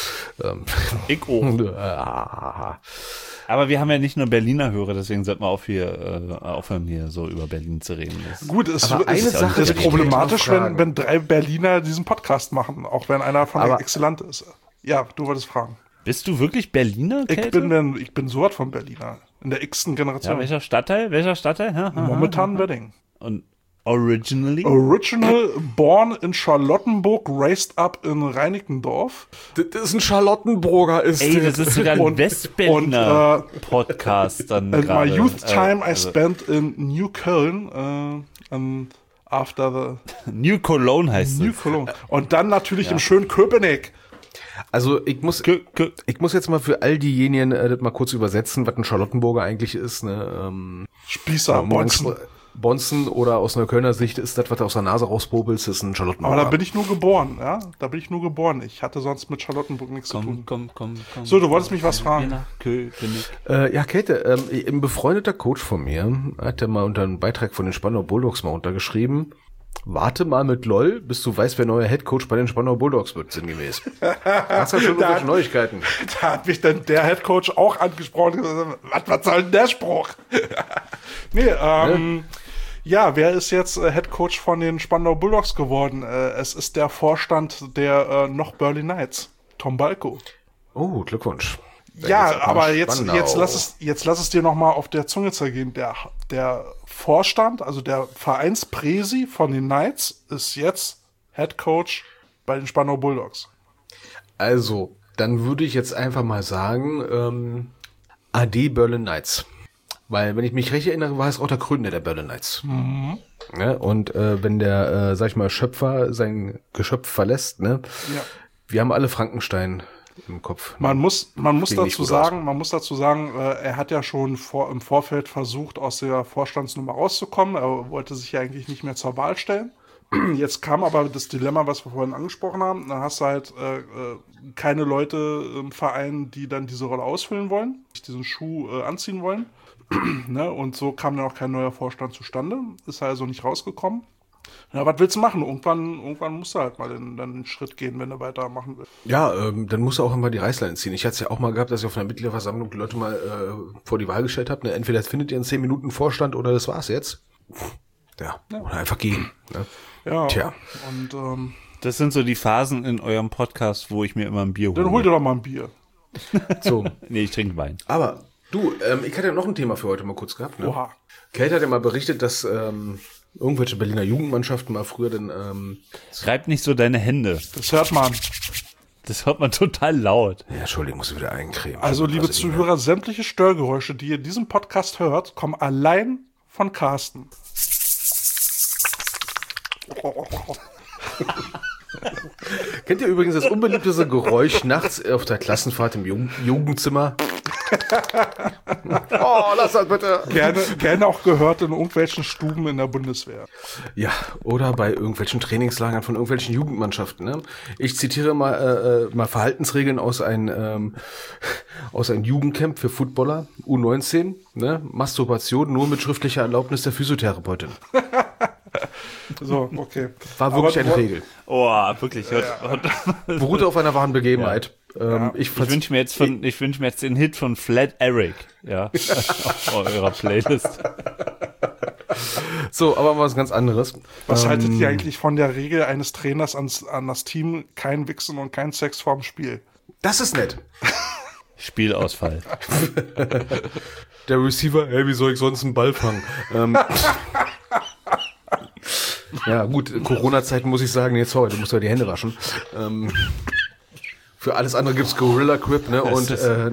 Ich auch. Aber wir haben ja nicht nur Berliner Hörer, deswegen sollten wir aufhören, hier so über Berlin zu reden. Gut, es ist problematisch, wenn 3 Berliner diesen Podcast machen, auch wenn einer von exzellent ist. Ja, du wolltest fragen. Bist du wirklich Berliner, Kälte? Ich bin so was von Berliner. In der x-ten Generation. Ja, welcher Stadtteil? Momentan Wedding. Und originally? Original, born in Charlottenburg, raised up in Reinickendorf. Das ist ein Charlottenburger, das ist sogar ein Westberliner Podcast. Dann and my youth time I spent in New Köln, and after the... New Cologne heißt es. New Cologne. Und dann natürlich im schönen Köpenick. Also ich muss jetzt mal für all diejenigen das mal kurz übersetzen, was ein Charlottenburger eigentlich ist. Ne? Spießer, Bonzen oder aus einer Kölner Sicht ist das, was du aus der Nase rauspopelst, ist ein Charlottenburger. Aber da bin ich nur geboren, ja? Da bin ich nur geboren. Ich hatte sonst mit Charlottenburg nichts zu tun. Komm. So, du wolltest mich was fragen. Ja, Käthe, ein befreundeter Coach von mir hat ja mal unter einem Beitrag von den Spandau Bulldogs mal untergeschrieben: Warte mal mit LOL, bis du weißt, wer neuer Headcoach bei den Spandau Bulldogs wird, sinngemäß. Hast du schon irgendwelche Neuigkeiten? Da hat mich dann der Headcoach auch angesprochen. Was soll denn der Spruch? Nee, ja, wer ist jetzt Headcoach von den Spandau Bulldogs geworden? Es ist der Vorstand der noch Burley Knights, Tom Balko. Oh, Glückwunsch. Ja, aber jetzt lass es dir noch mal auf der Zunge zergehen. Der Vorstand, also der Vereinspräsi von den Knights, ist jetzt Head Coach bei den Spandau Bulldogs. Also, dann würde ich jetzt einfach mal sagen, AD Berlin Knights. Weil, wenn ich mich recht erinnere, war es auch der Gründer der Berlin Knights. Mhm. Ja, und wenn der, sag ich mal, Schöpfer sein Geschöpf verlässt, ne? Ja. Wir haben alle Frankenstein im Kopf. Man muss dazu sagen, er hat ja schon im Vorfeld versucht, aus der Vorstandsnummer rauszukommen. Er wollte sich ja eigentlich nicht mehr zur Wahl stellen. Jetzt kam aber das Dilemma, was wir vorhin angesprochen haben. Dann hast du halt keine Leute im Verein, die dann diese Rolle ausfüllen wollen, diesen Schuh anziehen wollen. Ne? Und so kam dann auch kein neuer Vorstand zustande. Ist also nicht rausgekommen. Ja, was willst du machen? Irgendwann musst du halt mal den Schritt gehen, wenn du weitermachen willst. Ja, dann musst du auch immer die Reißleine ziehen. Ich hatte es ja auch mal gehabt, dass ich auf einer Mitgliederversammlung die Leute mal vor die Wahl gestellt habe. Ne? Entweder findet ihr in 10 Minuten Vorstand oder das war's jetzt. Ja. Oder einfach gehen. Ne? Ja, tja. Und das sind so die Phasen in eurem Podcast, wo ich mir immer ein Bier hole. Dann hol dir doch mal ein Bier. So. Nee, ich trinke Wein. Aber du, ich hatte ja noch ein Thema für heute mal kurz gehabt. Ne? Oha. Kate hat ja mal berichtet, dass irgendwelche Berliner Jugendmannschaften mal früher dann... Reib nicht so deine Hände. Das hört man. Das hört man total laut. Ja, Entschuldigung, muss ich wieder eincremen. Also, liebe Zuhörer, sämtliche Störgeräusche, die ihr in diesem Podcast hört, kommen allein von Carsten. Kennt ihr übrigens das unbeliebteste Geräusch nachts auf der Klassenfahrt im Jugendzimmer? Oh, lass das bitte. Gerne auch gehört in irgendwelchen Stuben in der Bundeswehr. Ja, oder bei irgendwelchen Trainingslagern von irgendwelchen Jugendmannschaften. Ne? Ich zitiere mal Verhaltensregeln aus einem Jugendcamp für Footballer, U19. Ne? Masturbation nur mit schriftlicher Erlaubnis der Physiotherapeutin. So, okay. War wirklich eine Regel. Oh, wirklich. Beruhte auf einer wahren Begebenheit. Ich wünsche mir jetzt den Hit von Flat Eric, ja, auf eurer Playlist. So, aber was ganz anderes. Was haltet ihr eigentlich von der Regel eines Trainers an das Team, kein Wichsen und kein Sex vorm Spiel? Das ist nett. Spielausfall. Der Receiver, wie soll ich sonst einen Ball fangen? Ja, gut, Corona-Zeiten muss ich sagen, nee, sorry, du musst ja die Hände waschen. Für alles andere gibt's Gorilla Grip, ne? Und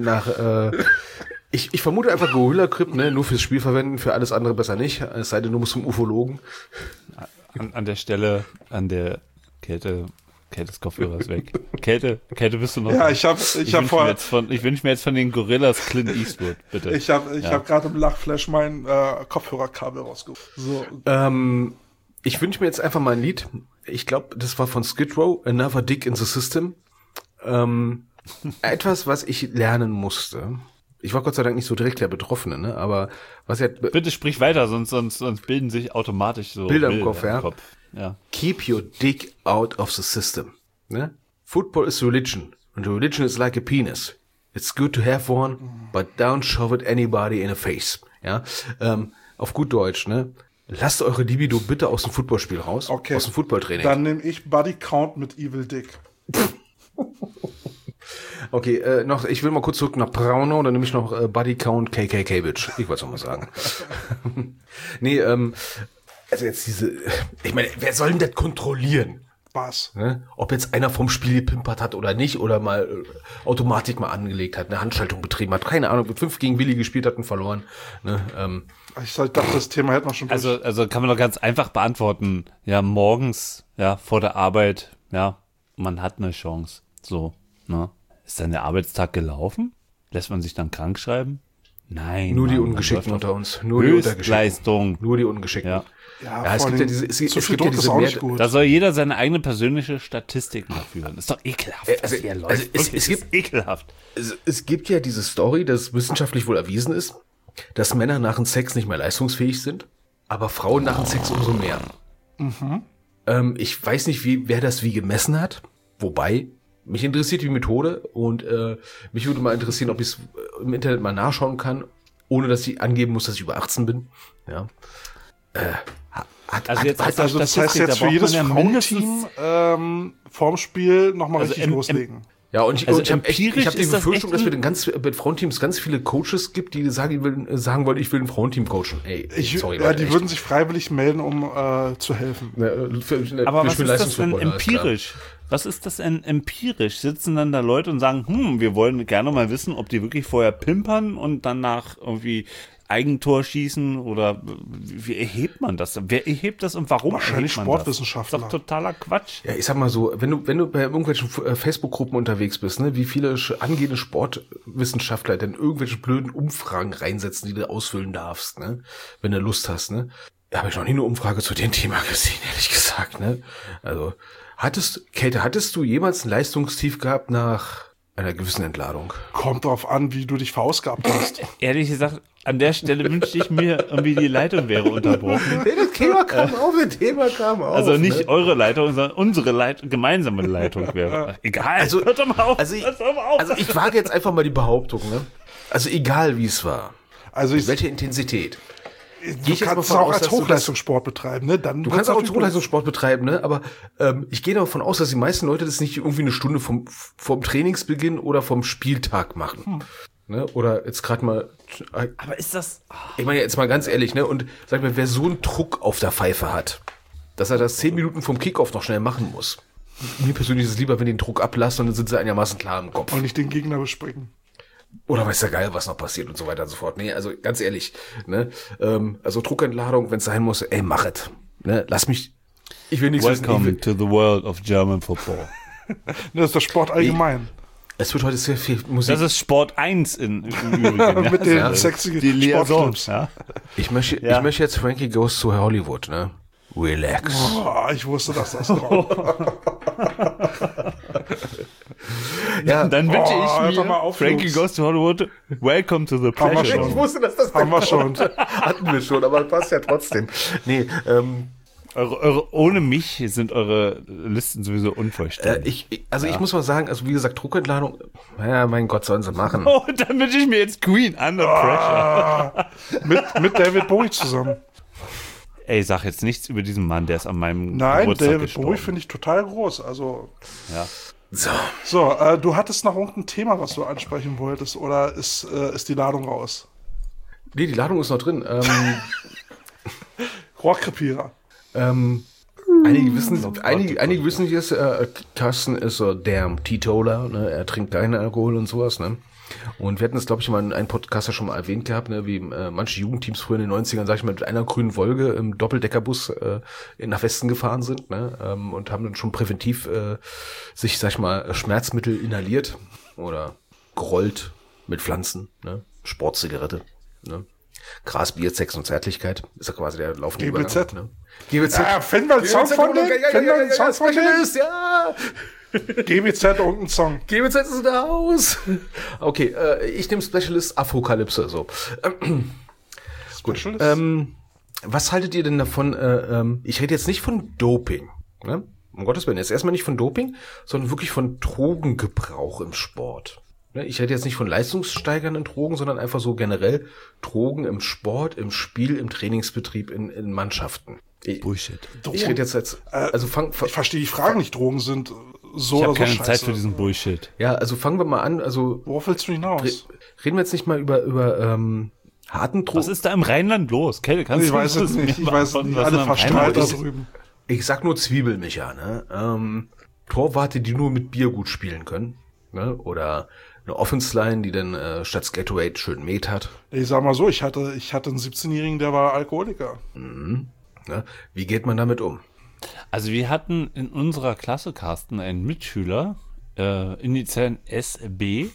ich vermute einfach Gorilla Grip, ne? Nur fürs Spiel verwenden, für alles andere besser nicht. Es sei denn, du musst zum Ufologen. An der Stelle, an der Kälte des Kopfhörers weg. Kälte bist du noch? Ja, ich wünsche mir jetzt von den Gorillas Clint Eastwood, bitte. Ich hab gerade im Lachflash mein Kopfhörerkabel rausgeholt. So. Ich wünsche mir jetzt einfach mal ein Lied. Ich glaube, das war von Skid Row, Another Dick in the System. Etwas, was ich lernen musste. Ich war Gott sei Dank nicht so direkt der Betroffene, ne? Aber was ja. Bitte sprich weiter, sonst bilden sich automatisch so Bilder im Kopf, ja. Ja. Keep your dick out of the system. Ne? Football is religion. And religion is like a penis. It's good to have one, but don't shove it anybody in the face. Ja? Auf gut Deutsch, ne? Lasst eure Libido bitte aus dem Footballspiel raus. Okay. Aus dem Footballtraining. Dann nehme ich Body Count mit Evil Dick. Okay, ich will mal kurz zurück nach Braunau, dann nehme ich noch Body Count KKK Bitch. Ich wollte es noch mal sagen. Nee, also jetzt ich meine, wer soll denn das kontrollieren? Was? Ne? Ob jetzt einer vom Spiel gepimpert hat oder nicht, oder mal Automatik mal angelegt hat, eine Handschaltung betrieben hat, keine Ahnung, 5 gegen Willi gespielt hat und verloren. Ne? Ich dachte, das Thema hätte man schon durch. Also kann man doch ganz einfach beantworten. Ja, morgens, ja, vor der Arbeit, ja, man hat eine Chance. So, ne? Ist dann der Arbeitstag gelaufen? Lässt man sich dann krank schreiben? Nein. Nur die Ungeschickten unter uns. Nur die Höchstleistung. Nur die Ungeschickten. Ja. Ja, es gibt ja diese, es gibt ja diese nicht gut. Da soll jeder seine eigene persönliche Statistik nachführen. Ist doch ekelhaft, was hier läuft. Es gibt ekelhaft. Es gibt ja diese Story, dass wissenschaftlich wohl erwiesen ist, dass Männer nach dem Sex nicht mehr leistungsfähig sind, aber Frauen nach dem Sex umso mehr. Mhm. Ich weiß nicht, wer das wie gemessen hat, wobei mich interessiert die Methode und mich würde mal interessieren, ob ich es im Internet mal nachschauen kann, ohne dass ich angeben muss, dass ich über 18 bin. Ja. Das heißt jetzt für jedes Frauenteam vorm Spiel nochmal richtig loslegen. Ja, und ich habe die Befürchtung, dass mit Frauenteams ganz viele Coaches gibt, die sagen wollen, ich will ein Frauenteam coachen. Ey, sorry, Leute, die würden sich freiwillig melden, um zu helfen. Aber was ist das denn empirisch? Was ist das denn empirisch? Sitzen dann da Leute und sagen, wir wollen gerne mal wissen, ob die wirklich vorher pimpern und danach irgendwie Eigentor schießen oder wie erhebt man das? Wer erhebt das und warum? Wahrscheinlich Sportwissenschaftler. Das ist doch totaler Quatsch. Ja, ich sag mal so, wenn du bei irgendwelchen Facebook-Gruppen unterwegs bist, ne, wie viele angehende Sportwissenschaftler denn irgendwelche blöden Umfragen reinsetzen, die du ausfüllen darfst, ne, wenn du Lust hast, ne? Da habe ich noch nie eine Umfrage zu dem Thema gesehen, ehrlich gesagt, ne? Also, Käthe, hattest du jemals ein Leistungstief gehabt nach einer gewissen Entladung? Kommt drauf an, wie du dich verausgabt hast. Ehrlich gesagt, an der Stelle wünschte ich mir, irgendwie die Leitung wäre unterbrochen. Nee, das Thema kam auf. Also nicht eure Leitung, sondern unsere gemeinsame Leitung wäre. Egal, also, hört doch mal auf. Also ich wage jetzt einfach mal die Behauptung, ne? Also egal, wie es war. Also welche Intensität. Du kannst es auch als Hochleistungssport betreiben, ne? Du kannst auch als Hochleistungssport betreiben, ne? Aber ich gehe davon aus, dass die meisten Leute das nicht irgendwie eine Stunde vom Trainingsbeginn oder vom Spieltag machen. Ne? Oder jetzt gerade mal. Aber ist das? Ich meine jetzt mal ganz ehrlich, ne? Und sag mir, wer so einen Druck auf der Pfeife hat, dass er das 10 Minuten vom Kickoff noch schnell machen muss. Mir persönlich ist es lieber, wenn die den Druck ablassen und dann sind sie einigermaßen klar im Kopf. Und nicht den Gegner bespringen. Oder weiß der Geil, was noch passiert und so weiter und so fort. Nee, also ganz ehrlich, ne? Also Druckentladung, wenn es sein muss, ey, mach es. Ne? Lass mich. Ich will nichts Welcome to the world of German football. Das ist der Sport allgemein. Es wird heute sehr viel Musik. Das ist Sport 1 im Übrigen. Mit den sexy Sportclubs. Ja. Ich möchte jetzt Frankie Goes to Hollywood, ne? Relax. Oh, ich wusste, dass das kommt. Ja, Dann wünsche ich einfach mal mir, Aufschluss. Frankie Goes to Hollywood, welcome to the Haben wir pleasure. schon. ich wusste, dass das Haben wir schon. hatten wir schon, aber passt ja trotzdem. Nee, Ohne mich sind eure Listen sowieso unvollständig. ich muss mal sagen, also wie gesagt, Druckentladung, ja, mein Gott, sollen sie machen. Oh, dann wünsche ich mir jetzt Queen Under Pressure. Mit David Bowie zusammen. Ey, sag jetzt nichts über diesen Mann, der ist an meinem Nein, Geburtstag David gestorben. Bowie finde ich total groß. Also, Ja. So, du hattest noch irgendein Thema, was du ansprechen wolltest, oder ist die Ladung raus? nee, die Ladung ist noch drin. Rohrkrepierer. Einige wissen jetzt, Carsten ist so damn Teetotaler, ne? Er trinkt keinen Alkohol und sowas, ne? Und wir hatten das, glaube ich, mal in einem Podcast ja schon mal erwähnt gehabt, ne? Wie manche Jugendteams früher in den 90ern, sag ich mal, mit einer grünen Wolke im Doppeldeckerbus nach Westen gefahren sind, ne? Und haben dann schon präventiv sich, sag ich mal, Schmerzmittel inhaliert oder gerollt mit Pflanzen, ne? Sportzigarette, ne? Gras, Bier, Sex und Zärtlichkeit ist ja quasi der laufende GBZ. Übergang, ne? GBZ. Ja, finden wir einen Song von denen? Finden wir einen Song von denen? Ja, GBZ, irgendein Song. GBZ ist da aus. Okay, ich nehme Specialist Apokalypse, so. Gut. Was haltet ihr denn davon, ich rede jetzt nicht von Doping, ne? Um Gottes Willen, jetzt erstmal nicht von Doping, sondern wirklich von Drogengebrauch im Sport. Ne? Ich rede jetzt nicht von leistungssteigernden Drogen, sondern einfach so generell Drogen im Sport, im Spiel, im Trainingsbetrieb, in Mannschaften. Bullshit. Ich rede jetzt also Ich verstehe die Fragen nicht. Drogen sind so Ich oder habe so keine scheiße. Zeit für diesen Bullshit. ja, also fangen wir mal an, also Worauf willst du hinaus? reden wir jetzt nicht mal über harten Drogen. Was ist da im Rheinland los? Kelle, kannst Ich du weiß es mir nicht. Ich weiß es beantworten, nicht. was Alle da im verstrahlt Rheinland da ist? drüben. Ich sag nur Zwiebelmicha, ne? Torwarte, die nur mit Bier gut spielen können, ne? Oder eine Offense-Line, die dann statt Gatorade schön Met hat. Ich sag mal so, ich hatte einen 17-Jährigen, der war Alkoholiker. Ne? Wie geht man damit um? Also wir hatten in unserer Klasse, Carsten, einen Mitschüler, Initialen SB,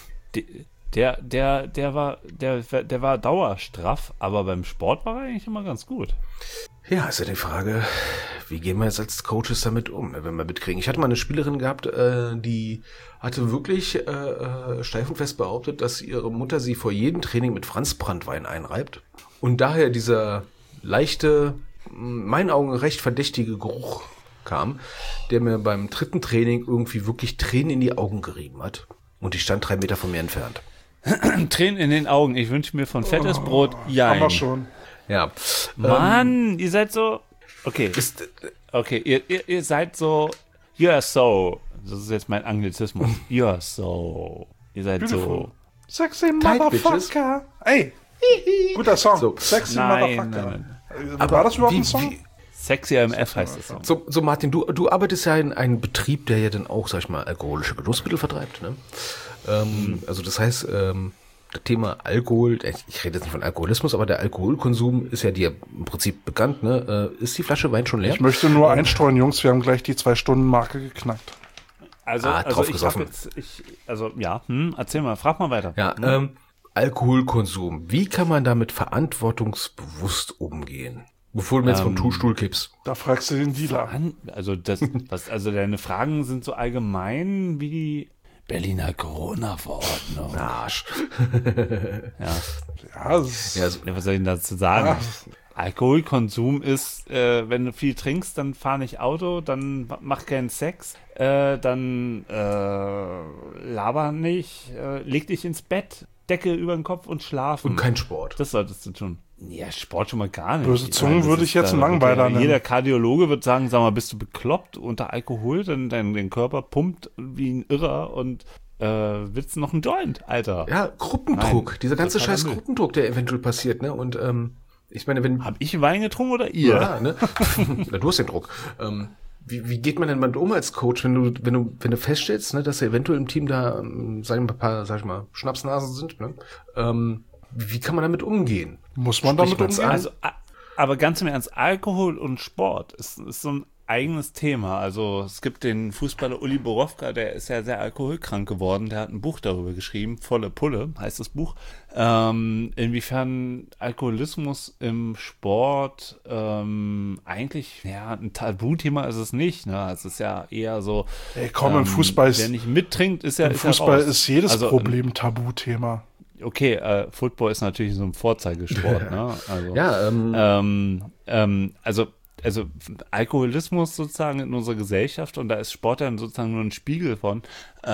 der war dauerstraff, aber beim Sport war er eigentlich immer ganz gut. Ja, ist ja die Frage, wie gehen wir jetzt als Coaches damit um, wenn wir mitkriegen? Ich hatte mal eine Spielerin gehabt, die hatte wirklich steif und fest behauptet, dass ihre Mutter sie vor jedem Training mit Franzbranntwein einreibt. Und daher dieser leichte, in meinen Augen recht verdächtige Geruch kam, der mir beim dritten Training irgendwie wirklich Tränen in die Augen gerieben hat. Und ich stand 3 Meter von mir entfernt. Tränen in den Augen. Ich wünsche mir von fettes Brot Haben Jein. wir schon. Ja. Mann, ihr seid so... Okay, ihr seid so... You're so... Das ist jetzt mein Anglizismus. You're so... Ihr seid Beautiful. so... Sexy Tight Motherfucker. Ey, guter Song. So. Sexy Nein, Motherfucker. nein. War das überhaupt ein Song? Sexy AMF heißt es. So Martin, du arbeitest ja in einem Betrieb, der ja dann auch, sag ich mal, alkoholische Genussmittel vertreibt, ne? Also das heißt, das Thema Alkohol, ich rede jetzt nicht von Alkoholismus, aber der Alkoholkonsum ist ja dir im Prinzip bekannt, ne? Ist die Flasche Wein schon leer? Ich möchte nur einstreuen, Jungs, wir haben gleich die 2-Stunden-Marke geknackt. Also drauf ich gesoffen. habe jetzt... erzähl mal, frag mal weiter. Ja, Alkoholkonsum. Wie kann man damit verantwortungsbewusst umgehen? Bevor du mir jetzt vom Tuchstuhl kippst. Da fragst du den Dealer. Also deine Fragen sind so allgemein wie die Berliner Corona-Verordnung. Arsch. Ja, das ist, Ja, so, Was soll ich denn dazu sagen? Alkoholkonsum ist, wenn du viel trinkst, dann fahr nicht Auto, dann mach keinen Sex, dann laber nicht, leg dich ins Bett, Decke über den Kopf und schlafen. und kein Sport. Das solltest du tun. Ja, Sport schon mal gar nicht. Böse Zungen Das würde ist ich jetzt einen da Langweiler wirklich- nennen. Jeder Kardiologe wird sagen, sag mal, bist du bekloppt unter Alkohol, denn dein Körper pumpt wie ein Irrer und willst du noch einen Joint, Alter? Ja, Gruppendruck. Nein, Dieser ganze totaler scheiß Müll. Gruppendruck, der eventuell passiert, ne? Und ich meine, wenn... Hab ich Wein getrunken oder ihr? Ja, ne? Na, du hast den Druck. Wie geht man denn damit um als Coach, wenn du feststellst, ne, dass eventuell im Team da, ein paar, sag ich mal, Schnapsnasen sind, ne? Wie kann man damit umgehen? muss man Spricht damit man's umgehen? an? Also, aber ganz im Ernst, Alkohol und Sport ist so ein eigenes Thema. Also es gibt den Fußballer Uli Borowka, der ist ja sehr alkoholkrank geworden. Der hat ein Buch darüber geschrieben, Volle Pulle heißt das Buch. Inwiefern Alkoholismus im Sport eigentlich, ja, ein Tabuthema ist es nicht. Ne? Es ist ja eher so, Ey, komm, im Fußball ist, wer nicht mittrinkt, ist ja im Fußball ja raus. ist jedes Also, Problem Tabuthema. Okay, Football ist natürlich so ein Vorzeigesport, ne? Also, also Alkoholismus sozusagen in unserer Gesellschaft, und da ist Sport dann sozusagen nur ein Spiegel von.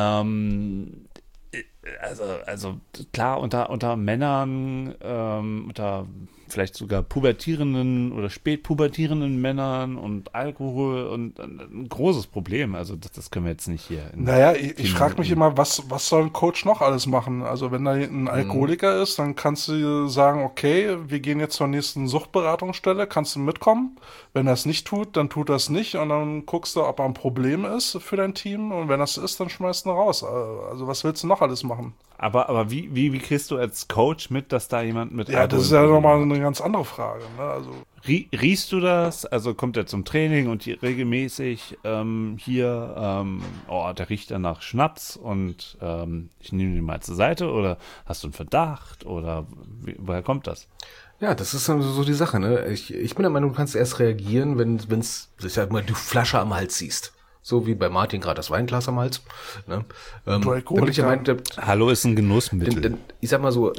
Also klar, unter Männern, unter vielleicht sogar pubertierenden oder spätpubertierenden Männern und Alkohol und ein großes Problem. Also das können wir jetzt nicht hier. Naja, ich frage mich immer, was soll ein Coach noch alles machen? Also wenn da ein Alkoholiker ist, dann kannst du sagen, okay, wir gehen jetzt zur nächsten Suchtberatungsstelle, kannst du mitkommen? Wenn er es nicht tut, dann tut er es nicht, und dann guckst du, ob er ein Problem ist für dein Team, und wenn das ist, dann schmeißt du ihn raus. Also was willst du noch alles machen? Aber wie kriegst du als Coach mit, dass da jemand mit Ja, das ist ja nochmal eine ganz andere Frage. Ne? Also riechst du das? Also kommt er zum Training und regelmäßig der riecht dann nach Schnaps und ich nehme ihn mal zur Seite, oder hast du einen Verdacht, oder woher kommt das? Ja, das ist dann so die Sache, ne? Ich bin der Meinung, du kannst erst reagieren, wenn's, ich sag mal, du Flasche am Hals siehst. So wie bei Martin gerade das Weinglas am Hals. Ne? Hallo ist ein Genussmittel. Ich sag mal so,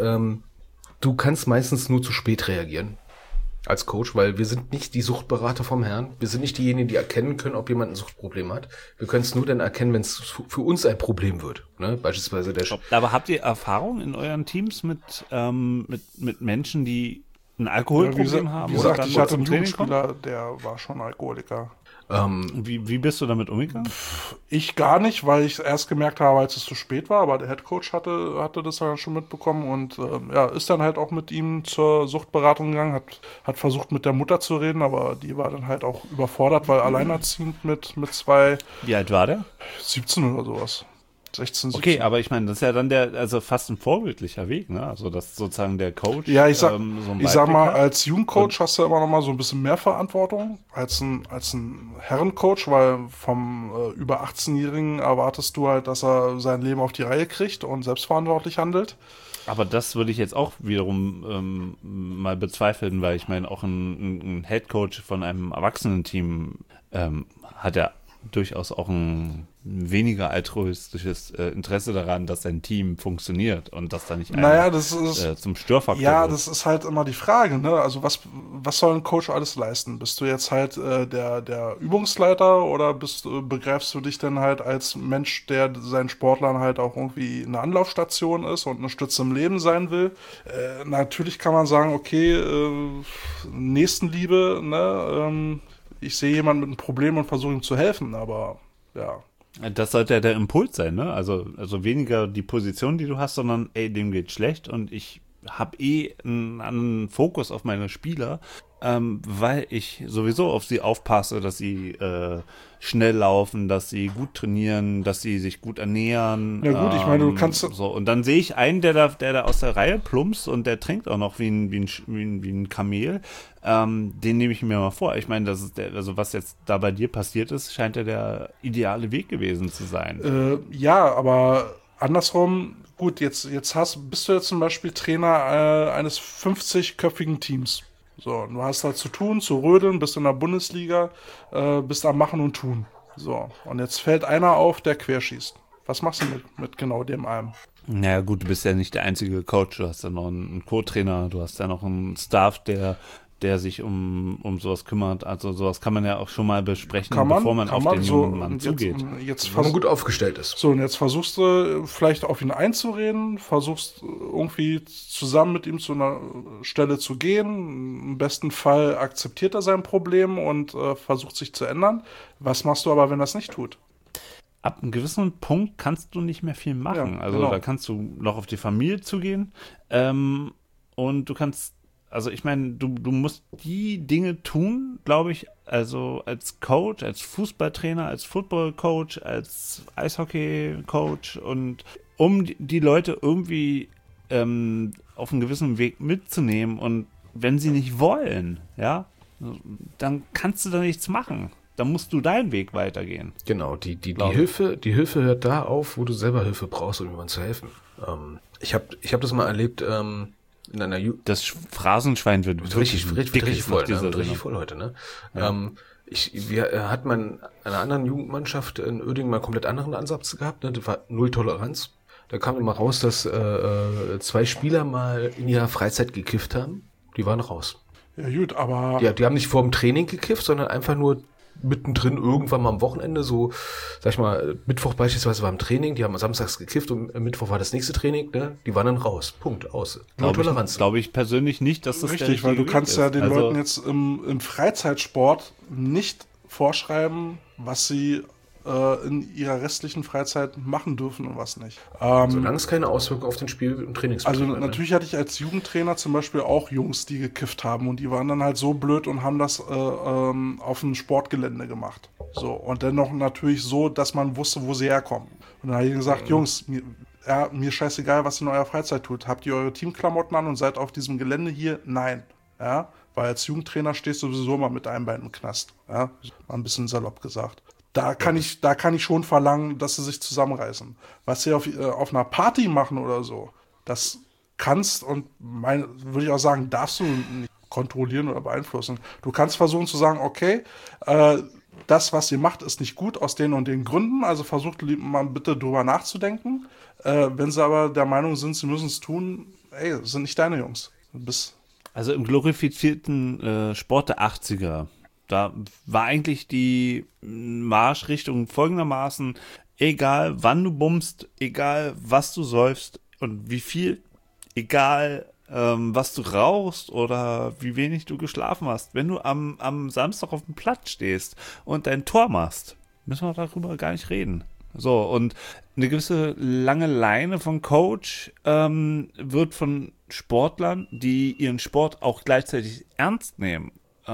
du kannst meistens nur zu spät reagieren als Coach, weil wir sind nicht die Suchtberater vom Herrn. Wir sind nicht diejenigen, die erkennen können, ob jemand ein Suchtproblem hat. Wir können es nur dann erkennen, wenn es für uns ein Problem wird. Ne? Beispielsweise Aber habt ihr Erfahrung in euren Teams mit Menschen, die ein Alkoholproblem haben? Wie gesagt, ich hatte einen Jugendspieler, der war schon Alkoholiker. Wie bist du damit umgegangen? Ich gar nicht, weil ich erst gemerkt habe, als es zu spät war, aber der Headcoach hatte das dann schon mitbekommen und ist dann halt auch mit ihm zur Suchtberatung gegangen, hat versucht mit der Mutter zu reden, aber die war dann halt auch überfordert, weil alleinerziehend mit zwei... Wie alt war der? 17 oder sowas. 16, 17. Okay, aber ich meine, das ist ja dann fast ein vorbildlicher Weg, ne? Also, dass sozusagen der Coach. Ja, ich sag mal, hat. als Jugendcoach hast du immer noch mal so ein bisschen mehr Verantwortung als ein Herrencoach, weil vom über 18-Jährigen erwartest du halt, dass er sein Leben auf die Reihe kriegt und selbstverantwortlich handelt. Aber das würde ich jetzt auch wiederum mal bezweifeln, weil ich meine, auch ein Headcoach von einem Erwachsenenteam hat ja durchaus auch ein weniger altruistisches Interesse daran, dass sein Team funktioniert und dass da nicht einer zum Störfaktor ja, wird. das ist halt immer die Frage, ne? Also was soll ein Coach alles leisten? Bist du jetzt halt der Übungsleiter, oder begreifst du dich denn halt als Mensch, der seinen Sportlern halt auch irgendwie eine Anlaufstation ist und eine Stütze im Leben sein will? Natürlich kann man sagen, okay, Nächstenliebe, ne? Ich sehe jemanden mit einem Problem und versuche ihm zu helfen, aber ja. Das sollte ja der Impuls sein, ne? Also weniger die Position, die du hast, sondern dem geht schlecht und ich habe einen Fokus auf meine Spieler, weil ich sowieso auf sie aufpasse, dass sie schnell laufen, dass sie gut trainieren, dass sie sich gut ernähren. Ja gut, ich meine, du kannst... So, und dann sehe ich einen, der da aus der Reihe plumpst und der trinkt auch noch wie ein Kamel. Den nehme ich mir mal vor. Ich meine, das ist was jetzt da bei dir passiert ist, scheint ja der ideale Weg gewesen zu sein. Ja, aber andersrum, gut, jetzt bist du jetzt zum Beispiel Trainer eines 50-köpfigen Teams. So, du hast da zu tun, zu rödeln, bist in der Bundesliga, bist am Machen und Tun. So, und jetzt fällt einer auf, der querschießt. Was machst du mit genau dem einem? Naja gut, du bist ja nicht der einzige Coach, du hast ja noch einen Co-Trainer, du hast ja noch einen Staff, der sich um sowas kümmert. Also sowas kann man ja auch schon mal besprechen, bevor man auf den jungen Mann zugeht. Wenn man gut aufgestellt ist. So, und jetzt versuchst du vielleicht auf ihn einzureden, versuchst irgendwie zusammen mit ihm zu einer Stelle zu gehen. Im besten Fall akzeptiert er sein Problem und versucht sich zu ändern. Was machst du aber, wenn er es nicht tut? Ab einem gewissen Punkt kannst du nicht mehr viel machen. Ja, genau. Da kannst du noch auf die Familie zugehen und du kannst, also ich meine, du musst die Dinge tun, glaube ich, also als Coach, als Fußballtrainer, als Footballcoach, als Eishockeycoach, und um die Leute irgendwie auf einen gewissen Weg mitzunehmen, und wenn sie nicht wollen, ja, dann kannst du da nichts machen. dann musst du deinen Weg weitergehen. Genau, die Hilfe hört da auf, wo du selber Hilfe brauchst, um jemandem zu helfen. Ich hab das mal erlebt, in einer das Phrasenschwein wird richtig voll heute, ne? Ja. Wir hatten mal in einer anderen Jugendmannschaft in Uerdingen mal einen komplett anderen Ansatz gehabt, ne? Das war Null Toleranz. Da kam immer raus, dass 2 Spieler mal in ihrer Freizeit gekifft haben. Die waren raus. Ja gut, aber... Ja, die haben nicht vor dem Training gekifft, sondern einfach nur mittendrin irgendwann mal am Wochenende, so, sag ich mal, Mittwoch beispielsweise war im Training, die haben samstags gekifft und Mittwoch war das nächste Training, ne? Die waren dann raus. Punkt, aus. Null Toleranz. Glaube ich persönlich nicht, dass das richtig, weil du kannst ja den Leuten jetzt im Freizeitsport nicht vorschreiben, was sie in ihrer restlichen Freizeit machen dürfen und was nicht. Solange es keine Auswirkungen auf den Spiel- und Trainingsbetrieb hat. Also natürlich hatte ich als Jugendtrainer zum Beispiel auch Jungs, die gekifft haben und die waren dann halt so blöd und haben das auf dem Sportgelände gemacht. So, und dennoch natürlich so, dass man wusste, wo sie herkommen. Und dann habe ich gesagt, Jungs, mir scheißegal, was ihr in eurer Freizeit tut. Habt ihr eure Teamklamotten an und seid auf diesem Gelände hier? Nein. Ja, weil als Jugendtrainer stehst du sowieso mal mit einem Bein im Knast. Ja, mal ein bisschen salopp gesagt. Da kann ich schon verlangen, dass sie sich zusammenreißen. Was sie auf einer Party machen oder so, das kannst und würde ich auch sagen, darfst du nicht kontrollieren oder beeinflussen. Du kannst versuchen zu sagen, okay, das, was ihr macht, ist nicht gut aus den und den Gründen, also versucht mal bitte drüber nachzudenken. Wenn sie aber der Meinung sind, sie müssen es tun, das sind nicht deine Jungs. Also im glorifizierten Sport der 80er, da war eigentlich die Marschrichtung folgendermaßen, egal wann du bummst, egal was du säufst und wie viel, egal was du rauchst oder wie wenig du geschlafen hast, wenn du am Samstag auf dem Platz stehst und dein Tor machst, müssen wir darüber gar nicht reden. So, und eine gewisse lange Leine von Coach wird von Sportlern, die ihren Sport auch gleichzeitig ernst nehmen,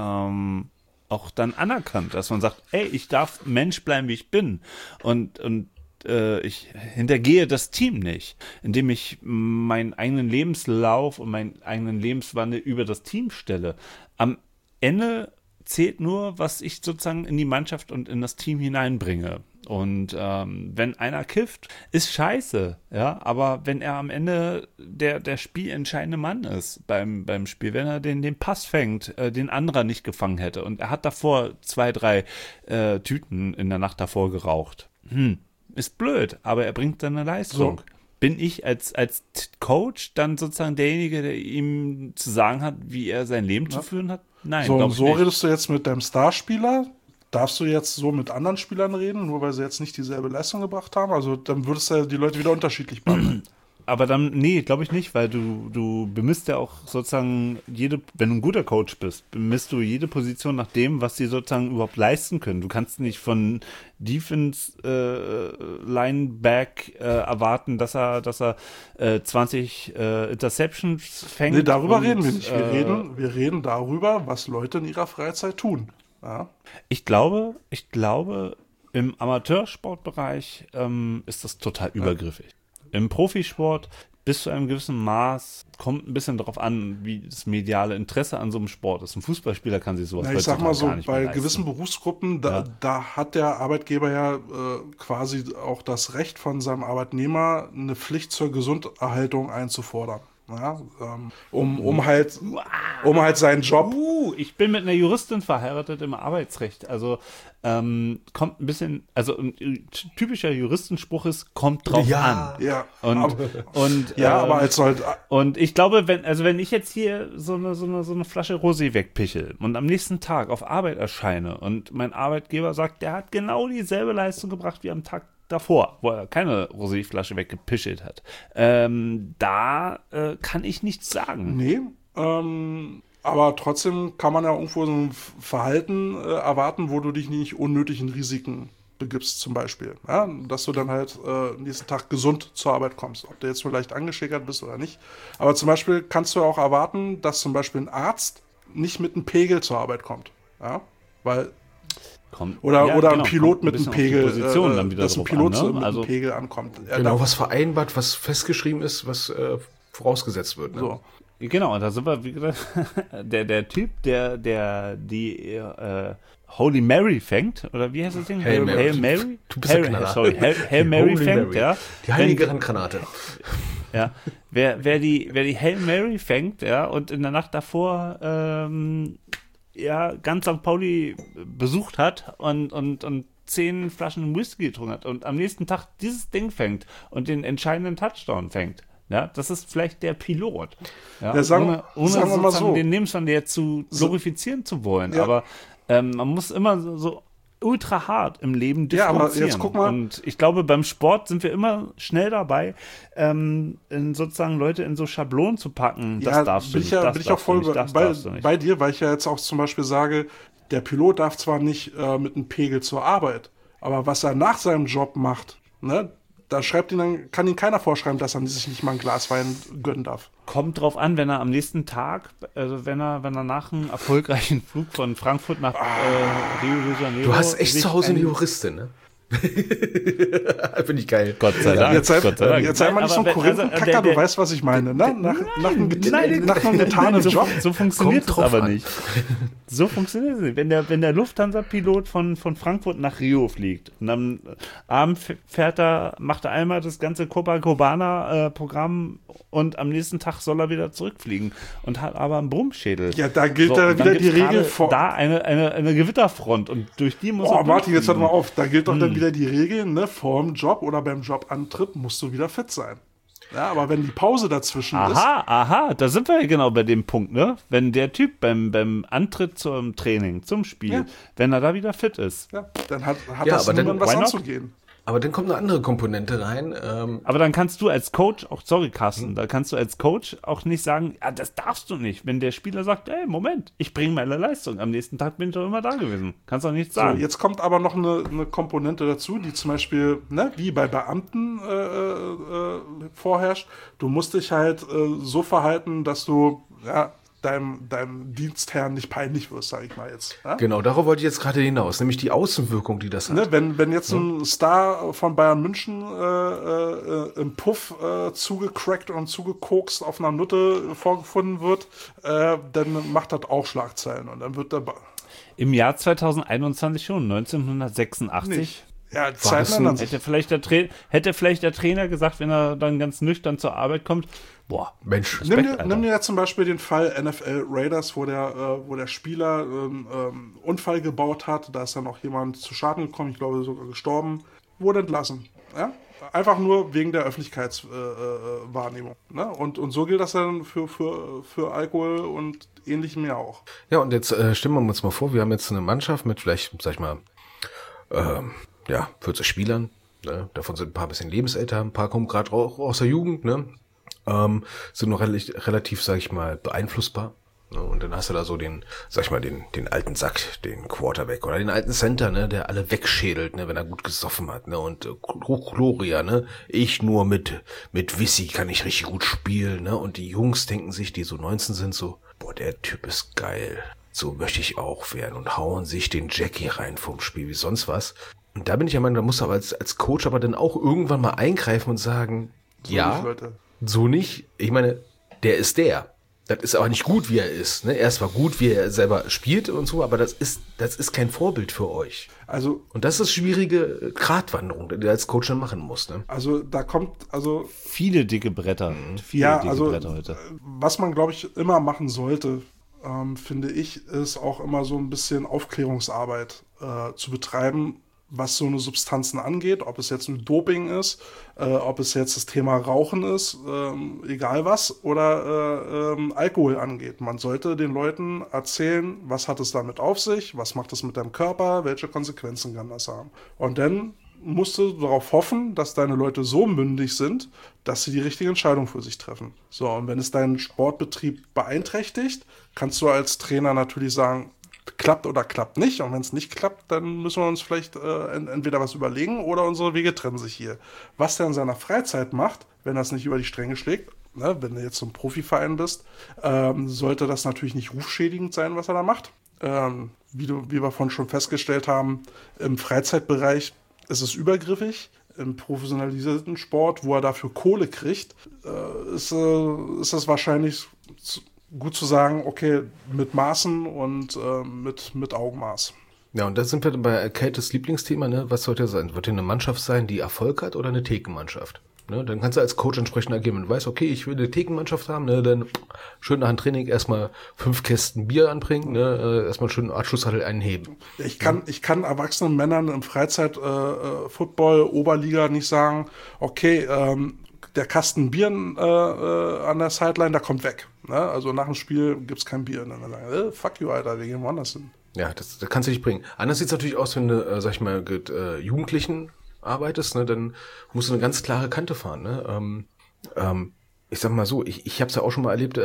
auch dann anerkannt, dass man sagt, ey, ich darf Mensch bleiben, wie ich bin und ich hintergehe das Team nicht, indem ich meinen eigenen Lebenslauf und meinen eigenen Lebenswandel über das Team stelle. Am Ende zählt nur, was ich sozusagen in die Mannschaft und in das Team hineinbringe. Und wenn einer kifft, ist scheiße, ja, aber wenn er am Ende der spielentscheidende Mann ist beim Spiel, wenn er den Pass fängt, den anderer nicht gefangen hätte und er hat davor 2, 3 Tüten in der Nacht davor geraucht, ist blöd, aber er bringt dann eine Leistung. So. Bin ich als Coach dann sozusagen derjenige, der ihm zu sagen hat, wie er sein Leben zu führen hat? Nein, so, und so redest du jetzt mit deinem Starspieler? Darfst du jetzt so mit anderen Spielern reden, nur weil sie jetzt nicht dieselbe Leistung gebracht haben? Also dann würdest du ja die Leute wieder unterschiedlich behandeln. Aber dann, nee, glaube ich nicht, weil du bemisst ja auch sozusagen wenn du ein guter Coach bist, bemisst du jede Position nach dem, was sie sozusagen überhaupt leisten können. Du kannst nicht von Defense Lineback erwarten, dass er 20 Interceptions fängt. Nee, darüber reden wir nicht. Wir reden darüber, was Leute in ihrer Freizeit tun. Ja. Ich glaube, im Amateursportbereich ist das total übergriffig. Im Profisport bis zu einem gewissen Maß kommt ein bisschen darauf an, wie das mediale Interesse an so einem Sport ist. Ein Fußballspieler kann sich sowas ich sag mal so, gar nicht bei gewissen Berufsgruppen, da hat der Arbeitgeber ja quasi auch das Recht von seinem Arbeitnehmer, eine Pflicht zur Gesunderhaltung einzufordern. Ja, um halt seinen Job. Ich bin mit einer Juristin verheiratet im Arbeitsrecht. Also kommt ein bisschen, also ein typischer Juristenspruch ist, kommt drauf an. Ja. Aber als halt. Und ich glaube, wenn ich jetzt hier so eine Flasche Rosé wegpichel und am nächsten Tag auf Arbeit erscheine und mein Arbeitgeber sagt, der hat genau dieselbe Leistung gebracht wie am Tag davor, wo er keine Roséflasche weggepischelt hat. Da kann ich nichts sagen. Nee, aber trotzdem kann man ja irgendwo so ein Verhalten erwarten, wo du dich nicht unnötig in Risiken begibst, zum Beispiel. Ja? Dass du dann halt nächsten Tag gesund zur Arbeit kommst. Ob du jetzt vielleicht angeschickert bist oder nicht. Aber zum Beispiel kannst du auch erwarten, dass zum Beispiel ein Arzt nicht mit einem Pegel zur Arbeit kommt. Ja? Weil Oder ein Pilot mit einem Pegel, dass ein Pilot mit einem Pegel ankommt. Genau, was vereinbart, was festgeschrieben ist, was vorausgesetzt wird. Ne? So. Genau, und da sind wir, wie gesagt, der Typ, der die Holy Mary fängt, oder wie heißt das Ding? Hail Mary. Du bist Hail Mary fängt, Mary. ja. Die heilige Handgranate. Ja, wer die Hail Mary fängt, ja, und in der Nacht davor ganz St. Pauli besucht hat und 10 Flaschen Whisky getrunken hat und am nächsten Tag dieses Ding fängt und den entscheidenden Touchdown fängt. Ja, das ist vielleicht der Pilot. Ja, sagen wir mal so. Den Lebenswandel zu glorifizieren zu wollen. Ja. Aber man muss immer so ultra hart im Leben differenzieren. Ja, aber jetzt guck mal. Und ich glaube, beim Sport sind wir immer schnell dabei, sozusagen Leute in so Schablonen zu packen. Das darfst du nicht, bin ich auch voll bei dir, weil ich ja jetzt auch zum Beispiel sage, der Pilot darf zwar nicht mit einem Pegel zur Arbeit, aber was er nach seinem Job macht, ne, da kann ihn keiner vorschreiben, dass er sich nicht mal ein Glas Wein gönnen darf. Kommt drauf an, wenn er am nächsten Tag, also wenn er nach einem erfolgreichen Flug von Frankfurt nach Rio de Janeiro... Du hast echt zu Hause eine Juristin, ne? Finde ich geil. Gott sei Dank. Jetzt sei mal nicht so ein Korinthenkacker, du weißt, was ich meine, ne? Nach einem getanen Job. So funktioniert es aber nicht. So funktioniert es nicht. Wenn der Lufthansa-Pilot von Frankfurt nach Rio fliegt und am Abend macht er einmal das ganze Copacabana-Programm und am nächsten Tag soll er wieder zurückfliegen und hat aber einen Brummschädel. Ja, da gilt dann wieder die Regel da eine Gewitterfront und durch die muss er Martin, jetzt hört mal auf. Da gilt doch dann wieder die Regel, ne? Vor dem Job oder beim Jobantritt musst du wieder fit sein. Ja, aber wenn die Pause dazwischen ist... Aha, da sind wir ja genau bei dem Punkt, ne? Wenn der Typ beim Antritt zum Training, zum Spiel, wenn er da wieder fit ist. Ja, dann hat das niemand was anzugehen. Aber dann kommt eine andere Komponente rein. Aber dann kannst du als Coach, Carsten, da kannst du als Coach auch nicht sagen, ja, das darfst du nicht. Wenn der Spieler sagt, ey, Moment, ich bringe meine Leistung, am nächsten Tag bin ich doch immer da gewesen. Kannst doch nichts sagen. So, jetzt kommt aber noch eine Komponente dazu, die zum Beispiel, ne, wie bei Beamten vorherrscht. Du musst dich halt so verhalten, dass du, deinem Dienstherrn nicht peinlich wirst, sage ich mal jetzt. Ja? Genau, darauf wollte ich jetzt gerade hinaus, nämlich die Außenwirkung, die das hat. Ne, wenn jetzt ein Star von Bayern München im Puff zugecrackt und zugekokst auf einer Nutte vorgefunden wird, dann macht das auch Schlagzeilen und dann wird der im Jahr 2021 schon, 1986. Nicht. Ja, hätte vielleicht der Trainer gesagt, wenn er dann ganz nüchtern zur Arbeit kommt, boah, Mensch, nimm dir ja zum Beispiel den Fall NFL Raiders, wo der Spieler Unfall gebaut hat, da ist dann auch jemand zu Schaden gekommen, ich glaube sogar gestorben, wurde entlassen. Ja? Einfach nur wegen der Öffentlichkeitswahrnehmung. Ne? Und so gilt das dann für Alkohol und ähnlichem ja auch. Ja, und jetzt stellen wir uns mal vor, wir haben jetzt eine Mannschaft mit vielleicht, sag ich mal, 40 Spielern, ne? Davon sind ein paar bisschen lebensälter, ein paar kommen gerade auch aus der Jugend, ne? Sind noch relativ, sag ich mal, beeinflussbar. Ne? Und dann hast du da so den alten Sack, den Quarterback oder den alten Center, ne, der alle wegschädelt, ne, wenn er gut gesoffen hat, ne, und Gloria, ne, ich nur mit Wissi kann ich richtig gut spielen, ne, und die Jungs denken sich, die so 19 sind, so, boah, der Typ ist geil. So möchte ich auch werden und hauen sich den Jackie rein vom Spiel wie sonst was. Und da bin ich der Meinung, da musst du aber als Coach aber dann auch irgendwann mal eingreifen und sagen, so nicht. Ich meine, der ist der. Das ist aber nicht gut, wie er ist. Ne? Er ist zwar gut, wie er selber spielt und so, aber das ist kein Vorbild für euch. Und das ist schwierige Gratwanderung, die du als Coach dann machen musst. Ne? Also da kommt viele dicke Bretter. Bretter heute. Was man, glaube ich, immer machen sollte, finde ich, ist auch immer so ein bisschen Aufklärungsarbeit zu betreiben, was so eine Substanzen angeht, ob es jetzt ein Doping ist, ob es jetzt das Thema Rauchen ist, egal was, oder Alkohol angeht. Man sollte den Leuten erzählen, was hat es damit auf sich, was macht es mit deinem Körper, welche Konsequenzen kann das haben. Und dann musst du darauf hoffen, dass deine Leute so mündig sind, dass sie die richtige Entscheidung für sich treffen. So, und wenn es deinen Sportbetrieb beeinträchtigt, kannst du als Trainer natürlich sagen, klappt oder klappt nicht. Und wenn es nicht klappt, dann müssen wir uns vielleicht entweder was überlegen oder unsere Wege trennen sich hier. Was der in seiner Freizeit macht, wenn er es nicht über die Stränge schlägt, ne, wenn du jetzt so ein Profiverein bist, sollte das natürlich nicht rufschädigend sein, was er da macht. Wie wir vorhin schon festgestellt haben, im Freizeitbereich ist es übergriffig. Im professionalisierten Sport, wo er dafür Kohle kriegt, ist das wahrscheinlich gut zu sagen, okay, mit Maßen und mit Augenmaß. Ja, und da sind wir bei Kates Lieblingsthema, ne? Was sollte er sein? Wird er eine Mannschaft sein, die Erfolg hat oder eine Thekenmannschaft? Ne? Dann kannst du als Coach entsprechend agieren. Wenn du weißt, okay, ich will eine Thekenmannschaft haben, ne? Dann schön nach dem Training erstmal 5 Kästen Bier anbringen, ne? Erstmal schön Arschschusshattel einheben. Ich kann erwachsenen Männern im Freizeit-Football, Oberliga nicht sagen, okay, der Kasten Bier an der Sideline, der kommt weg. Ne? Also nach dem Spiel gibt's kein Bier. Und dann sagen, fuck you, Alter, wir gehen woanders hin. Ja, das kannst du nicht bringen. Anders sieht's natürlich aus, wenn du, sag ich mal, mit Jugendlichen arbeitest, ne, dann musst du eine ganz klare Kante fahren, ne. Ich sag mal so, ich habe es ja auch schon mal erlebt,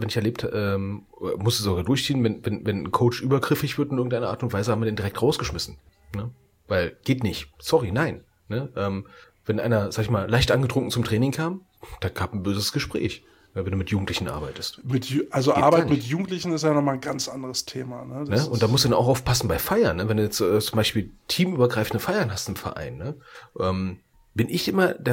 musste sogar durchziehen, wenn ein Coach übergriffig wird in irgendeiner Art und Weise, haben wir den direkt rausgeschmissen, ne, weil geht nicht, sorry, nein, ne, wenn einer, sag ich mal, leicht angetrunken zum Training kam, da gab ein böses Gespräch, wenn du mit Jugendlichen arbeitest. Arbeit mit Jugendlichen ist ja nochmal ein ganz anderes Thema, ne. Ne? Und da musst du dann auch aufpassen bei Feiern, ne, wenn du jetzt zum Beispiel teamübergreifende Feiern hast im Verein, ne, bin ich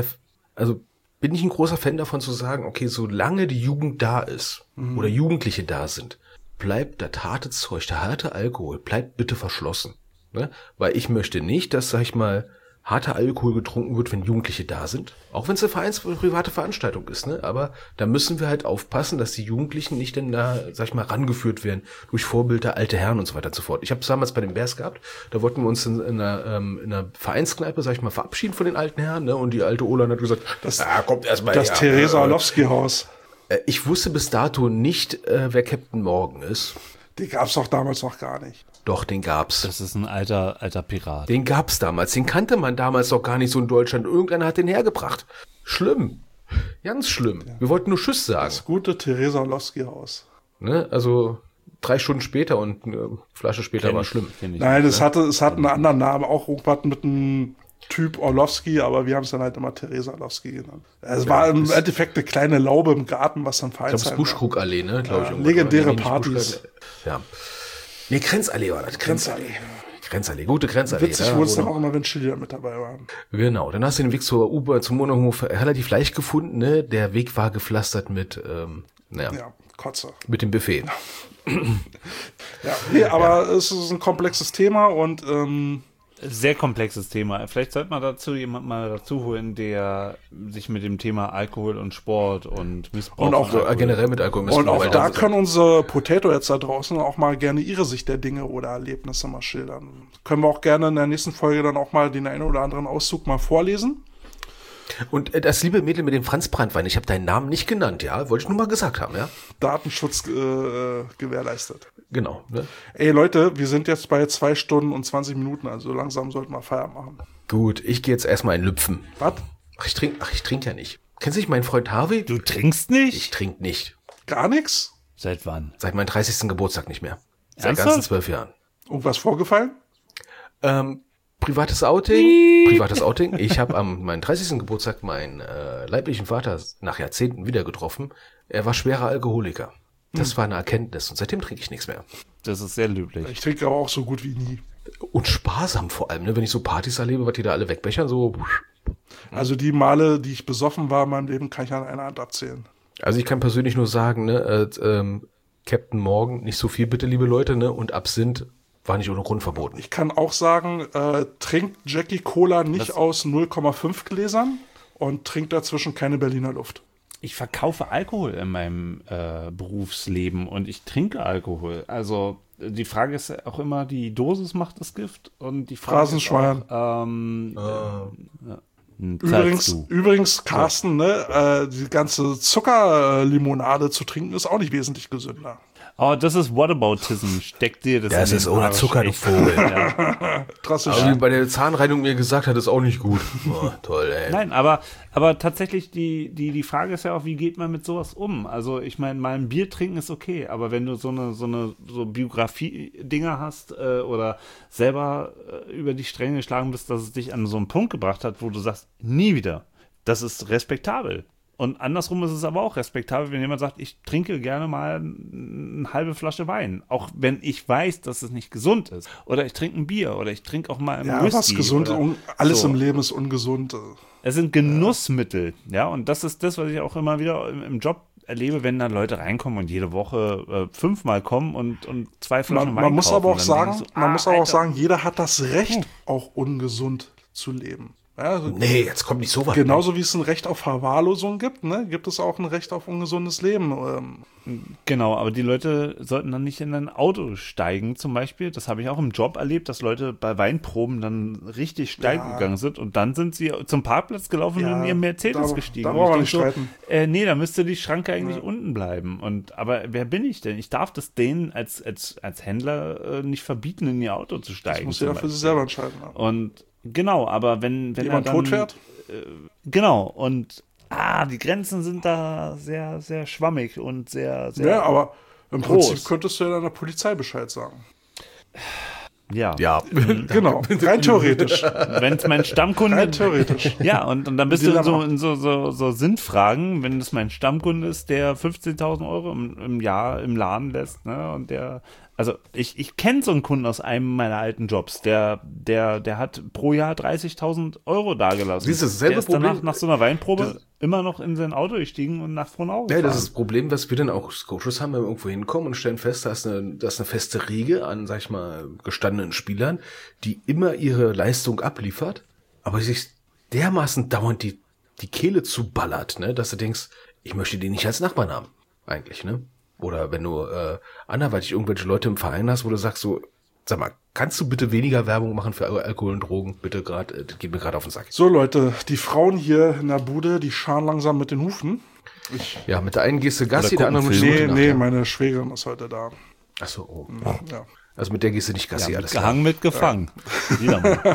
ein großer Fan davon zu sagen, okay, solange die Jugend da ist oder Jugendliche da sind, bleibt das harte Zeug, der harte Alkohol, bleibt bitte verschlossen. Ne? Weil ich möchte nicht, dass, sag ich mal, harter Alkohol getrunken wird, wenn Jugendliche da sind. Auch wenn es eine private Veranstaltung ist, ne? Aber da müssen wir halt aufpassen, dass die Jugendlichen nicht denn da, sag ich mal, rangeführt werden durch Vorbilder, alte Herren und so weiter und so fort. Ich habe es damals bei den Bears gehabt, da wollten wir uns in einer Vereinskneipe, sag ich mal, verabschieden von den alten Herren, ne? Und die alte Ola hat gesagt, kommt erstmal das Theresa Orlowski-Haus. Ich wusste bis dato nicht, wer Captain Morgan ist. Die gab's doch damals noch gar nicht. Doch, den gab's. Das ist ein alter Pirat. Den gab's damals. Den kannte man damals doch gar nicht so in Deutschland. Irgendeiner hat den hergebracht. Schlimm. Ganz schlimm. Ja. Wir wollten nur Tschüss sagen. Das gute Theresa Orlowski-Haus. Ne? Also 3 Stunden später und eine Flasche später war schlimm. Nein, es hatte einen anderen Namen. Auch irgendwas mit einem Typ Orlowski, aber wir haben es dann halt immer Theresa Orlowski genannt. Es war im Endeffekt eine kleine Laube im Garten, was dann Vereinsheim war. Ich glaube, es Buschkrugallee, ne? Legendäre Partys. Ja. Nee, Grenzallee war das. Grenzallee, gute Grenzallee. Witzig wurde es dann auch immer, wenn Schilder mit dabei waren. Genau, dann hast du den Weg zur U-Bahn, zum Monohof relativ leicht gefunden, ne? Der Weg war gepflastert mit, Kotze. Mit dem Buffet. Ja, nee, aber es ist ein komplexes Thema und sehr komplexes Thema. Vielleicht sollte man dazu jemand mal dazu holen, der sich mit dem Thema Alkohol und Sport und Missbrauch und auch generell mit Alkohol und auch da können unsere Potato-Heads da draußen auch mal gerne ihre Sicht der Dinge oder Erlebnisse mal schildern. Können wir auch gerne in der nächsten Folge dann auch mal den einen oder anderen Auszug mal vorlesen. Und das liebe Mädel mit dem Franzbranntwein, ich habe deinen Namen nicht genannt, ja? Wollte ich nur mal gesagt haben, ja? Datenschutz gewährleistet. Genau. Ne? Ey Leute, wir sind jetzt bei 2 Stunden und 20 Minuten, also langsam sollten wir Feierabend machen. Gut, ich gehe jetzt erstmal ein Lüpfen. Was? Ich trinke ja nicht. Kennst du nicht meinen Freund Harvey? Du trinkst nicht? Ich trinke nicht. Gar nichts? Seit wann? Seit meinem 30. Geburtstag nicht mehr. Seit Ernsthaft? ganzen 12 Jahren. Irgendwas vorgefallen? Privates Outing. Ich habe am meinem 30. Geburtstag meinen leiblichen Vater nach Jahrzehnten wieder getroffen. Er war schwerer Alkoholiker. Das war eine Erkenntnis und seitdem trinke ich nichts mehr. Das ist sehr löblich. Ich trinke aber auch so gut wie nie. Und sparsam vor allem, ne? Wenn ich so Partys erlebe, was die da alle wegbechern, so. Also die Male, die ich besoffen war in meinem Leben, kann ich an einer Hand abzählen. Also ich kann persönlich nur sagen, ne, Captain Morgan, nicht so viel bitte, liebe Leute, ne, und Absinth war nicht ohne Grund verboten. Ich kann auch sagen, trinkt Jackie Cola nicht aus 0,5 Gläsern und trinkt dazwischen keine Berliner Luft. Ich verkaufe Alkohol in meinem Berufsleben und ich trinke Alkohol. Also die Frage ist auch immer, die Dosis macht das Gift und die Frage Phrasenschwein. Übrigens, Carsten, ne, die ganze Zuckerlimonade zu trinken ist auch nicht wesentlich gesünder. Oh, das ist Whataboutism. Steckt dir das Das ist ohne Zucker, du Vogel. Ja. Aber wie bei der Zahnreinigung mir gesagt hat, ist auch nicht gut. Oh, toll, ey. Nein, aber tatsächlich, die Frage ist ja auch, wie geht man mit sowas um? Also, ich meine, mal ein Bier trinken ist okay, aber wenn du so Biografie-Dinger hast oder selber über die Stränge geschlagen bist, dass es dich an so einen Punkt gebracht hat, wo du sagst, nie wieder, das ist respektabel. Und andersrum ist es aber auch respektabel, wenn jemand sagt, ich trinke gerne mal eine halbe Flasche Wein. Auch wenn ich weiß, dass es nicht gesund ist. Oder ich trinke ein Bier. Oder ich trinke auch mal ein Whisky. Ja, was gesund, alles so. Im Leben ist ungesund. Es sind Genussmittel. Ja, und das ist das, was ich auch immer wieder im Job erlebe, wenn dann Leute reinkommen und jede Woche 5-mal kommen und 2 Flaschen Wein man muss kaufen, aber auch sagen, so, man muss aber auch Alter. sagen, jeder hat das Recht, auch ungesund zu leben. Ja, also Nee, jetzt kommt nicht so weit. genauso wie es ein Recht auf Verwahrlosung gibt, ne, gibt es auch ein Recht auf ungesundes Leben. Genau, aber die Leute sollten dann nicht in ein Auto steigen zum Beispiel. Das habe ich auch im Job erlebt, dass Leute bei Weinproben dann richtig steil gegangen sind und dann sind sie zum Parkplatz gelaufen und in ihren Mercedes gestiegen. Da Und brauchen wir ich nicht denk streiten. nee, da müsste die Schranke eigentlich unten bleiben. Aber wer bin ich denn? Ich darf das denen als Händler nicht verbieten, in ihr Auto zu steigen. Das muss zum jeder für sich Beispiel. selber entscheiden. Ja. Und genau, aber wenn Jemand er dann, tot fährt? Genau, und die Grenzen sind da sehr, sehr schwammig und sehr, sehr Ja, aber im groß. Prinzip könntest du ja deiner Polizei Bescheid sagen. ja. Ja. Genau, rein theoretisch. Wenn es mein Stammkunde Rein theoretisch. ja, und dann bist du Dilemma. in so Sinnfragen, wenn das mein Stammkunde ist, der 15.000 Euro im Jahr im Laden lässt, ne, und also ich kenne so einen Kunden aus einem meiner alten Jobs, der hat pro Jahr 30.000 Euro dagelassen. Siehst du, dasselbe der ist Problem- danach nach so einer Weinprobe immer noch in sein Auto gestiegen und nach Frohnau Ja, das gefahren. ist das Problem, was wir dann auch als Coaches haben, wenn wir irgendwo hinkommen und stellen fest, da ist eine feste Riege an, sag ich mal, gestandenen Spielern, die immer ihre Leistung abliefert, aber sich dermaßen dauernd die Kehle zuballert, ne, dass du denkst, ich möchte die nicht als Nachbarn haben, eigentlich, ne? Oder wenn du anderweitig irgendwelche Leute im Verein hast, wo du sagst so, sag mal, kannst du bitte weniger Werbung machen für Alkohol und Drogen? Bitte gerade, das geht mir gerade auf den Sack. So Leute, die Frauen hier in der Bude, die scharen langsam mit den Hufen. Ja, mit der einen gehst du Gassi, der gucken anderen Film. mit Nee, ja. meine Schwägerin ist heute da. Ach so, oh. Ja. Also mit der gehst du nicht Gassi, ja, alles klar. mitgehangen, mitgefangen. Wieder mal.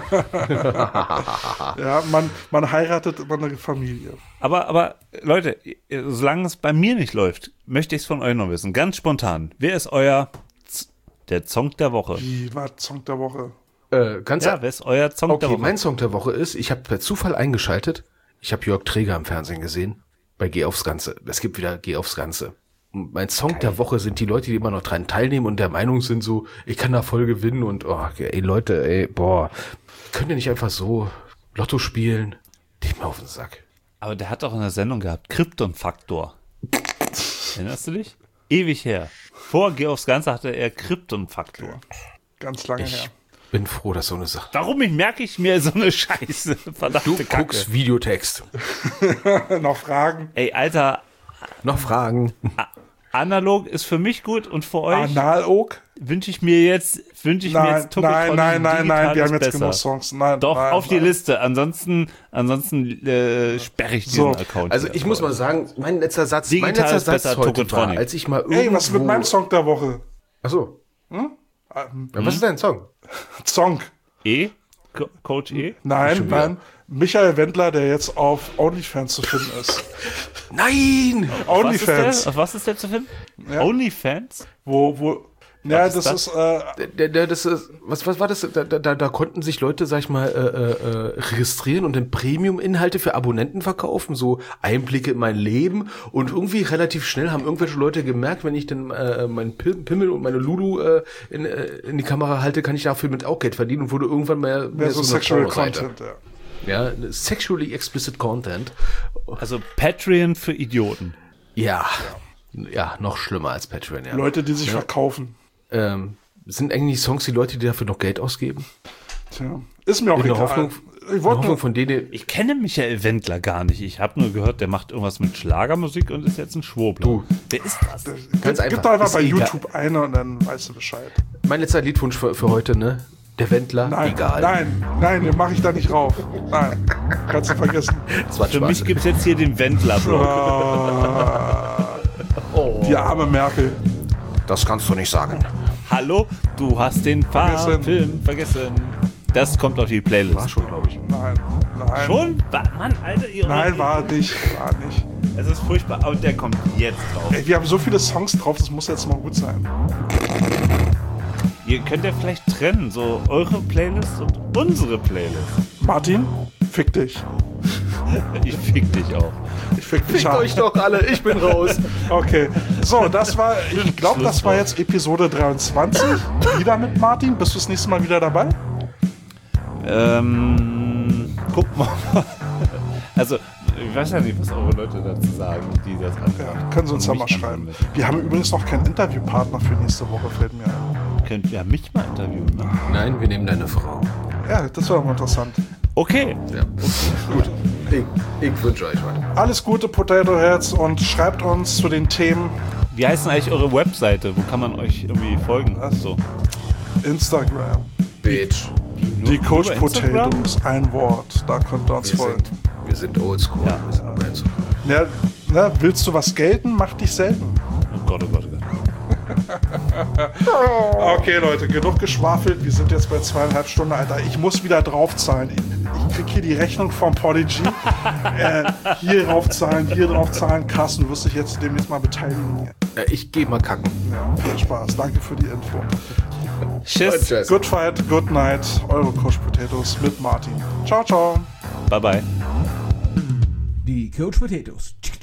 Ja, man heiratet immer eine Familie. Aber Leute, solange es bei mir nicht läuft, möchte ich es von euch noch wissen. Ganz spontan. Wer ist der Song der Woche? Wie war Song der Woche? Ganz Ja, wer ist euer Song der Okay, Woche? mein Song der Woche ist, ich habe per Zufall eingeschaltet, ich habe Jörg Träger im Fernsehen gesehen, bei Geh aufs Ganze. Es gibt wieder Geh aufs Ganze. Und mein Song der Woche sind die Leute, die immer noch dran teilnehmen und der Meinung sind so, ich kann da voll gewinnen und, ey Leute, ey, könnt ihr nicht einfach so Lotto spielen? Geht mir auf den Sack. Aber der hat doch eine Sendung gehabt, Krypton-Faktor. Erinnerst du dich? Ewig her. Vor Geh aufs Ganze hatte er Krypton-Faktor. Ganz lange her. Ich bin froh, dass so eine Sache. Warum merke ich mir so eine Scheiße? Verdammte Du Kacke. guckst Videotext. Noch Fragen? Ey, Alter, Noch Fragen? analog ist für mich gut und für euch Analog? wünsche ich mir jetzt Nein, Tokotronic nein, wir digital haben ist jetzt besser. genug Songs. Nein, Doch, nein, auf die nein. Liste. Ansonsten sperre ich diesen So, Account. Also hier. ich muss mal sagen, mein letzter Satz Digital ist besser, heute war, Tokotronic. als ich mal irgendwo... Ey, was ist mit meinem Song der Woche? Achso. Ja, was ist dein Song? Song. Coach E? Nein, Schon wieder. nein. Michael Wendler, der jetzt auf OnlyFans zu finden ist. Nein! OnlyFans. Auf was ist der zu finden? Ja. OnlyFans? Ja, Was ist das das? ist, Das ist, was war das? Da konnten sich Leute, sag ich mal, registrieren und dann Premium-Inhalte für Abonnenten verkaufen, so Einblicke in mein Leben und irgendwie relativ schnell haben irgendwelche Leute gemerkt, wenn ich dann meinen Pimmel und meine Lulu in die Kamera halte, kann ich dafür mit auch Geld verdienen und wurde irgendwann mehr so eine Sexual Pornoseite. Content, ja. Ja, sexually explicit Content. Also Patreon für Idioten. Ja, noch schlimmer als Patreon, ja. Leute, die sich verkaufen. Sind eigentlich Songs die Leute, die dafür noch Geld ausgeben? Tja, ist mir auch In der egal. Hoffnung, Ich wollte nur, von denen... Ich kenne Michael Wendler gar nicht. Ich habe nur gehört, der macht irgendwas mit Schlagermusik und ist jetzt ein Schwurbler. Du. Wer ist das? Ganz gib einfach. doch einfach Ist bei egal. YouTube eine und dann weißt du Bescheid. Mein letzter Liedwunsch für heute, ne? Der Wendler, Nein, egal. nein, den mache ich da nicht rauf. Nein, kannst du vergessen. Das war Für Spaß. mich gibt es jetzt hier den Wendler-Blog. Die arme Merkel. Das kannst du nicht sagen. Hallo, du hast den Vergessen. Film vergessen. Das kommt auf die Playlist. War schon, glaube ich. Nein. Schon? Mann, Alter, ihr Nein, war nicht. Es ist furchtbar. Und der kommt jetzt drauf. Ey, wir haben so viele Songs drauf, das muss jetzt mal gut sein. Ihr könnt ja vielleicht trennen, so eure Playlist und unsere Playlist. Martin, fick dich. Ich fick dich auch. Ich fick dich Fickt ab. euch doch alle, ich bin raus. Okay, so, ich glaube, das war jetzt Episode 23. Wieder mit Martin. Bist du das nächste Mal wieder dabei? Guck mal. Also, ich weiß ja nicht, was eure Leute dazu sagen, die das anfangen. Ja, können Sie uns ja mal schreiben. Wir haben übrigens noch keinen Interviewpartner für nächste Woche, fällt mir ein. Könnt ihr mich mal interviewen, ne? Nein, wir nehmen deine Frau. Ja, das wäre doch mal interessant. Okay. Ja. Gut. Ich wünsche euch was. Alles Gute, Potato Heads, und schreibt uns zu den Themen. Wie heißt denn eigentlich eure Webseite? Wo kann man euch irgendwie folgen? So. Instagram. Bitch. Die Coach über Instagram? Potatoes, ein Wort. Da könnt ihr uns folgen. Wir sind oldschool. Ja. Wir sind bei Instagram. Ja, na, willst du was gelten? Mach dich selten. Oh Gott, oh Gott, oh Gott. Okay, Leute, genug geschwafelt. Wir sind jetzt bei 2,5 Stunden, Alter. Ich muss wieder draufzahlen. Ich krieg hier die Rechnung vom Podigy. Hier draufzahlen. Carsten, du wirst dich jetzt demnächst mal beteiligen. Ja, ich geh mal kacken. Ja, viel Spaß. Danke für die Info. Tschüss. Tschüss. Good fight, good night. Eure Coach Potatoes mit Martin. Ciao, ciao. Bye, bye. Die Coach Potatoes.